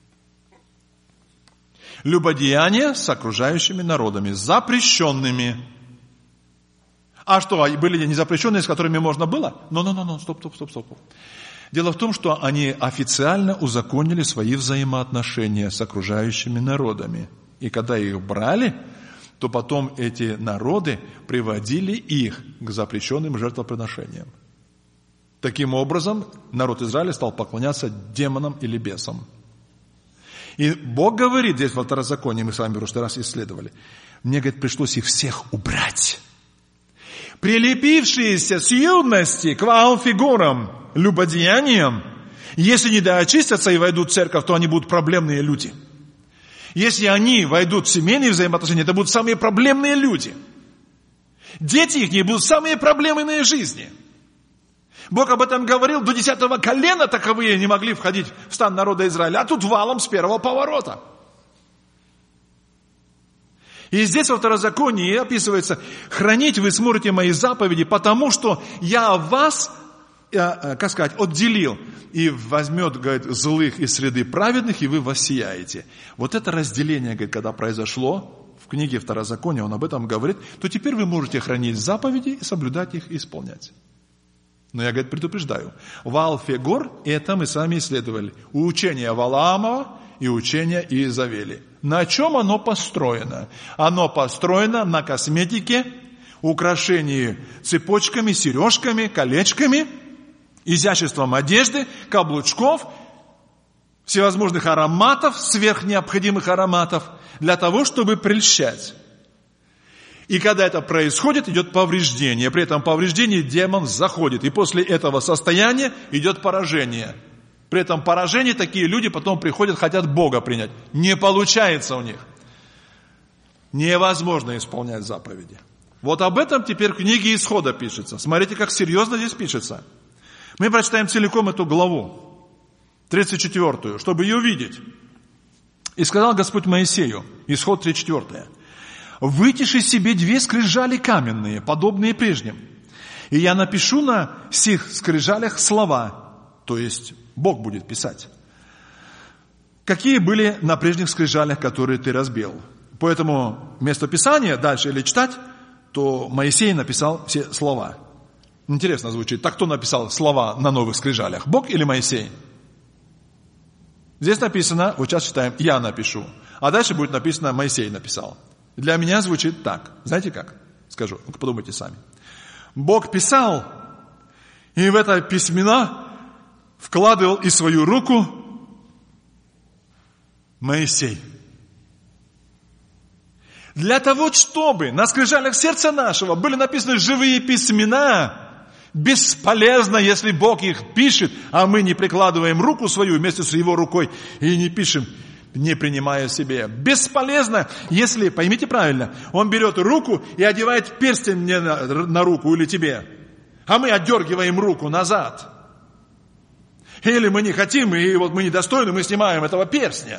[SPEAKER 1] Любодеяние с окружающими народами, запрещенными. А что, были ли незапрещенные, с которыми можно было? Но-но-но, стоп, стоп, стоп, стоп. Дело в том, что они официально узаконили свои взаимоотношения с окружающими народами. И когда их брали, то потом эти народы приводили их к запрещенным жертвоприношениям. Таким образом, народ Израиля стал поклоняться демонам или бесам. И Бог говорит здесь во второзаконии, мы с вами в прошлый раз исследовали, мне, говорит, пришлось их всех убрать. Прилепившиеся с юности к Ваал-Фегорам, любодеяниям, если не доочистятся и войдут в церковь, то они будут проблемные люди. Если они войдут в семейные взаимоотношения, это будут самые проблемные люди. Дети их не будут самые проблемные жизни. Бог об этом говорил, до десятого колена таковые не могли входить в стан народа Израиля, а тут валом с первого поворота. И здесь во второзаконии описывается: хранить вы сможете мои заповеди, потому что я вас, как сказать, отделил, и возьмет, говорит, злых из среды праведных, и вы воссияете. Вот это разделение, говорит, когда произошло, в книге Второзакония он об этом говорит, то теперь вы можете хранить заповеди и соблюдать их и исполнять. Но я, говорит, предупреждаю, Ваал-Фегор, это мы сами исследовали, учение Валаамова и учение Иезавели. На чем оно построено? Оно построено на косметике, украшении цепочками, сережками, колечками изяществом одежды, каблучков, всевозможных ароматов, сверхнеобходимых ароматов, для того, чтобы прельщать. И когда это происходит, идет повреждение. При этом повреждении демон заходит. И после этого состояния идет поражение. При этом поражении такие люди потом приходят, хотят Бога принять. Не получается у них. Невозможно исполнять заповеди. Вот об этом теперь в книге Исхода пишется. Смотрите, как серьезно здесь пишется. Мы прочитаем целиком эту главу, тридцать четвёртую, чтобы ее увидеть. «И сказал Господь Моисею», Исход тридцать четвёртая, «Вытиши себе две скрижали каменные, подобные прежним, и я напишу на сих скрижалях слова», то есть Бог будет писать, «какие были на прежних скрижалях, которые ты разбил». Поэтому вместо Писания дальше или читать, то Моисей написал все слова. Интересно звучит. Так кто написал слова на новых скрижалях? Бог или Моисей? Здесь написано, вот сейчас читаем, я напишу. А дальше будет написано, Моисей написал. Для меня звучит так. Знаете как? Скажу, ну-ка подумайте сами. Бог писал, и в это письмена вкладывал и свою руку Моисей. Для того, чтобы на скрижалях сердца нашего были написаны живые письмена, бесполезно, если Бог их пишет, а мы не прикладываем руку свою вместе с Его рукой и не пишем, не принимая себе. Бесполезно, если, поймите правильно, Он берет руку и одевает перстень мне на, на руку или тебе, а мы отдергиваем руку назад. Или мы не хотим, и вот мы недостойны, мы снимаем этого перстня.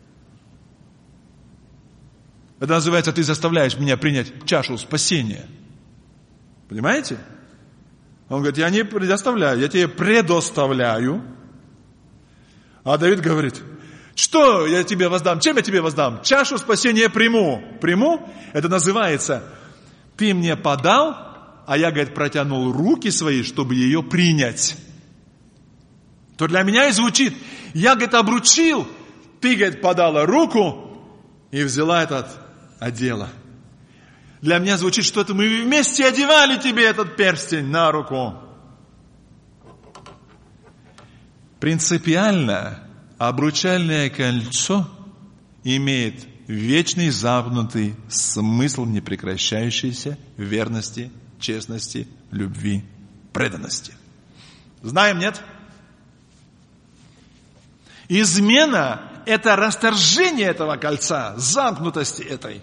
[SPEAKER 1] Это называется, ты заставляешь меня принять чашу спасения. Понимаете? Он говорит, я не предоставляю, я тебе предоставляю. А Давид говорит, что я тебе воздам? Чем я тебе воздам? Чашу спасения приму. Приму? Это называется, ты мне подал, а я, говорит, протянул руки свои, чтобы ее принять. То для меня и звучит, я, говорит, обручил, ты, говорит, подала руку и взяла этот одела. Для меня звучит, что это мы вместе одевали тебе этот перстень на руку. Принципиально обручальное кольцо имеет вечный замкнутый смысл непрекращающейся верности, честности, любви, преданности. Знаем, нет? Измена – это расторжение этого кольца, замкнутости этой.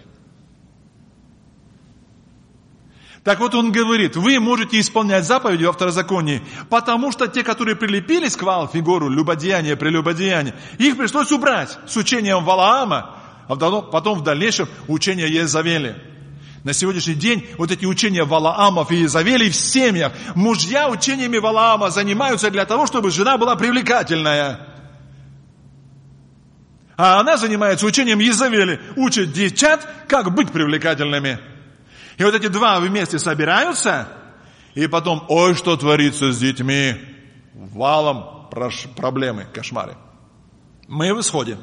[SPEAKER 1] Так вот он говорит, вы можете исполнять заповеди во второзаконии, потому что те, которые прилепились к Ваал, фигуру, любодеяние, прелюбодеяние, их пришлось убрать с учением Валаама, а потом в дальнейшем учение Иезавели. На сегодняшний день вот эти учения Валаамов и Иезавели в семьях, мужья учениями Валаама занимаются для того, чтобы жена была привлекательная. А она занимается учением Иезавели, учит девчат, как быть привлекательными. И вот эти два вместе собираются, и потом, ой, что творится с детьми, валом проблемы, кошмары. Мы в исходе.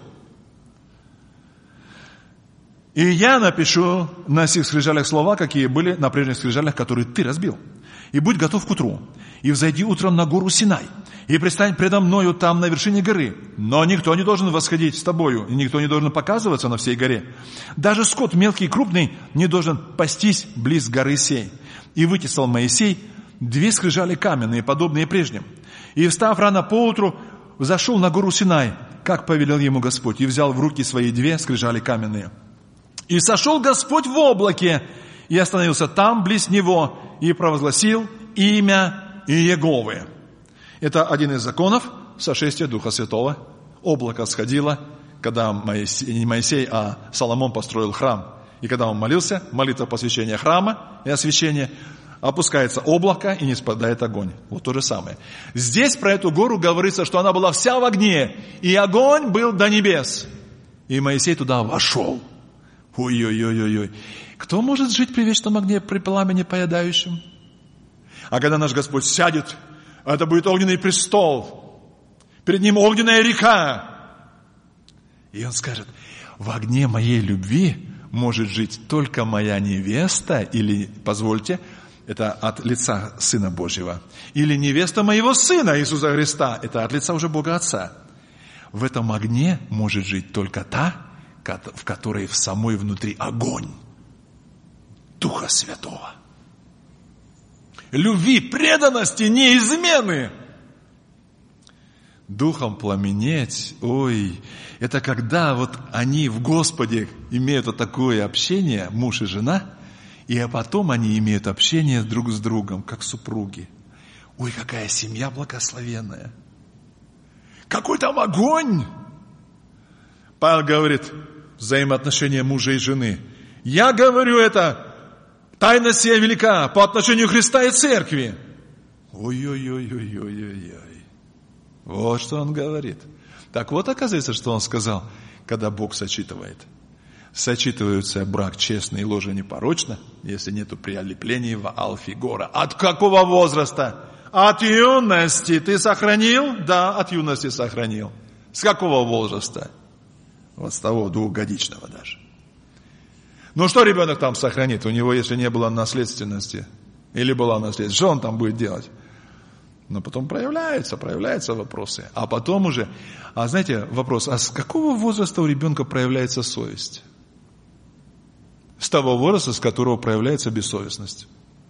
[SPEAKER 1] И я напишу на сих скрижалях слова, какие были на прежних скрижалях, которые ты разбил. И будь готов к утру, и взойди утром на гору Синай, и пристань предо мною там на вершине горы. Но никто не должен восходить с тобою, и никто не должен показываться на всей горе. Даже скот мелкий и крупный не должен пастись близ горы сей. И вытесал Моисей две скрижали каменные, подобные прежним. И, встав рано поутру, взошел на гору Синай, как повелел ему Господь, и взял в руки свои две скрижали каменные. И сошел Господь в облаке, и остановился там, близ него, и провозгласил имя Иеговы. Это один из законов сошествия Духа Святого. Облако сходило, когда Моисей, не Моисей, а Соломон построил храм. И когда он молился, молитва посвящения храма и освящения, опускается облако и не спадает огонь. Вот то же самое. Здесь про эту гору говорится, что она была вся в огне, и огонь был до небес. И Моисей туда вошел. Ой-ой-ой-ой-ой. Кто может жить при вечном огне, при пламени поедающем? А когда наш Господь сядет, это будет огненный престол. Перед ним огненная река. И он скажет, в огне моей любви может жить только моя невеста, или, позвольте, это от лица Сына Божьего. Или невеста моего Сына Иисуса Христа, это от лица уже Бога Отца. В этом огне может жить только та, в которой в самой внутри огонь Духа Святого. Любви, преданности, не измены. Духом пламенеть, ой, это когда вот они в Господе имеют вот такое общение, муж и жена, и а потом они имеют общение друг с другом, как супруги. Ой, какая семья благословенная. Какой там огонь! Павел говорит, взаимоотношения мужа и жены. Я говорю это, тайна сия велика по отношению Христа и Церкви. Ой-ой-ой-ой-ой-ой-ой. Вот что он говорит. Так вот, оказывается, что он сказал, когда Бог сочетывает. Сочетываются брак честно и ложа непорочно, если нету прилеплений в алфигора. От какого возраста? От юности ты сохранил? Да, от юности сохранил. С какого возраста? Вот с того двухгодичного даже. Ну что ребенок там сохранит? У него, если не было наследственности, или была наследственность, что он там будет делать? Но потом проявляются, проявляются вопросы. А потом уже, а знаете, вопрос, а с какого возраста у ребенка проявляется совесть? С того возраста, с которого проявляется бессовестность.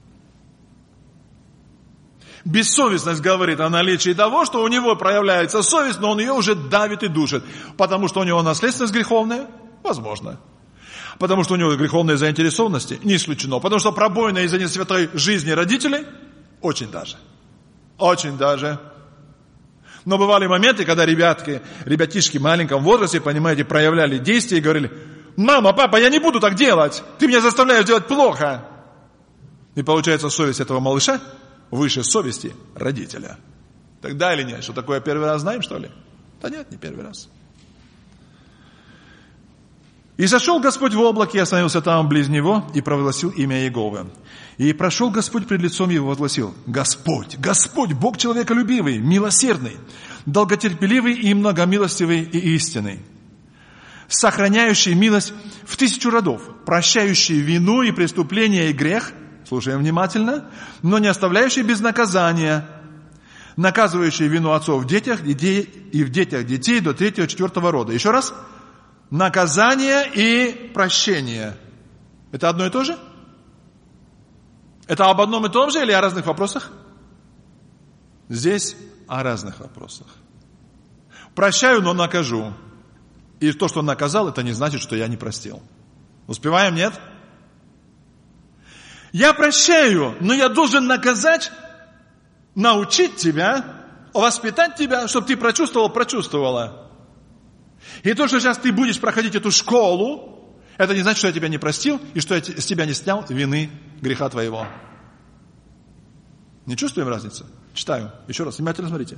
[SPEAKER 1] Бессовестность говорит о наличии того, что у него проявляется совесть, но он ее уже давит и душит. Потому что у него наследственность греховная? Возможно. Потому что у него греховные заинтересованности? Не исключено. Потому что пробойная из-за несвятой жизни родителей? Очень даже. Очень даже. Но бывали моменты, когда ребятки, ребятишки в маленьком возрасте, понимаете, проявляли действия и говорили: мама, папа, я не буду так делать. Ты меня заставляешь делать плохо. И получается, совесть этого малыша выше совести родителя. Тогда или нет? Что такое первый раз знаем, что ли? Да нет, не первый раз. И сошел Господь в облаке, и остановился там близ него, и провозгласил имя Иеговы. И прошел Господь пред лицом его, возгласил: Господь, Господь, Бог человеколюбивый, милосердный, долготерпеливый и многомилостивый и истинный, сохраняющий милость в тысячу родов, прощающий вину и преступление и грех, слушаем внимательно, но не оставляющий без наказания, наказывающий вину отцов в детях детей, и в детях детей до третьего, четвертого рода. Еще раз. Наказание и прощение. Это одно и то же? Это об одном и том же или о разных вопросах? Здесь о разных вопросах. Прощаю, но накажу. И то, что наказал, это не значит, что я не простил. Успеваем, нет? Я прощаю, но я должен наказать, научить тебя, воспитать тебя, чтобы ты прочувствовал, прочувствовала. И то, что сейчас ты будешь проходить эту школу, это не значит, что я тебя не простил и что я с тебя не снял вины греха твоего. Не чувствуем разницы? Читаю. Еще раз, внимательно смотрите.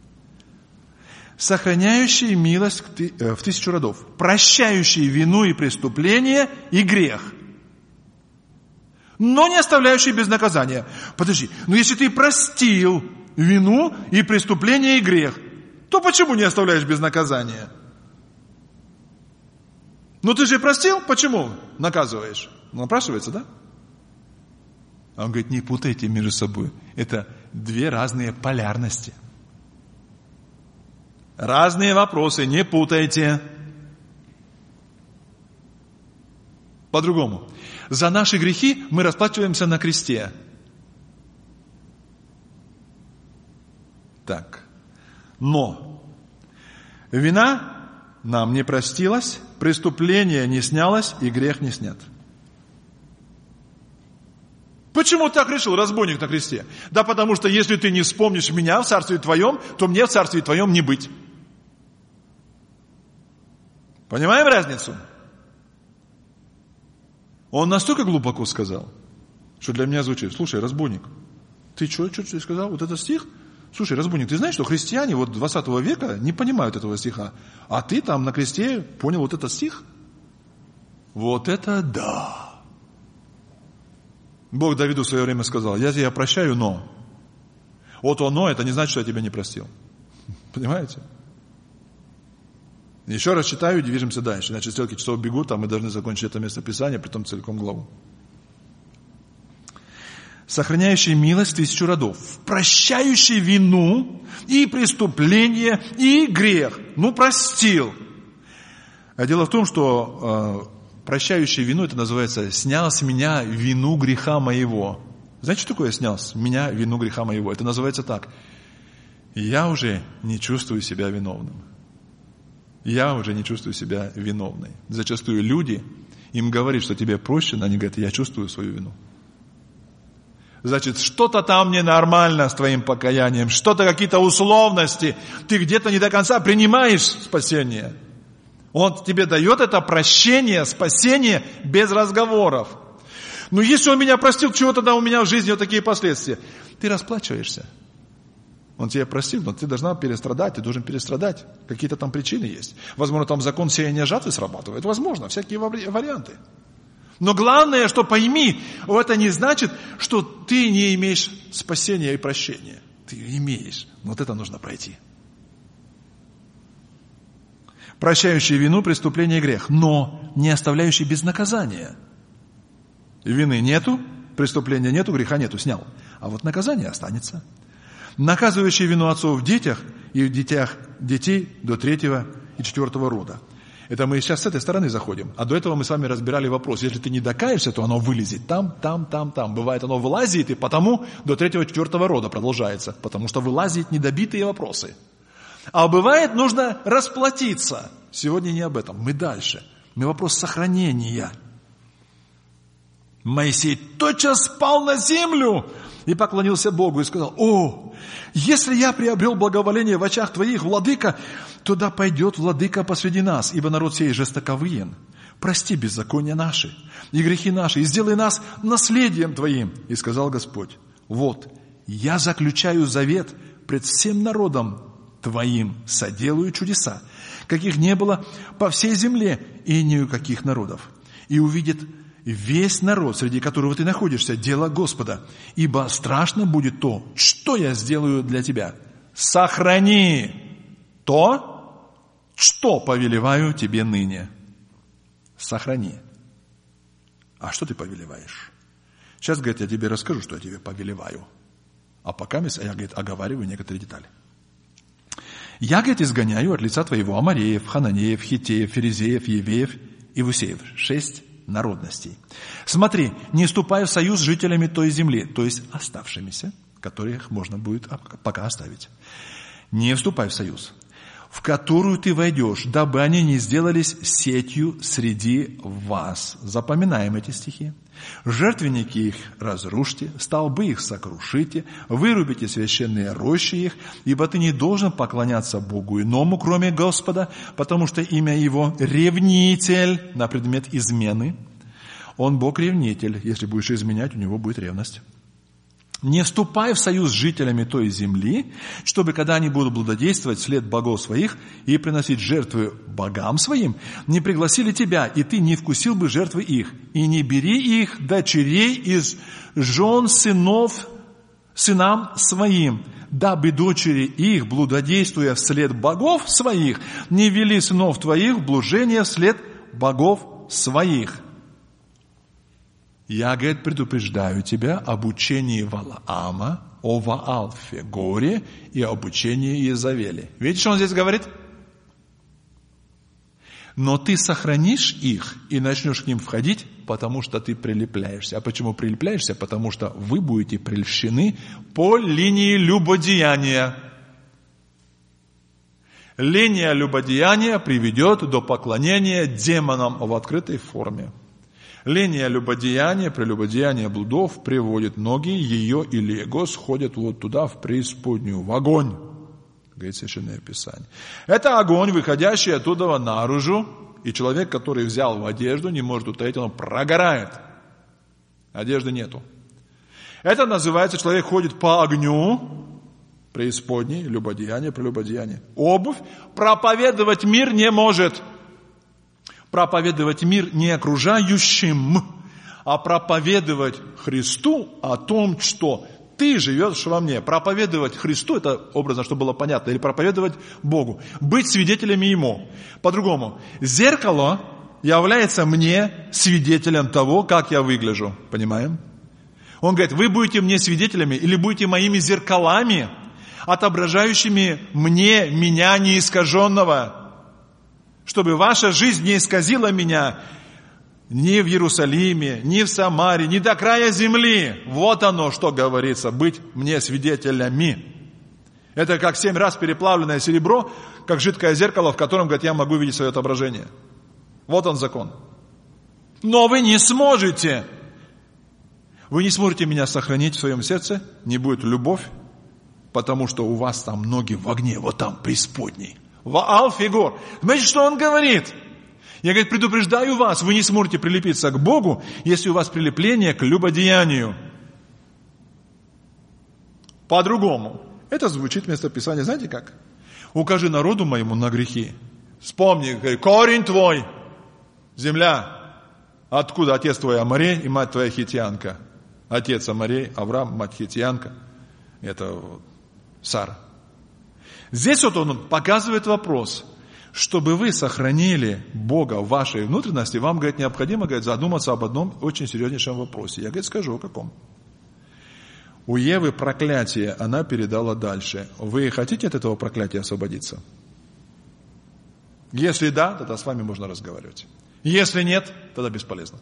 [SPEAKER 1] Сохраняющий милость в тысячу родов, прощающий вину и преступление и грех, но не оставляющий без наказания. Подожди, но если ты простил вину и преступление и грех, то почему не оставляешь без наказания? Ну ты же простил, почему наказываешь? Напрашивается, да? А он говорит, не путайте между собой. Это две разные полярности. Разные вопросы, не путайте. По-другому. За наши грехи мы расплачиваемся на кресте. Так. Но вина нам не простилась, преступление не снялось и грех не снят. Почему так решил разбойник на кресте? Да потому что если ты не вспомнишь меня в царстве твоем, то мне в царстве твоем не быть. Понимаем разницу? Он настолько глубоко сказал, что для меня звучит: слушай, разбойник, ты что, что ты сказал? Вот этот стих? Слушай, разбойник, ты знаешь, что христиане вот двадцатого века не понимают этого стиха, а ты там на кресте понял вот этот стих? Вот это да! Бог Давиду в свое время сказал: я тебя прощаю, но... Вот он, но, это не значит, что я тебя не простил. Понимаете? Еще раз читаю и движемся дальше. Значит, стрелки часов бегут, а мы должны закончить это местописание, притом целиком главу. сохраняющий милость тысячу родов, прощающий вину и преступление и грех. Ну, простил. А дело в том, что э, прощающий вину, это называется «снял с меня вину греха моего». Знаете, что такое «снял с меня вину греха моего»? Это называется так. Я уже не чувствую себя виновным. Я уже не чувствую себя виновной. Зачастую люди, им говорят, что тебе прощено, они говорят, я чувствую свою вину. Значит, что-то там ненормально с твоим покаянием, что-то, какие-то условности. Ты где-то не до конца принимаешь спасение. Он тебе дает это прощение, спасение без разговоров. Но если он меня простил, чего тогда у меня в жизни вот такие последствия? Ты расплачиваешься. Он тебя простил, но ты должна перестрадать, ты должен перестрадать. Какие-то там причины есть. Возможно, там закон сеяния жатвы срабатывает. Возможно, всякие варианты. Но главное, что пойми, это не значит, что ты не имеешь спасения и прощения. Ты имеешь. Вот это нужно пройти. Прощающий вину, преступление и грех, но не оставляющий без наказания. Вины нету, преступления нету, греха нету, снял. А вот наказание останется. Наказывающий вину отцов в детях и в детях детей до третьего и четвертого рода. Это мы сейчас с этой стороны заходим. А до этого мы с вами разбирали вопрос. Если ты не докаешься, то оно вылезет там, там, там, там. Бывает, оно вылазит, и потому до третьего, четвертого рода продолжается. Потому что вылазят недобитые вопросы. А бывает, нужно расплатиться. Сегодня не об этом. Мы дальше. Мы вопрос сохранения. Моисей тотчас спал на землю и поклонился Богу и сказал: «О, если я приобрел благоволение в очах Твоих, владыка, туда пойдет владыка посреди нас, ибо народ сей жестоковыен. Прости беззакония наши и грехи наши, и сделай нас наследием Твоим». И сказал Господь: «Вот, я заключаю завет пред всем народом Твоим, соделаю чудеса, каких не было по всей земле и ни у каких народов. И увидит весь народ, среди которого ты находишься, дело Господа, ибо страшно будет то, что я сделаю для тебя. Сохрани то, что повелеваю тебе ныне». Сохрани. А что ты повелеваешь? Сейчас, говорит, я тебе расскажу, что я тебе повелеваю. А пока я, говорит, оговариваю некоторые детали. «Я, говорит, изгоняю от лица твоего Амореев, Хананеев, Хиттеев, Ферезеев, Евеев и Вусеев». Шесть народностей. «Смотри, не вступай в союз с жителями той земли», то есть оставшимися, которых можно будет пока оставить. «Не вступай в союз, в которую ты войдешь, дабы они не сделались сетью среди вас». Запоминаем эти стихи. «Жертвенники их разрушьте, столбы их сокрушите, вырубите священные рощи их, ибо ты не должен поклоняться Богу иному, кроме Господа, потому что имя Его — ревнитель» на предмет измены. Он Бог-ревнитель. Если будешь изменять, у него будет ревность. «Не вступай в союз с жителями той земли, чтобы, когда они будут блудодействовать вслед богов своих и приносить жертвы богам своим, не пригласили тебя, и ты не вкусил бы жертвы их. И не бери их дочерей из жен сынов сынам своим, дабы дочери их, блудодействуя вслед богов своих, не вели сынов твоих в блужение вслед богов своих. Я, говорит, предупреждаю тебя об учении Валаама, о Ваалфе, горе, и об учении Иезавели». Видите, что он здесь говорит? «Но ты сохранишь их и начнешь к ним входить, потому что ты прилепляешься». А почему прилепляешься? Потому что вы будете прельщены по линии любодеяния. Линия любодеяния приведет до поклонения демонам в открытой форме. Линия любодеяния, прелюбодеяния блудов приводит многие, ее или его сходят вот туда, в преисподнюю, в огонь, говорит Священное Писание. Это огонь, выходящий оттуда наружу, и человек, который взял в одежду, не может утаить, он прогорает. Одежды нету. Это называется, человек ходит по огню, преисподней, любодеяние, прелюбодеяние. Обувь проповедовать мир не может. Проповедовать мир не окружающим, а проповедовать Христу о том, что ты живешь во мне. Проповедовать Христу, это образно, чтобы было понятно, или проповедовать Богу. Быть свидетелями Ему. По-другому, зеркало является мне свидетелем того, как я выгляжу. Понимаем? Он говорит, вы будете мне свидетелями или будете моими зеркалами, отображающими мне, меня неискаженного, чтобы ваша жизнь не исказила меня ни в Иерусалиме, ни в Самаре, ни до края земли. Вот оно, что говорится, быть мне свидетелями. Это как семь раз переплавленное серебро, как жидкое зеркало, в котором, говорит, я могу видеть свое отображение. Вот он закон. Но вы не сможете. Вы не сможете меня сохранить в своем сердце, не будет любовь, потому что у вас там ноги в огне, вот там, преисподней. Ваал фигур. Знаете, что он говорит? Я, говорит, предупреждаю вас, вы не сможете прилепиться к Богу, если у вас прилепление к любодеянию. По-другому. Это звучит вместо Писания, знаете как? Укажи народу моему на грехи. Вспомни, говорит, корень твой, земля. Откуда отец твой Аморей и мать твоя хитьянка? Отец Аморей, Авраам, мать хитьянка. Это Сара. Здесь вот он показывает вопрос. Чтобы вы сохранили Бога в вашей внутренности, вам, говорит, необходимо, говорит, задуматься об одном очень серьезнейшем вопросе. Я, говорит, скажу, о каком. У Евы проклятие она передала дальше. Вы хотите от этого проклятия освободиться? Если да, тогда с вами можно разговаривать. Если нет, тогда бесполезно.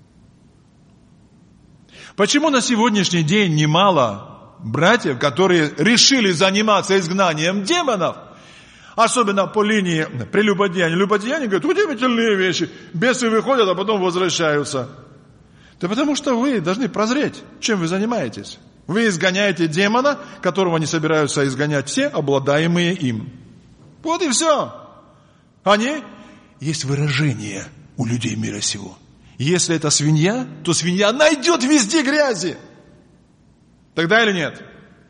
[SPEAKER 1] Почему на сегодняшний день немало братьев, которые решили заниматься изгнанием демонов, особенно по линии прелюбодеяния. Любодеяние, говорят, удивительные вещи. Бесы выходят, а потом возвращаются. Да потому что вы должны прозреть, чем вы занимаетесь. Вы изгоняете демона, которого не собираются изгонять все, обладаемые им. Вот и все. Они, есть выражение у людей мира сего. Если это свинья, то свинья найдет везде грязи. Тогда или нет?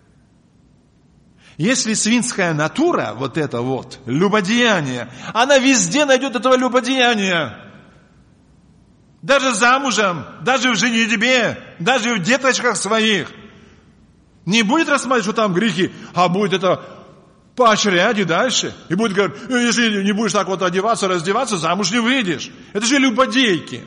[SPEAKER 1] Если свинская натура, вот это вот, любодеяние, она везде найдет этого любодеяния. Даже замужем, даже в женитьбе, даже в деточках своих. Не будет рассматривать, что там грехи, а будет это поощрять и дальше. И будет говорить, если не будешь так вот одеваться, раздеваться, замуж не выйдешь. Это же любодейки.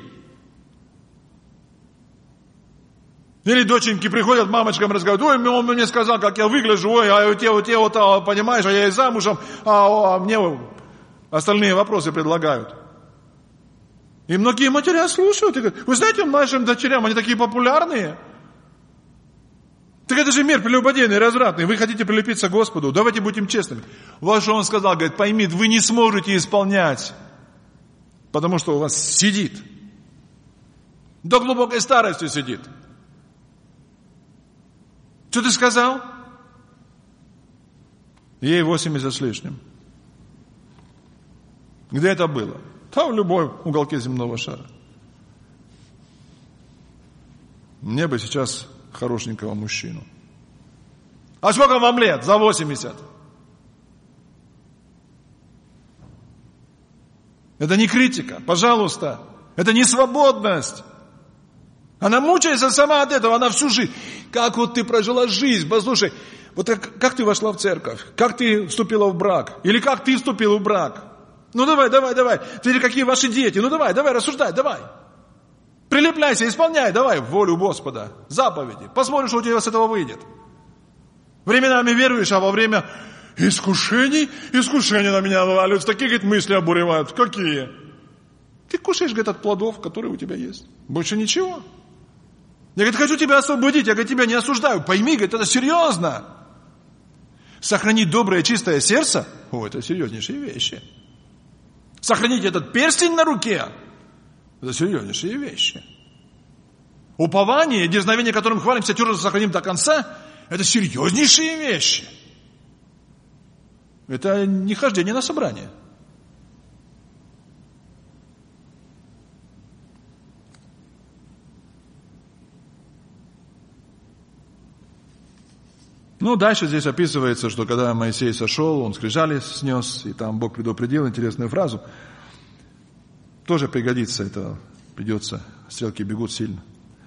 [SPEAKER 1] Или доченьки приходят, мамочкам разговаривают, ой, он мне сказал, как я выгляжу, ой, а у тебя, у тебя, вот, понимаешь, а я и замужем, а, а мне остальные вопросы предлагают. И многие матеря слушают и говорят, вы знаете, нашим дочерям, они такие популярные. Так это же мир прелюбодейный, развратный, вы хотите прилепиться к Господу, давайте будем честными. Вот что он сказал, говорит, пойми, вы не сможете исполнять, потому что у вас сидит, до глубокой старости сидит. Что ты сказал? Ей восемьдесят с лишним. Где это было? Там в любой уголке земного шара. Мне бы сейчас хорошенького мужчину. А сколько вам лет? За восемьдесят. Это не критика, пожалуйста. Это не свободность. Она мучается сама от этого, она всю жизнь. Как вот ты прожила жизнь, послушай, вот как, как ты вошла в церковь, как ты вступила в брак, или как ты вступил в брак. Ну давай, давай, давай, теперь какие ваши дети, ну давай, давай, рассуждай, давай. Прилепляйся, исполняй, давай волю Господа, заповеди. Посмотрим, что у тебя с этого выйдет. Временами веруешь, а во время искушений, искушения на меня наваливаются, такие, говорит, мысли обуревают. Какие? Ты кушаешь, говорит, от плодов, которые у тебя есть. Больше ничего. Я, говорит, хочу тебя освободить, я, говорит, тебя не осуждаю. Пойми, говорит, это серьезно. Сохранить доброе, чистое сердце, о, это серьезнейшие вещи. Сохранить этот перстень на руке, это серьезнейшие вещи. Упование, дерзновение, которым хвалимся, твердо сохраним до конца, это серьезнейшие вещи. Это не хождение на собрание. Ну, дальше здесь описывается, что когда Моисей сошел, он скрижали снес, и там Бог предупредил интересную фразу. Тоже пригодится, это придется, стрелки бегут сильно.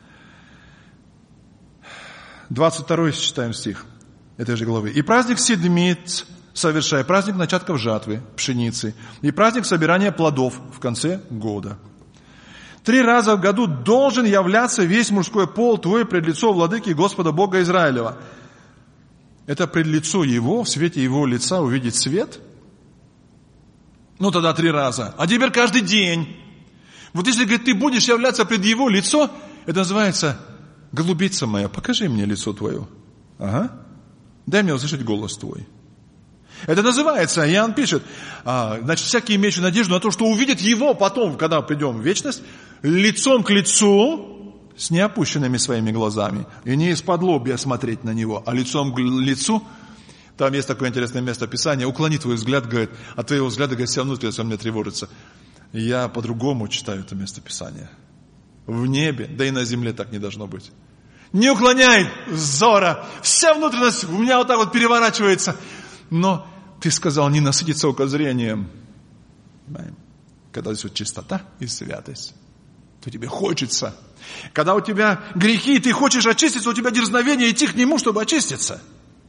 [SPEAKER 1] двадцать второй читаем стих этой же главы. «И праздник седмиц совершай, праздник начатков жатвы, пшеницы, и праздник собирания плодов в конце года. Три раза в году должен являться весь мужской пол твой пред лицо владыки Господа Бога Израилева. Это пред лицо Его, в свете Его лица увидеть свет? Ну тогда три раза. А теперь каждый день. Вот если, говорит, ты будешь являться пред Его лицо, это называется: голубица моя, покажи мне лицо твое. Ага. Дай мне услышать голос твой. Это называется, Иоанн пишет, а, значит, всякий имеющий надежду на то, что увидит Его потом, когда придем в вечность, лицом к лицу, с неопущенными своими глазами. И не из-под лобья смотреть на Него, а лицом к лицу. Там есть такое интересное место Писания. Уклони твой взгляд, говорит, от твоего взгляда, говорит, вся внутренность во мне тревожится. Я по-другому читаю это место Писания. В небе, да и на земле так не должно быть. Не уклоняй взора. Вся внутренность у меня вот так вот переворачивается. Но ты сказал не насытиться окозрением. Когда здесь вот чистота и святость, то тебе хочется. Когда у тебя грехи, и ты хочешь очиститься, у тебя дерзновение идти к Нему, чтобы очиститься.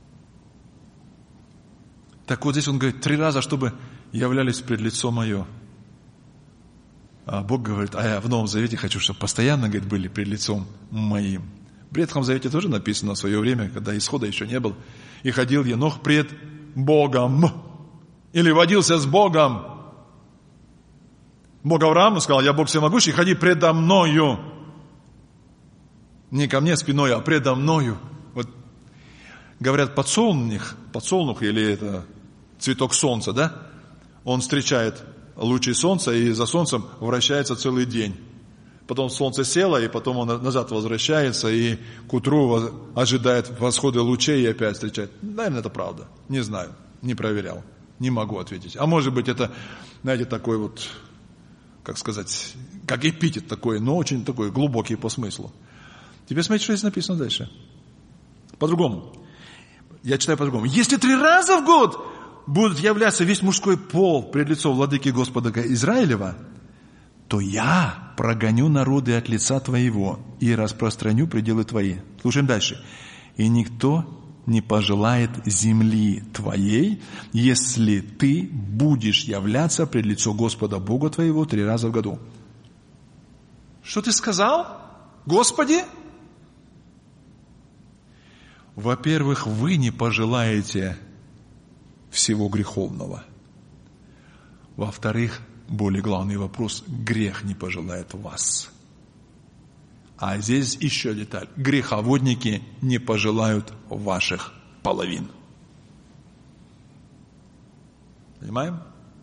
[SPEAKER 1] Так вот здесь он говорит, три раза, чтобы являлись пред лицо мое. А Бог говорит, а я в Новом Завете хочу, чтобы постоянно, говорит, были пред лицом моим. В Ветхом Завете тоже написано в свое время, когда исхода еще не было. И ходил Енох пред Богом. Или водился с Богом. Бог Аврааму сказал, я Бог всемогущий, ходи предо мною. Не ко мне спиной, а предо мною. Вот говорят, подсолнух, подсолнух или это цветок солнца, да? Он встречает лучи солнца и за солнцем вращается целый день. Потом солнце село, и потом он назад возвращается, и к утру ожидает восхода лучей и опять встречает. Наверное, это правда. Не знаю, не проверял, не могу ответить. А может быть, это, знаете, такой вот, как сказать, как эпитет такой, но очень такой глубокий по смыслу. Теперь смотрите, что здесь написано дальше. По-другому. Я читаю по-другому. Если три раза в год будут являться весь мужской пол пред лицом владыки Господа Израилева, то я прогоню народы от лица твоего и распространю пределы твои. Слушаем дальше. И никто не пожелает земли твоей, если ты будешь являться пред лицо Господа Бога твоего три раза в году. Что ты сказал, Господи? Во-первых, вы не пожелаете всего греховного. Во-вторых, более главный вопрос, грех не пожелает вас. А здесь еще деталь. Греховодники не пожелают ваших половин. Понимаем?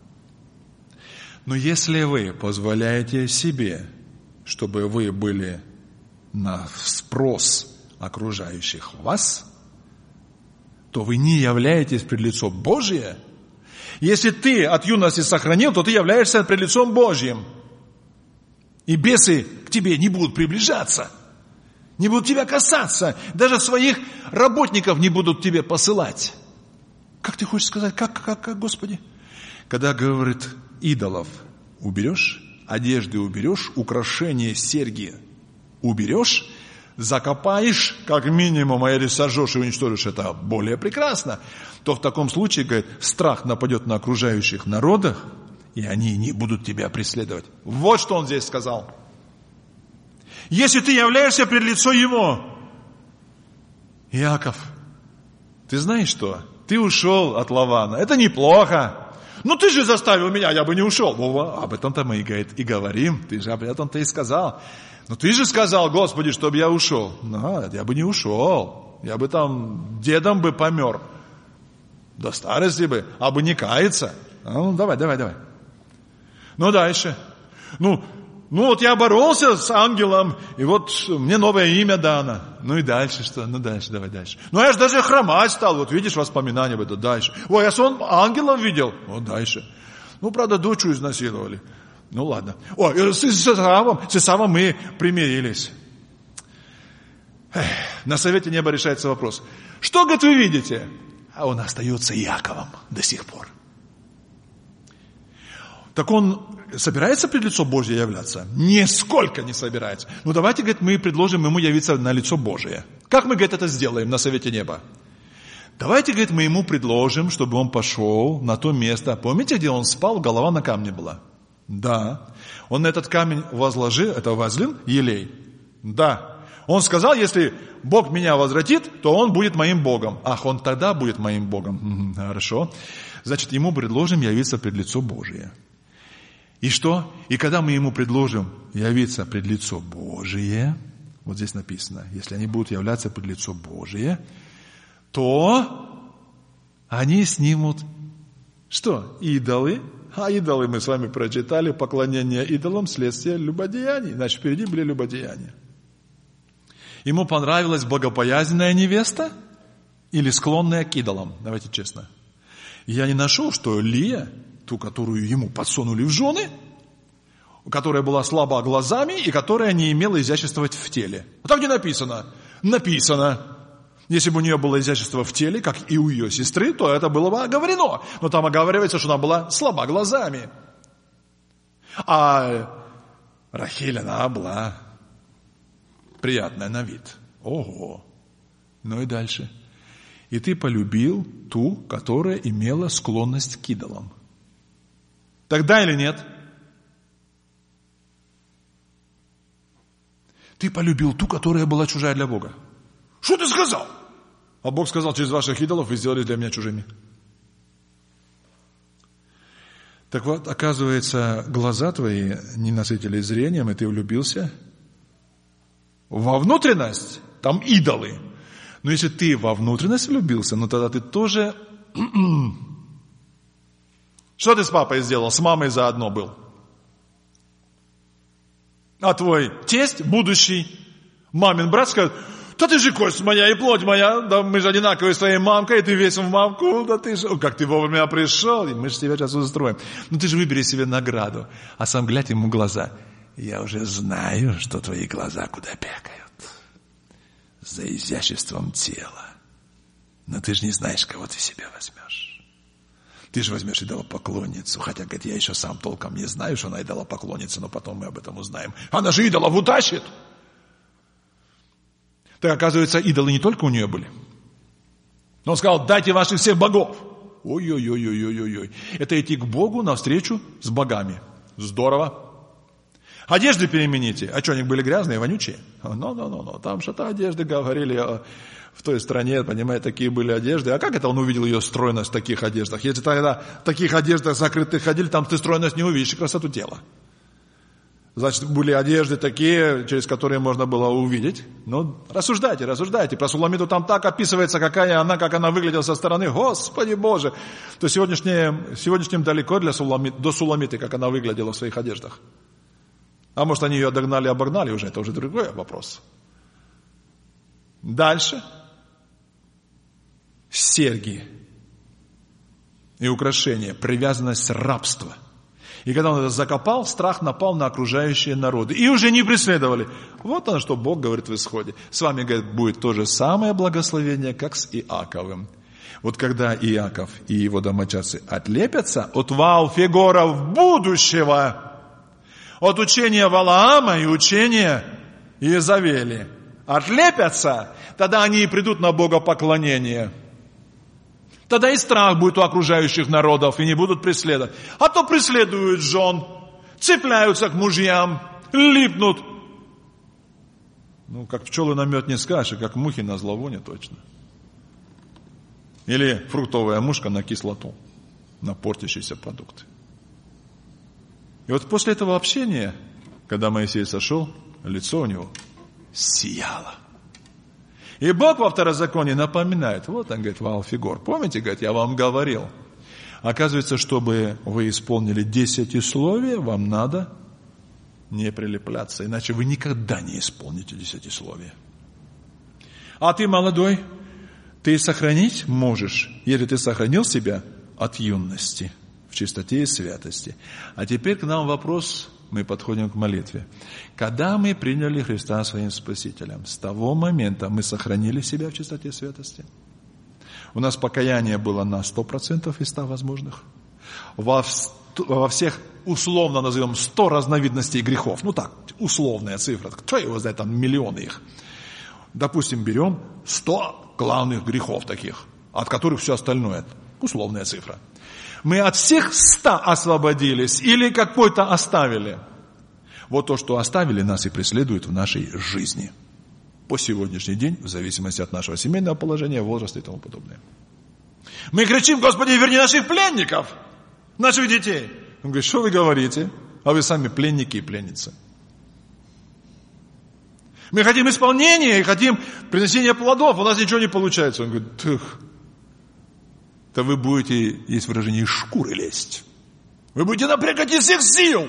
[SPEAKER 1] Но если вы позволяете себе, чтобы вы были на спрос окружающих вас, то вы не являетесь пред лицом Божие. Если ты от юности сохранил, то ты являешься пред лицом Божьим. И бесы к тебе не будут приближаться, не будут тебя касаться, даже своих работников не будут тебе посылать. Как ты хочешь сказать, как, как, как, Господи? Когда, говорит, идолов уберешь, одежды уберешь, украшения, серьги уберешь, закопаешь, как минимум, или сожжешь и уничтожишь, это более прекрасно, то в таком случае, говорит, страх нападет на окружающих народах, и они не будут тебя преследовать. Вот что он здесь сказал. Если ты являешься пред лицо Его, Иаков, ты знаешь что? Ты ушел от Лавана. Это неплохо. Ну ты же заставил меня, я бы не ушел. Вова, об этом-то мы, говорит, и говорим. Ты же об этом-то и сказал. Но ты же сказал, Господи, чтобы я ушел. Ну, я бы не ушел. Я бы там дедом бы помер. До старости бы. А бы не каяться. Ну, давай, давай, давай. Ну, дальше. Ну, ну, вот я боролся с ангелом, и вот мне новое имя дано. Ну, и дальше что? Ну, дальше, давай дальше. Ну, я же даже хромать стал. Вот видишь, воспоминания об этом. Дальше. Ой, я сон ангелов видел. Вот дальше. Ну, правда, дочу изнасиловали. Ну, ладно. О, с Исавом, с Исавом мы примирились. Эх, на совете неба решается вопрос. Что, говорит, вы видите? А он остается Иаковом до сих пор. Так он собирается пред лицо Божье являться? Нисколько не собирается. Ну, давайте, говорит, мы предложим ему явиться на лицо Божие. Как мы, говорит, это сделаем на совете неба? Давайте, говорит, мы ему предложим, чтобы он пошел на то место. Помните, где он спал, голова на камне была? Да. Он на этот камень возложил, это возлил елей? Да. Он сказал, если Бог меня возвратит, то Он будет моим Богом. Ах, Он тогда будет моим Богом. Хорошо. Значит, Ему предложим явиться пред лицо Божие. И что? И когда мы Ему предложим явиться пред лицо Божие, вот здесь написано, если они будут являться пред лицо Божие, то они снимут что? Идолы. А идолы мы с вами прочитали, поклонение идолам, следствие любодеяний. Значит, впереди были любодеяния. Ему понравилась богопоязненная невеста или склонная к идолам? Давайте честно. Я не нашел, что Лия, ту, которую ему подсунули в жены, которая была слаба глазами и которая не имела изящества в теле. А так не написано. Написано. Если бы у нее было изящество в теле, как и у ее сестры, то это было бы оговорено. Но там оговаривается, что она была слаба глазами. А Рахиль, она была приятная на вид. Ого! Ну и дальше. И ты полюбил ту, которая имела склонность к идолам. Тогда или нет? Ты полюбил ту, которая была чужая для Бога. Что ты сказал? А Бог сказал, через ваших идолов вы сделали для меня чужими. Так вот, оказывается, глаза твои не насытили зрением, и ты влюбился во внутренность. Там идолы. Но если ты во внутренность влюбился, ну тогда ты тоже... Что ты с папой сделал? С мамой заодно был. А твой тесть, будущий мамин брат, скажет: да ты же кость моя и плоть моя, да мы же одинаковые с твоей мамкой, и ты весь в мамку, да ты же, как ты вовремя пришел, и мы же тебя сейчас устроим. Ну ты же выбери себе награду, а сам глядь ему в глаза. Я уже знаю, что твои глаза куда пекают. За изяществом тела. Но ты же не знаешь, кого ты себе возьмешь. Ты же возьмешь идолопоклонницу, хотя, говорит, я еще сам толком не знаю, что она идолопоклонница, но потом мы об этом узнаем. Она же идолов утащит. Так, оказывается, идолы не только у нее были. Но он сказал: дайте ваших всех богов. Ой-ой-ой-ой-ой-ой. Это идти к Богу навстречу с богами. Здорово. Одежды перемените. А что, они были грязные, вонючие? Ну-ну-ну, там что-то одежды говорили в той стране, понимаете, такие были одежды. А как это он увидел ее стройность в таких одеждах? Если тогда в таких одеждах закрытых ходили, там ты стройность не увидишь, и красоту тела. Значит, были одежды такие, через которые можно было увидеть. Ну, рассуждайте, рассуждайте. Про Суламиту там так описывается, какая она, как она выглядела со стороны. Господи Боже! То сегодняшнее, сегодняшним далеко для Суламит, до Суламиты, как она выглядела в своих одеждах. А может, они ее догнали, обогнали уже, это уже другой вопрос. Дальше. Серьги и украшения, привязанность рабства. И когда он это закопал, страх напал на окружающие народы. И уже не преследовали. Вот оно, что Бог говорит в Исходе. С вами, говорит, будет то же самое благословение, как с Иаковым. Вот когда Иаков и его домочадцы отлепятся от ваал-фигоров будущего, от учения Валаама и учения Иезавели, отлепятся, тогда они и придут на богопоклонение. Тогда и страх будет у окружающих народов, и не будут преследовать. А то преследуют жен, цепляются к мужьям, липнут. Ну, как пчелы на мед не скажешь, и как мухи на зловоние точно. Или фруктовая мушка на кислоту, на портящиеся продукты. И вот после этого общения, когда Моисей сошел, лицо у него сияло. И Бог во Второзаконии напоминает, вот он, говорит, ваал-фигор. Помните, говорит, я вам говорил. Оказывается, чтобы вы исполнили десятисловие, вам надо не прилепляться, иначе вы никогда не исполните десятисловие. А ты, молодой, ты сохранить можешь, если ты сохранил себя от юности, в чистоте и святости. А теперь к нам вопрос, мы подходим к молитве. Когда мы приняли Христа своим Спасителем, с того момента мы сохранили себя в чистоте и святости? У нас покаяние было на сто процентов из ста возможных. Во, во всех, условно назовем, сто разновидностей грехов. Ну так, условная цифра. Кто его знает, там миллионы их. Допустим, берем сто главных грехов таких, от которых все остальное Условная цифра. Мы от всех ста освободились или какой-то оставили. Вот то, что оставили, нас и преследует в нашей жизни. По сегодняшний день, в зависимости от нашего семейного положения, возраста и тому подобное. Мы кричим: Господи, верни наших пленников, наших детей. Он говорит: что вы говорите? А вы сами пленники и пленницы. Мы хотим исполнения и хотим принесения плодов, у нас ничего не получается. Он говорит: тых, то вы будете, есть выражение, из шкуры лезть. Вы будете напрягать из всех сил.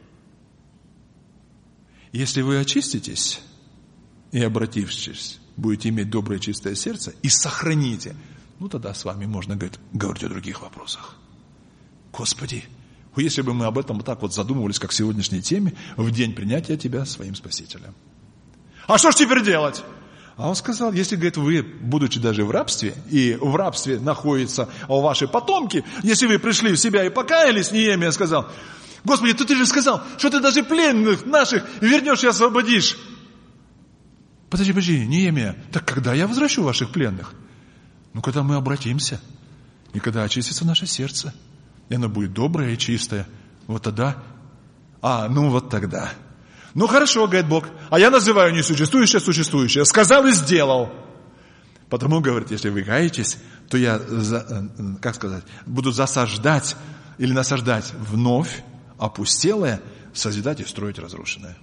[SPEAKER 1] Если вы очиститесь и, обратившись, будете иметь доброе чистое сердце и сохраните, ну тогда с вами можно говорить, говорить о других вопросах. Господи, если бы мы об этом вот так вот задумывались, как в сегодняшней теме, в день принятия Тебя своим Спасителем. А что ж теперь делать? А он сказал: если, говорит, вы, будучи даже в рабстве, и в рабстве находятся ваши потомки, если вы пришли в себя и покаялись, Неемия сказал: Господи, ты, ты же сказал, что ты даже пленных наших вернешь и освободишь. Подожди, подожди, Неемия, так когда я возвращу ваших пленных? Ну, когда мы обратимся, и когда очистится наше сердце, и оно будет доброе и чистое, вот тогда, а, ну вот тогда. Ну хорошо, говорит Бог, а я называю несуществующее существующее. Сказал и сделал. Потому, говорит, если вы гаетесь, то я, как сказать, буду засаждать или насаждать вновь опустелое, созидать и строить разрушенное.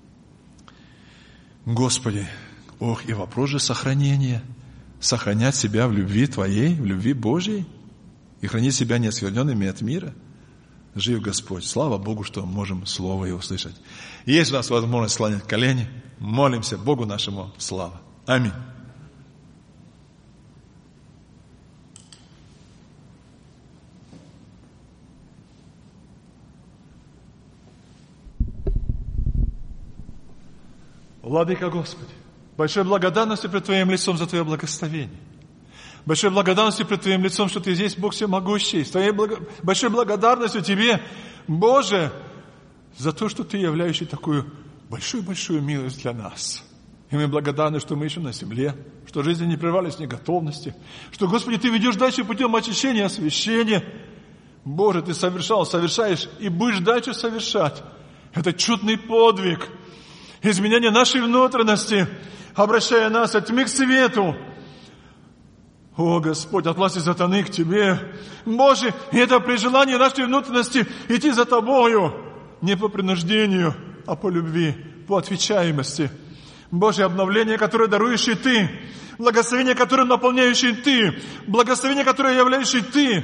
[SPEAKER 1] Господи, ох, и вопрос же сохранения. Сохранять себя в любви Твоей, в любви Божьей и хранить себя неоскверненными от мира. Жив Господь. Слава Богу, что можем Слово Его услышать. Есть у нас возможность склонять колени. Молимся Богу нашему. Слава. Аминь. Владыка Господи, большой благодарностью пред Твоим лицом за Твое благословение. Большой благодарностью пред Твоим лицом, что Ты здесь, Бог всемогущий. С Твоей благо... большой благодарностью Тебе, Боже, за то, что Ты являющий такую большую-большую милость для нас. И мы благодарны, что мы еще на земле, что жизни не прервались ни готовности, что, Господи, Ты ведешь дальше путем очищения, освящения. Боже, Ты совершал, совершаешь и будешь дальше совершать. Это чудный подвиг, изменение нашей внутренности, обращая нас от тьмы к свету. О, Господь, от власти сатаны к Тебе. Боже, и это при желании нашей внутренности идти за Тобою. Не по принуждению, а по любви, по отвечаемости. Боже, обновление, которое даруешь и Ты. Благословение, которое наполняющий Ты. Благословение, которое являющий Ты.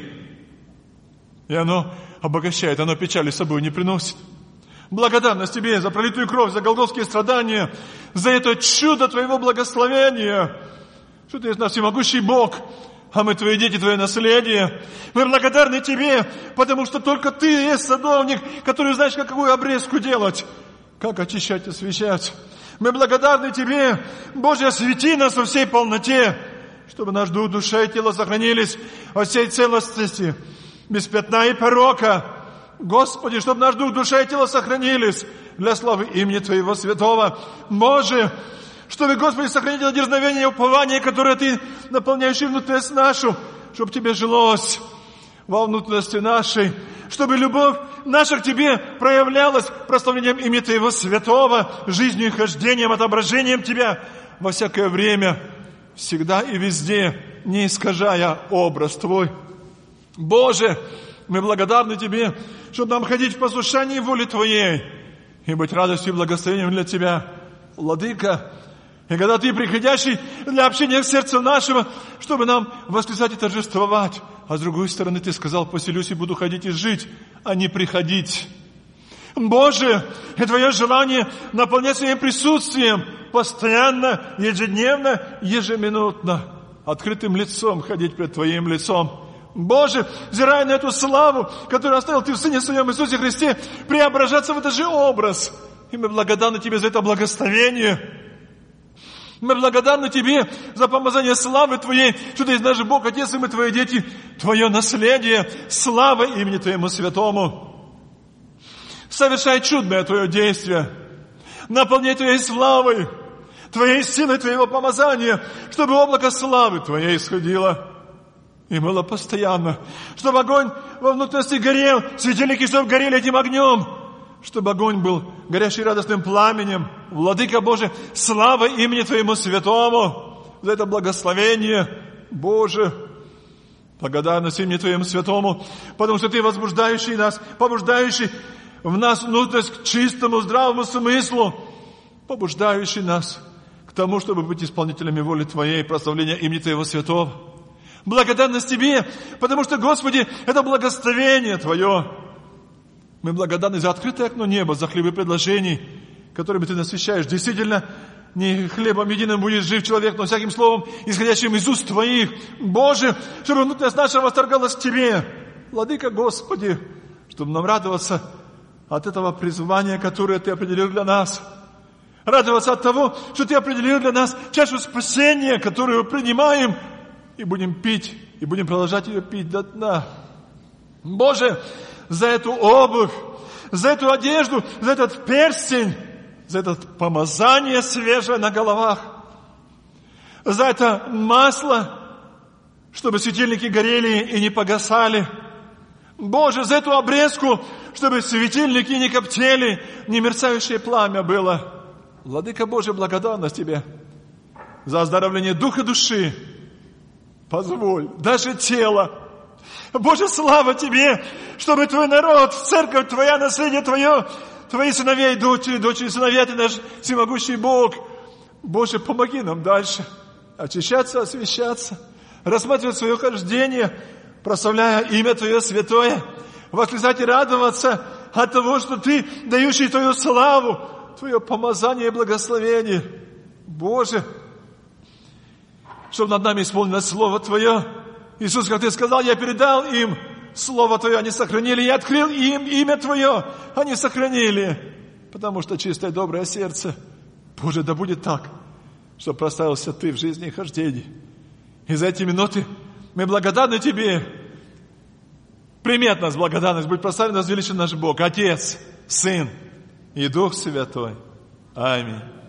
[SPEAKER 1] И оно обогащает, оно печали с собой не приносит. Благодарность Тебе за пролитую кровь, за голгофские страдания, за это чудо Твоего благословения. Что Ты есть наш всемогущий Бог, а мы Твои дети, Твое наследие. Мы благодарны Тебе, потому что только Ты есть садовник, который знаешь, какую обрезку делать, как очищать и освящать. Мы благодарны Тебе, Боже, освети нас во всей полноте, чтобы наш дух, душа и тело сохранились во всей целостности, без пятна и порока. Господи, чтобы наш дух, душа и тело сохранились для славы имени Твоего святого. Боже, чтобы, Господи, сохранить это дерзновение и упование, которое Ты, наполняющий внутренность нашу, чтобы Тебе жилось во внутренности нашей, чтобы любовь наша к Тебе проявлялась прославлением имени Твоего святого, жизнью и хождением, отображением Тебя во всякое время, всегда и везде, не искажая образ Твой. Боже, мы благодарны Тебе, чтобы нам ходить в послушании воли Твоей и быть радостью и благословением для Тебя, Владыка. И когда Ты приходящий для общения в сердце нашего, чтобы нам восклицать и торжествовать. А с другой стороны, Ты сказал: поселюсь и буду ходить и жить, а не приходить. Боже, и Твое желание наполнять своим присутствием постоянно, ежедневно, ежеминутно, открытым лицом ходить пред Твоим лицом. Боже, взирая на эту славу, которую оставил Ты в Сыне Своем Иисусе Христе, преображаться в этот же образ. И мы благодарны Тебе за это благословение. Мы благодарны Тебе за помазание славы Твоей, что Ты есть наш Бог, Отец, и мы Твои дети, Твое наследие, слава имени Твоему святому. Совершай чудное Твое действие, наполняй Твоей славой, Твоей силой Твоего помазания, чтобы облако славы Твоей исходило.
[SPEAKER 2] и было постоянно. Чтобы огонь во внутренности горел, светильники, чтобы горели этим огнем. Чтобы огонь был горящий радостным пламенем. Владыка Божий, слава имени Твоему святому за это благословение, Боже. Благодарность имени Твоему святому, потому что Ты возбуждающий нас, побуждающий в нас внутренность к чистому, здравому смыслу, побуждающий нас к тому, чтобы быть исполнителями воли Твоей, прославления имени Твоего святого. Благодарность Тебе, потому что, Господи, это благословение Твое. Мы благодарны за открытое окно неба, за хлебы предложений, которыми Ты насыщаешь. Действительно, не хлебом единым будет жив человек, но всяким словом, исходящим из уст Твоих. Боже, чтобы внутренность наша восторгалась к Тебе. Владыка Господи, чтобы нам радоваться от этого призвания, которое Ты определил для нас. Радоваться от того, что Ты определил для нас чашу спасения, которую принимаем, и будем пить, и будем продолжать ее пить до дна. Боже, за эту обувь, за эту одежду, за этот перстень, за это помазание свежее на головах, за это масло, чтобы светильники горели и не погасали. Боже, за эту обрезку, чтобы светильники не коптели, не мерцающее пламя было. Владыка Божий, благодарность Тебе за оздоровление духа и души. Позволь, даже тело. Боже, слава Тебе, чтобы Твой народ, церковь Твоя, наследие Твое, Твои сыновья и дочери, дочери и сыновья, Ты наш всемогущий Бог. Боже, помоги нам дальше очищаться, освящаться, рассматривать свое хождение, прославляя имя Твое святое, восклицать и радоваться от того, что Ты, дающий Твою славу, Твое помазание и благословение. Боже, чтобы над нами исполнилось Слово Твое. Иисус, как Ты сказал, я передал им Слово Твое, они сохранили. Я открыл им имя Твое, они сохранили. Потому что чистое, доброе сердце. Боже, да будет так, что прославился Ты в жизни и хождении. И за эти минуты мы благодарны Тебе. Прими от нас благодарность. Будь прославлен, возвеличен наш Бог, Отец, Сын и Дух Святой. Аминь.